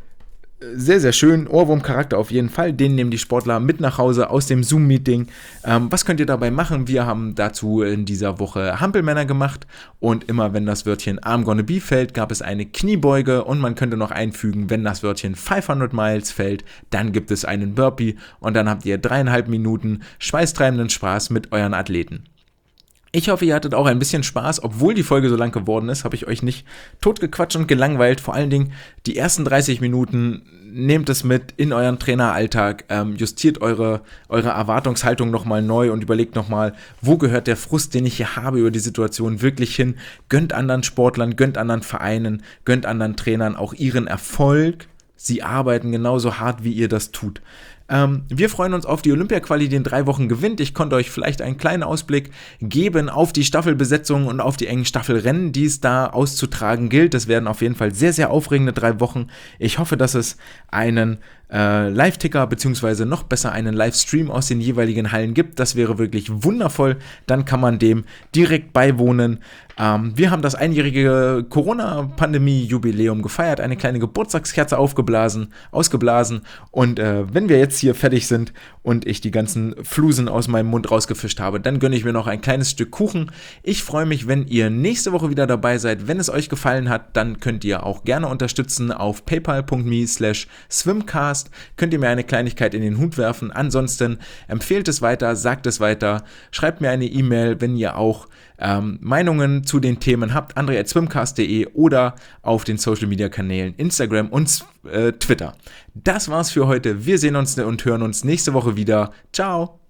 Sehr, sehr schön, Ohrwurm-Charakter auf jeden Fall, den nehmen die Sportler mit nach Hause aus dem Zoom-Meeting. Ähm, was könnt ihr dabei machen? Wir haben dazu in dieser Woche Hampelmänner gemacht, und immer wenn das Wörtchen I'm Gonna Be fällt, gab es eine Kniebeuge, und man könnte noch einfügen, wenn das Wörtchen fünfhundert Miles fällt, dann gibt es einen Burpee, und dann habt ihr dreieinhalb Minuten schweißtreibenden Spaß mit euren Athleten. Ich hoffe, ihr hattet auch ein bisschen Spaß. Obwohl die Folge so lang geworden ist, habe ich euch nicht totgequatscht und gelangweilt. Vor allen Dingen die ersten dreißig Minuten, nehmt es mit in euren Traineralltag, ähm, justiert eure, eure Erwartungshaltung nochmal neu und überlegt nochmal, wo gehört der Frust, den ich hier habe über die Situation, wirklich hin. Gönnt anderen Sportlern, gönnt anderen Vereinen, gönnt anderen Trainern auch ihren Erfolg. Sie arbeiten genauso hart, wie ihr das tut. Ähm, wir freuen uns auf die Olympia-Quali, die in drei Wochen gewinnt. Ich konnte euch vielleicht einen kleinen Ausblick geben auf die Staffelbesetzung und auf die engen Staffelrennen, die es da auszutragen gilt. Das werden auf jeden Fall sehr, sehr aufregende drei Wochen. Ich hoffe, dass es einen äh, Live-Ticker beziehungsweise noch besser einen Livestream aus den jeweiligen Hallen gibt. Das wäre wirklich wundervoll. Dann kann man dem direkt beiwohnen. Ähm, wir haben das einjährige Corona-Pandemie-Jubiläum gefeiert, eine kleine Geburtstagskerze aufgeblasen, ausgeblasen, und äh, wenn wir jetzt hier fertig sind und ich die ganzen Flusen aus meinem Mund rausgefischt habe, dann gönne ich mir noch ein kleines Stück Kuchen. Ich freue mich, wenn ihr nächste Woche wieder dabei seid. Wenn es euch gefallen hat, dann könnt ihr auch gerne unterstützen auf paypal.me slash swimcast. Könnt ihr mir eine Kleinigkeit in den Hut werfen. Ansonsten empfehlt es weiter, sagt es weiter, schreibt mir eine E-Mail, wenn ihr auch ähm, Meinungen zu den Themen habt, andre at swimcast punkt de, oder auf den Social Media Kanälen Instagram und äh, Twitter. Das war's für heute. Wir sehen uns und hören uns nächste Woche wieder. Ciao!